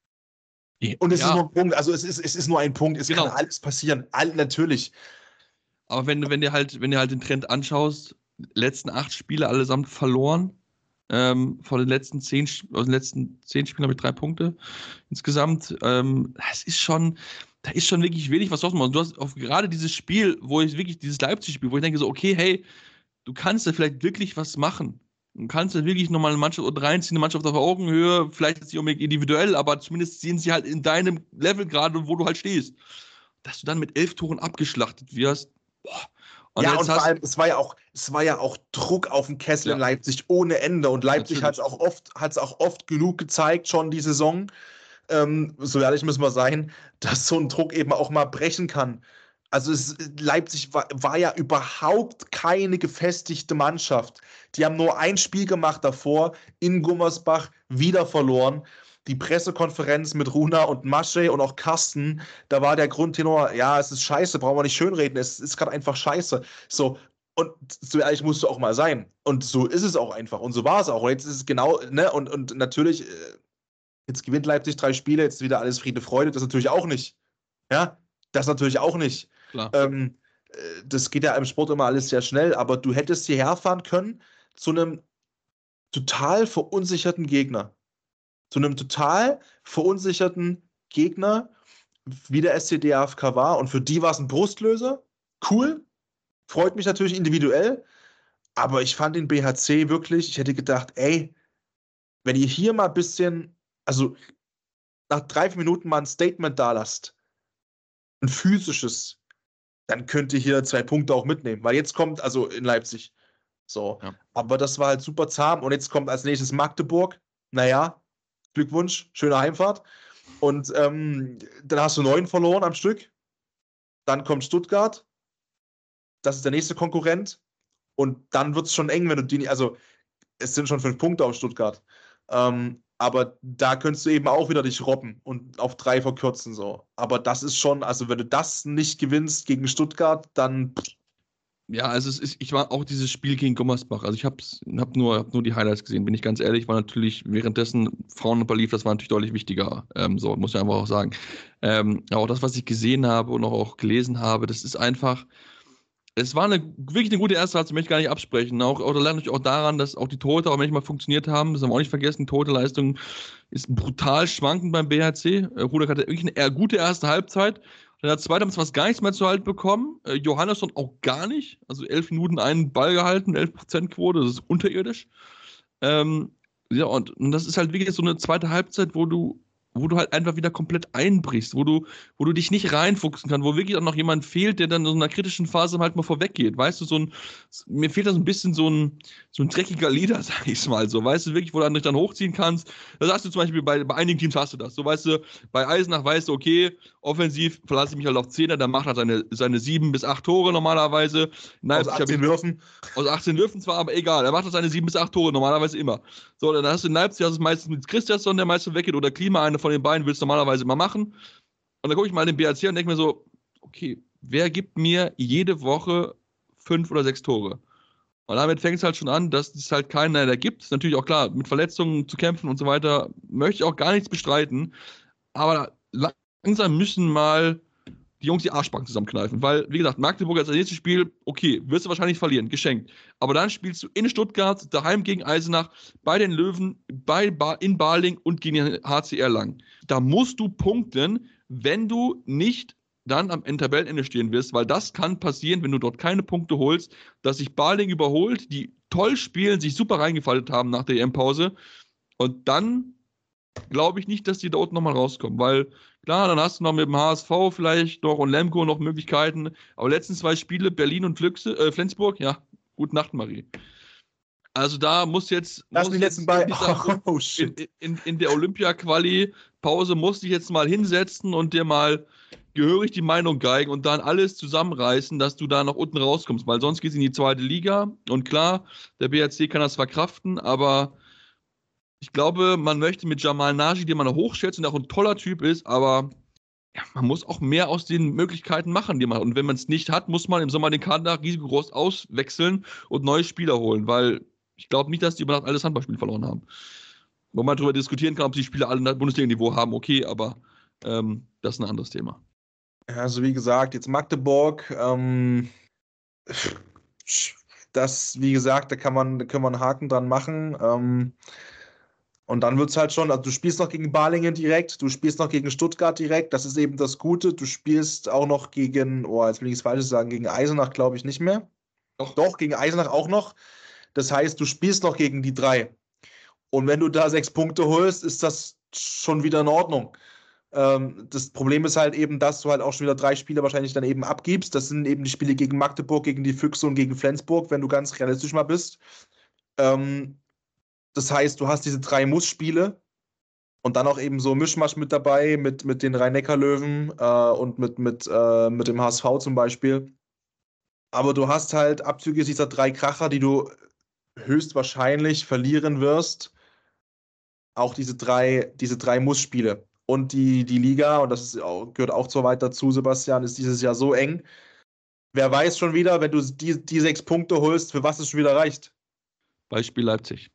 Und es ja. ist nur ein Punkt, also es ist, es ist nur ein Punkt, es genau. kann alles passieren, all, natürlich. Aber wenn, wenn, du halt, wenn du halt den Trend anschaust, letzten acht Spiele allesamt verloren, ähm, von den letzten zehn, aus den letzten zehn Spielen habe ich drei Punkte insgesamt. Ähm, das ist schon, da ist schon wirklich wenig was draus. Du hast auf gerade dieses Spiel, wo ich wirklich, dieses Leipzig-Spiel, wo ich denke so, okay, hey, du kannst da vielleicht wirklich was machen. Du kannst da wirklich nochmal eine Mannschaft reinziehen, eine Mannschaft auf Augenhöhe, vielleicht ist sie unbedingt individuell, aber zumindest sehen sie halt in deinem Level gerade, wo du halt stehst. Dass du dann mit elf Toren abgeschlachtet wirst, boah. Und ja, und vor allem, es war ja auch, es war ja auch Druck auf dem Kessel ja. in Leipzig ohne Ende. Und Leipzig hat es auch oft, hat's auch oft genug gezeigt, schon die Saison, ähm, so ehrlich müssen wir sein, dass so ein Druck eben auch mal brechen kann. Also es, Leipzig war, war ja überhaupt keine gefestigte Mannschaft. Die haben nur ein Spiel gemacht davor, in Gummersbach, wieder verloren. Die Pressekonferenz mit Runa und Masche und auch Carsten, da war der Grundtenor, ja, es ist scheiße, brauchen wir nicht schönreden, es ist gerade einfach scheiße. So, und so ehrlich musst du auch mal sein. Und so ist es auch einfach. Und so war es auch. Und jetzt ist es genau, ne, und, und natürlich, Jetzt gewinnt Leipzig drei Spiele, jetzt ist wieder alles Friede, Freude. Das natürlich auch nicht. Ja, das natürlich auch nicht. Klar. Ähm, das geht ja im Sport immer alles sehr schnell, aber du hättest hierher fahren können zu einem total verunsicherten Gegner. Zu einem total verunsicherten Gegner, wie der S C D A F K war. Und für die war es ein Brustlöser. Cool. Freut mich natürlich individuell. Aber ich fand den B H C wirklich, ich hätte gedacht, ey, wenn ihr hier mal ein bisschen, also nach drei, vier Minuten mal ein Statement da lasst, ein physisches, dann könnt ihr hier zwei Punkte auch mitnehmen. Weil jetzt kommt, also in Leipzig, so. Ja. Aber das war halt super zahm. Und jetzt kommt als nächstes Magdeburg. Naja, Glückwunsch, schöne Heimfahrt. Und ähm, dann hast du neun verloren am Stück. Dann kommt Stuttgart. Das ist der nächste Konkurrent. Und dann wird es schon eng, wenn du die, also es sind schon fünf Punkte auf Stuttgart. Ähm, aber da könntest du eben auch wieder dich robben und auf drei verkürzen. So. Aber das ist schon, also wenn du das nicht gewinnst gegen Stuttgart, dann. Ja, also es ist, ich war auch dieses Spiel gegen Gummersbach, also ich habe hab nur, hab nur die Highlights gesehen, bin ich ganz ehrlich, war natürlich währenddessen Frauenhandball lief, das war natürlich deutlich wichtiger, ähm, so muss ich einfach auch sagen. Ähm, aber auch das, was ich gesehen habe und auch, auch gelesen habe, das ist einfach, es war eine, wirklich eine gute erste Halbzeit, möchte ich gar nicht absprechen. Auch, auch da lernt natürlich auch daran, dass auch die Tore auch manchmal funktioniert haben. Das haben wir auch nicht vergessen. Torhüterleistung ist brutal schwankend beim B H C. Äh, Rudek hatte wirklich eine eher gute erste Halbzeit. Dann hat zweite haben sie fast gar nichts mehr zu halten bekommen. Äh, Johannesson auch gar nicht. Also elf Minuten einen Ball gehalten, elf Prozent Quote, das ist unterirdisch. Ähm, ja, und, und das ist halt wirklich so eine zweite Halbzeit, wo du wo du halt einfach wieder komplett einbrichst, wo du, wo du dich nicht reinfuchsen kannst, wo wirklich auch noch jemand fehlt, der dann in so einer kritischen Phase halt mal vorweggeht. Weißt du, so ein, mir fehlt da so ein bisschen so ein, so ein dreckiger Leader, sag ich mal so. Weißt du, wirklich, wo du dich dann hochziehen kannst. Das hast du zum Beispiel bei, bei einigen Teams hast du das. So, weißt du, bei Eisenach weißt du, okay, offensiv verlasse ich mich halt auf Zehner, der macht halt seine, seine sieben bis acht Tore normalerweise. Aus achtzehn Würfen. Aus achtzehn Würfen zwar, aber egal. Er macht halt seine sieben bis acht Tore normalerweise immer. So, dann hast du in Leipzig, hast du meistens mit Christiansson, der meistens weggeht, oder Klima, eine von den beiden willst du normalerweise immer machen. Und dann gucke ich mal in den B H C und denke mir so, okay, wer gibt mir jede Woche fünf oder sechs Tore? Und damit fängt es halt schon an, dass es halt keinen der gibt. Ist natürlich auch klar, mit Verletzungen zu kämpfen und so weiter, möchte ich auch gar nichts bestreiten. Aber langsam müssen mal die Jungs die Arschbacken zusammenkneifen. Weil, wie gesagt, Magdeburg als das nächste Spiel, okay, wirst du wahrscheinlich verlieren, geschenkt. Aber dann spielst du in Stuttgart, daheim gegen Eisenach, bei den Löwen, bei ba- in Baling und gegen den H C Erlangen. Da musst du punkten, wenn du nicht dann am Tabellenende stehen wirst, weil das kann passieren, wenn du dort keine Punkte holst, dass sich Baling überholt, die toll spielen, sich super reingefaltet haben nach der E M-Pause und dann glaube ich nicht, dass die dort nochmal rauskommen, weil klar, dann hast du noch mit dem H S V vielleicht noch und Lemgo noch Möglichkeiten, aber letzten zwei Spiele, Berlin und Flüchse, äh, Flensburg, ja, gute Nacht, Marie. Also da muss jetzt Lass mich letzten bei oh, oh, shit. In, in, in der Olympia-Quali-Pause musst du dich jetzt mal hinsetzen und dir mal gehörig die Meinung geigen und dann alles zusammenreißen, dass du da noch unten rauskommst, weil sonst geht es in die zweite Liga und klar, der B H C kann das verkraften, aber ich glaube, man möchte mit Jamal Nagy, den man hochschätzt und auch ein toller Typ ist, aber ja, man muss auch mehr aus den Möglichkeiten machen, die man hat. Und wenn man es nicht hat, muss man im Sommer den Kader riesengroß auswechseln und neue Spieler holen, weil ich glaube nicht, dass die über Nacht alles Handballspiel verloren haben. Wo man darüber diskutieren kann, ob die Spieler alle Bundesliga-Niveau haben, okay, aber ähm, das ist ein anderes Thema. Ja, also wie gesagt, jetzt Magdeburg, ähm, das, wie gesagt, da kann man, da können wir einen Haken dran machen. Ähm, und dann wird es halt schon, also du spielst noch gegen Balingen direkt, du spielst noch gegen Stuttgart direkt, das ist eben das Gute. Du spielst auch noch gegen, oh, jetzt will ich es falsch sagen, gegen Eisenach glaube ich nicht mehr. Doch, doch, gegen Eisenach auch noch. Das heißt, du spielst noch gegen die drei. Und wenn du da sechs Punkte holst, ist das schon wieder in Ordnung. Ähm, das Problem ist halt eben, dass du halt auch schon wieder drei Spiele wahrscheinlich dann eben abgibst. Das sind eben die Spiele gegen Magdeburg, gegen die Füchse und gegen Flensburg, wenn du ganz realistisch mal bist. Ähm, das heißt, du hast diese drei Muss-Spiele und dann auch eben so Mischmasch mit dabei, mit, mit den Rhein-Neckar-Löwen äh, und mit, mit, äh, mit dem H S V zum Beispiel. Aber du hast halt abzüglich dieser drei Kracher, die du höchstwahrscheinlich verlieren wirst, auch diese drei, diese drei Muss-Spiele. Und die, die Liga, und das ist auch, gehört auch so weit dazu, Sebastian, ist dieses Jahr so eng. Wer weiß schon wieder, wenn du die, die sechs Punkte holst, für was es schon wieder reicht. Beispiel Leipzig.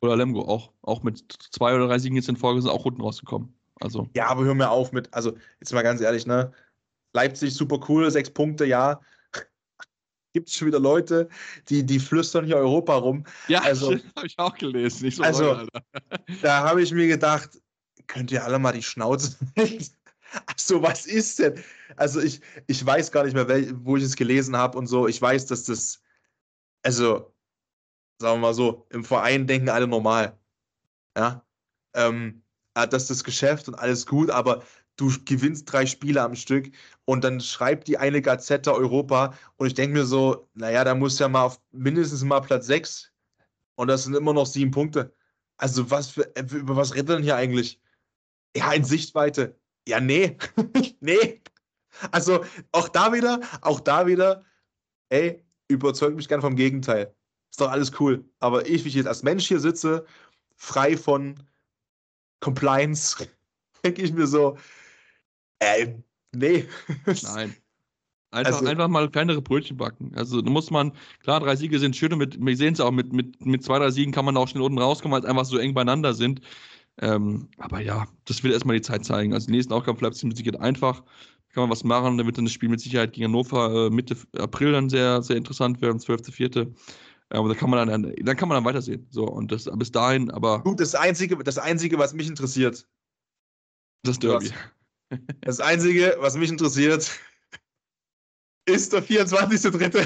Oder Lemgo auch. Auch mit zwei oder drei Siegen jetzt in Folge sind auch unten rausgekommen. Also. Ja, aber hör mir auf mit, also jetzt mal ganz ehrlich, ne? Leipzig super cool, sechs Punkte, ja. Gibt es schon wieder Leute, die, die flüstern hier Europa rum. Ja, also, habe ich auch gelesen. Nicht so also, neu, Alter. Da habe ich mir gedacht, könnt ihr alle mal die Schnauze halten? Also, was ist denn? Also, ich, ich weiß gar nicht mehr, wel, wo ich es gelesen habe und so. Ich weiß, dass das, also, sagen wir mal so, im Verein denken alle normal. Ja. Ähm, das ist das Geschäft und alles gut, aber du gewinnst drei Spiele am Stück und dann schreibt die eine Gazette Europa und ich denke mir so, naja, da muss ja mal auf mindestens mal Platz sechs und das sind immer noch sieben Punkte. Also, was für, über was redet denn hier eigentlich? Ja, in Sichtweite. Ja, nee. nee. Also, auch da wieder, auch da wieder, ey, überzeugt mich gern vom Gegenteil. Ist doch alles cool. Aber ich, wie ich jetzt als Mensch hier sitze, frei von Compliance, denke ich mir so, äh, nee. Nein. Einfach, Also- einfach mal kleinere Brötchen backen. Also da muss man, klar, drei Siege sind schön und mit, wir sehen es auch, mit, mit, mit zwei, drei Siegen kann man auch schnell unten rauskommen, weil es einfach so eng beieinander sind. Ähm, aber ja, das wird erstmal die Zeit zeigen. Also die nächsten Aufgaben Leipzig mit Sicherheit einfach. Kann man was machen, dann wird dann das Spiel mit Sicherheit gegen Hannover äh, Mitte April dann sehr, sehr interessant werden, zwölfter vierter Aber da kann man dann, dann kann man dann weitersehen. So, und das bis dahin, aber. Gut, das Einzige, das Einzige, was mich interessiert. Das Derby. Das Einzige, was mich interessiert, ist der vierundzwanzigster dritte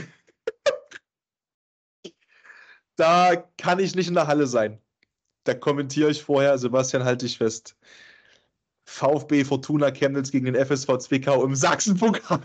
Da kann ich nicht in der Halle sein. Da kommentiere ich vorher, Sebastian, halte dich fest. VfB Fortuna Chemnitz gegen den F S V Zwickau im Sachsenpokal.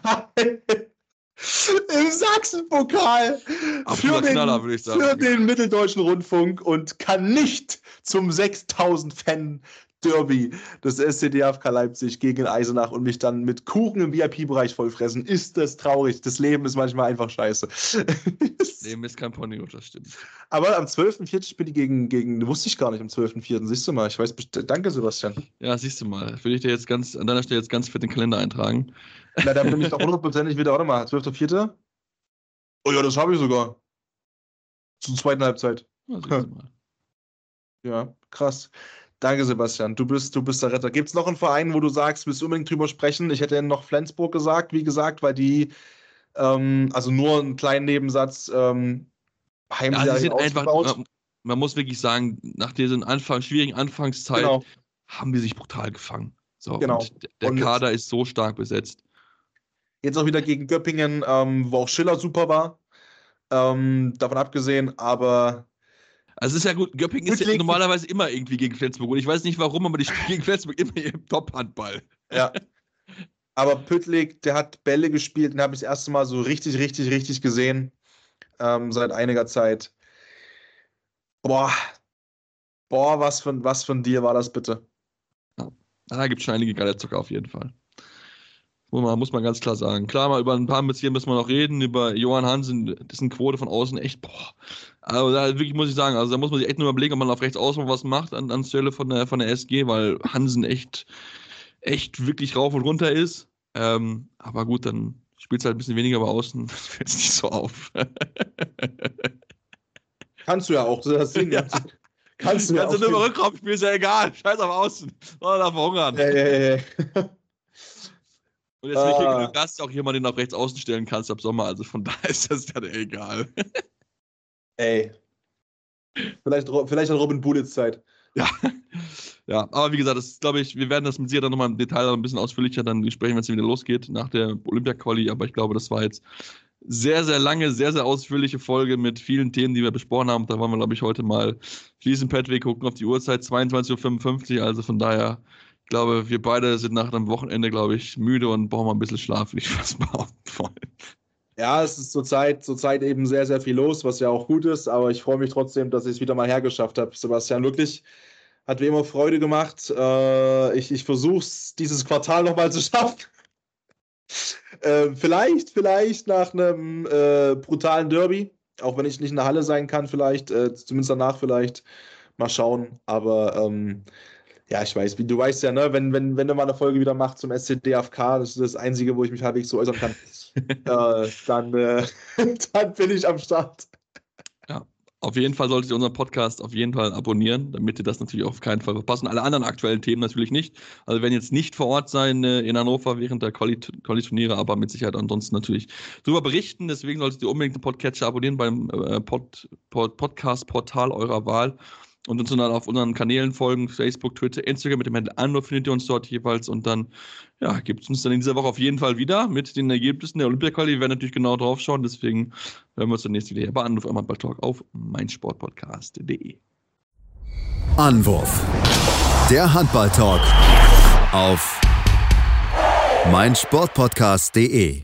Im Sachsenpokal. Für den, Knaller, würde ich sagen. für den Mitteldeutschen Rundfunk und kann nicht zum sechstausend Fan Derby des S C D F K Leipzig gegen Eisenach und mich dann mit Kuchen im V I P-Bereich vollfressen. Ist das traurig? Das Leben ist manchmal einfach scheiße. Leben ist kein Pony, das stimmt. Aber am zwölfter vierter spiele ich gegen, gegen, wusste ich gar nicht, am zwölfter vierter Siehst du mal, ich weiß, danke Sebastian. Ja, siehst du mal. Würde ich dir jetzt ganz, an deiner Stelle jetzt ganz für den Kalender eintragen. Na, dann bin ich doch hundertprozentig wieder, warte mal, zwölfter vierter Oh ja, das habe ich sogar. Zur zweiten Halbzeit. Ja, siehst du mal. Ja, krass. Danke, Sebastian. Du bist, du bist der Retter. Gibt es noch einen Verein, wo du sagst, willst du unbedingt drüber sprechen? Ich hätte noch Flensburg gesagt, wie gesagt, weil die, ähm, also nur einen kleinen Nebensatz, ähm, Ja, sie sind einfach, man, man muss wirklich sagen, nach dieser Anfang, schwierigen Anfangszeit Genau. haben die sich brutal gefangen. So, Genau. und der Und Kader ist so stark besetzt. Jetzt auch wieder gegen Göppingen, ähm, wo auch Schiller super war. Ähm, davon abgesehen, aber. Also es ist ja gut, Göppingen ist ja normalerweise immer irgendwie gegen Flensburg. Und ich weiß nicht warum, aber die spielen gegen Flensburg immer im Top-Handball. Ja. Aber Püttlik, der hat Bälle gespielt, den habe ich das erste Mal so richtig, richtig, richtig gesehen. Ähm, seit einiger Zeit. Boah. Boah, was von, was von dir war das bitte? Ja. Da gibt es schon einige geile Zocker auf jeden Fall. Muss man, muss man ganz klar sagen. Klar, mal über ein paar Beziehungen müssen wir noch reden. Über Johann Hansen, das ist eine Quote von außen echt, boah. Also da wirklich muss ich sagen, also da muss man sich echt nur überlegen, ob man auf rechts außen was macht an, anstelle von der, von der S G, weil Hansen echt, echt wirklich rauf und runter ist. Ähm, aber gut, dann spielt es halt ein bisschen weniger bei außen. Das fällt nicht so auf. Kannst du ja auch, das ist das Ding. Ja. Kannst du ja Kannst auch. du nur im Rückraum spielen, ist ja egal. Scheiß auf außen. Oder da verhungern. Hey, hey, hey. Und jetzt will ich Ah. hier Gast auch jemanden, den du auf rechts außen stellen kannst ab Sommer. Also von daher ist das dann egal. Ey. Vielleicht, vielleicht hat Robin Bulitz Zeit. Ja. Ja, aber wie gesagt, das glaube ich, wir werden das mit Sicherheit dann nochmal im Detail ein bisschen ausführlicher dann besprechen, wenn es wieder losgeht nach der Olympia-Quali. Aber ich glaube, das war jetzt sehr, sehr lange, sehr, sehr ausführliche Folge mit vielen Themen, die wir besprochen haben. Da wollen wir, glaube ich, heute mal schließen, Patrick, gucken auf die Uhrzeit, zweiundzwanzig Uhr fünfundfünfzig. Also von daher, ich glaube, wir beide sind nach einem Wochenende, glaube ich, müde und brauchen mal ein bisschen Schlaf, will ich fast behaupten wollen. Ja, es ist zurzeit, zurzeit eben sehr, sehr viel los, was ja auch gut ist, aber ich freue mich trotzdem, dass ich es wieder mal hergeschafft habe. Sebastian, wirklich, hat wie immer Freude gemacht. Äh, ich ich versuche es dieses Quartal nochmal zu schaffen. äh, vielleicht, vielleicht nach einem äh, brutalen Derby, auch wenn ich nicht in der Halle sein kann, vielleicht, äh, zumindest danach vielleicht. Mal schauen, aber ähm, ja, ich weiß, wie du weißt ja, ne, wenn, wenn, wenn du mal eine Folge wieder machst zum S C D F K, das ist das Einzige, wo ich mich halbwegs so äußern kann, äh, dann, äh, dann bin ich am Start. Ja, Auf jeden Fall solltet ihr unseren Podcast auf jeden Fall abonnieren, damit ihr das natürlich auf keinen Fall verpasst. Und alle anderen aktuellen Themen natürlich nicht. Also wir werden jetzt nicht vor Ort sein äh, in Hannover während der Quali-Turniere, aber mit Sicherheit ansonsten natürlich darüber berichten. Deswegen solltet ihr unbedingt den Podcatcher abonnieren beim äh, Pod, Pod, Podcast-Portal eurer Wahl. Und uns dann auf unseren Kanälen folgen, Facebook, Twitter, Instagram, mit dem Handle Anwurf findet ihr uns dort jeweils. Und dann ja, gibt es uns dann in dieser Woche auf jeden Fall wieder mit den Ergebnissen der Olympia-Quali. Wir werden natürlich genau drauf schauen, deswegen hören wir uns zunächst wieder hier bei Anwurf am Handball-Talk auf meinsportpodcast punkt de. Anwurf, der Handball-Talk auf meinsportpodcast punkt de.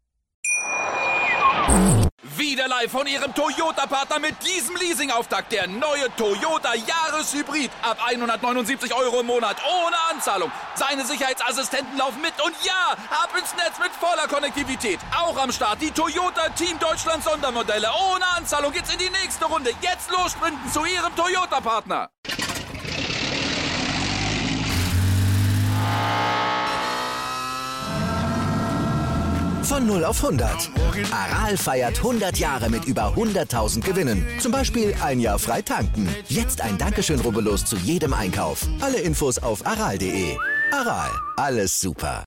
Wieder live von Ihrem Toyota-Partner mit diesem Leasing-Auftakt. Der neue Toyota Jahreshybrid. Ab hundertneunundsiebzig Euro im Monat. Ohne Anzahlung. Seine Sicherheitsassistenten laufen mit. Und ja, ab ins Netz mit voller Konnektivität. Auch am Start die Toyota Team Deutschland Sondermodelle. Ohne Anzahlung geht's in die nächste Runde. Jetzt los sprinten zu Ihrem Toyota-Partner. Von null auf hundert. Aral feiert hundert Jahre mit über hunderttausend Gewinnen. Zum Beispiel ein Jahr frei tanken. Jetzt ein Dankeschön, rubbellos zu jedem Einkauf. Alle Infos auf aral punkt de. Aral, alles super.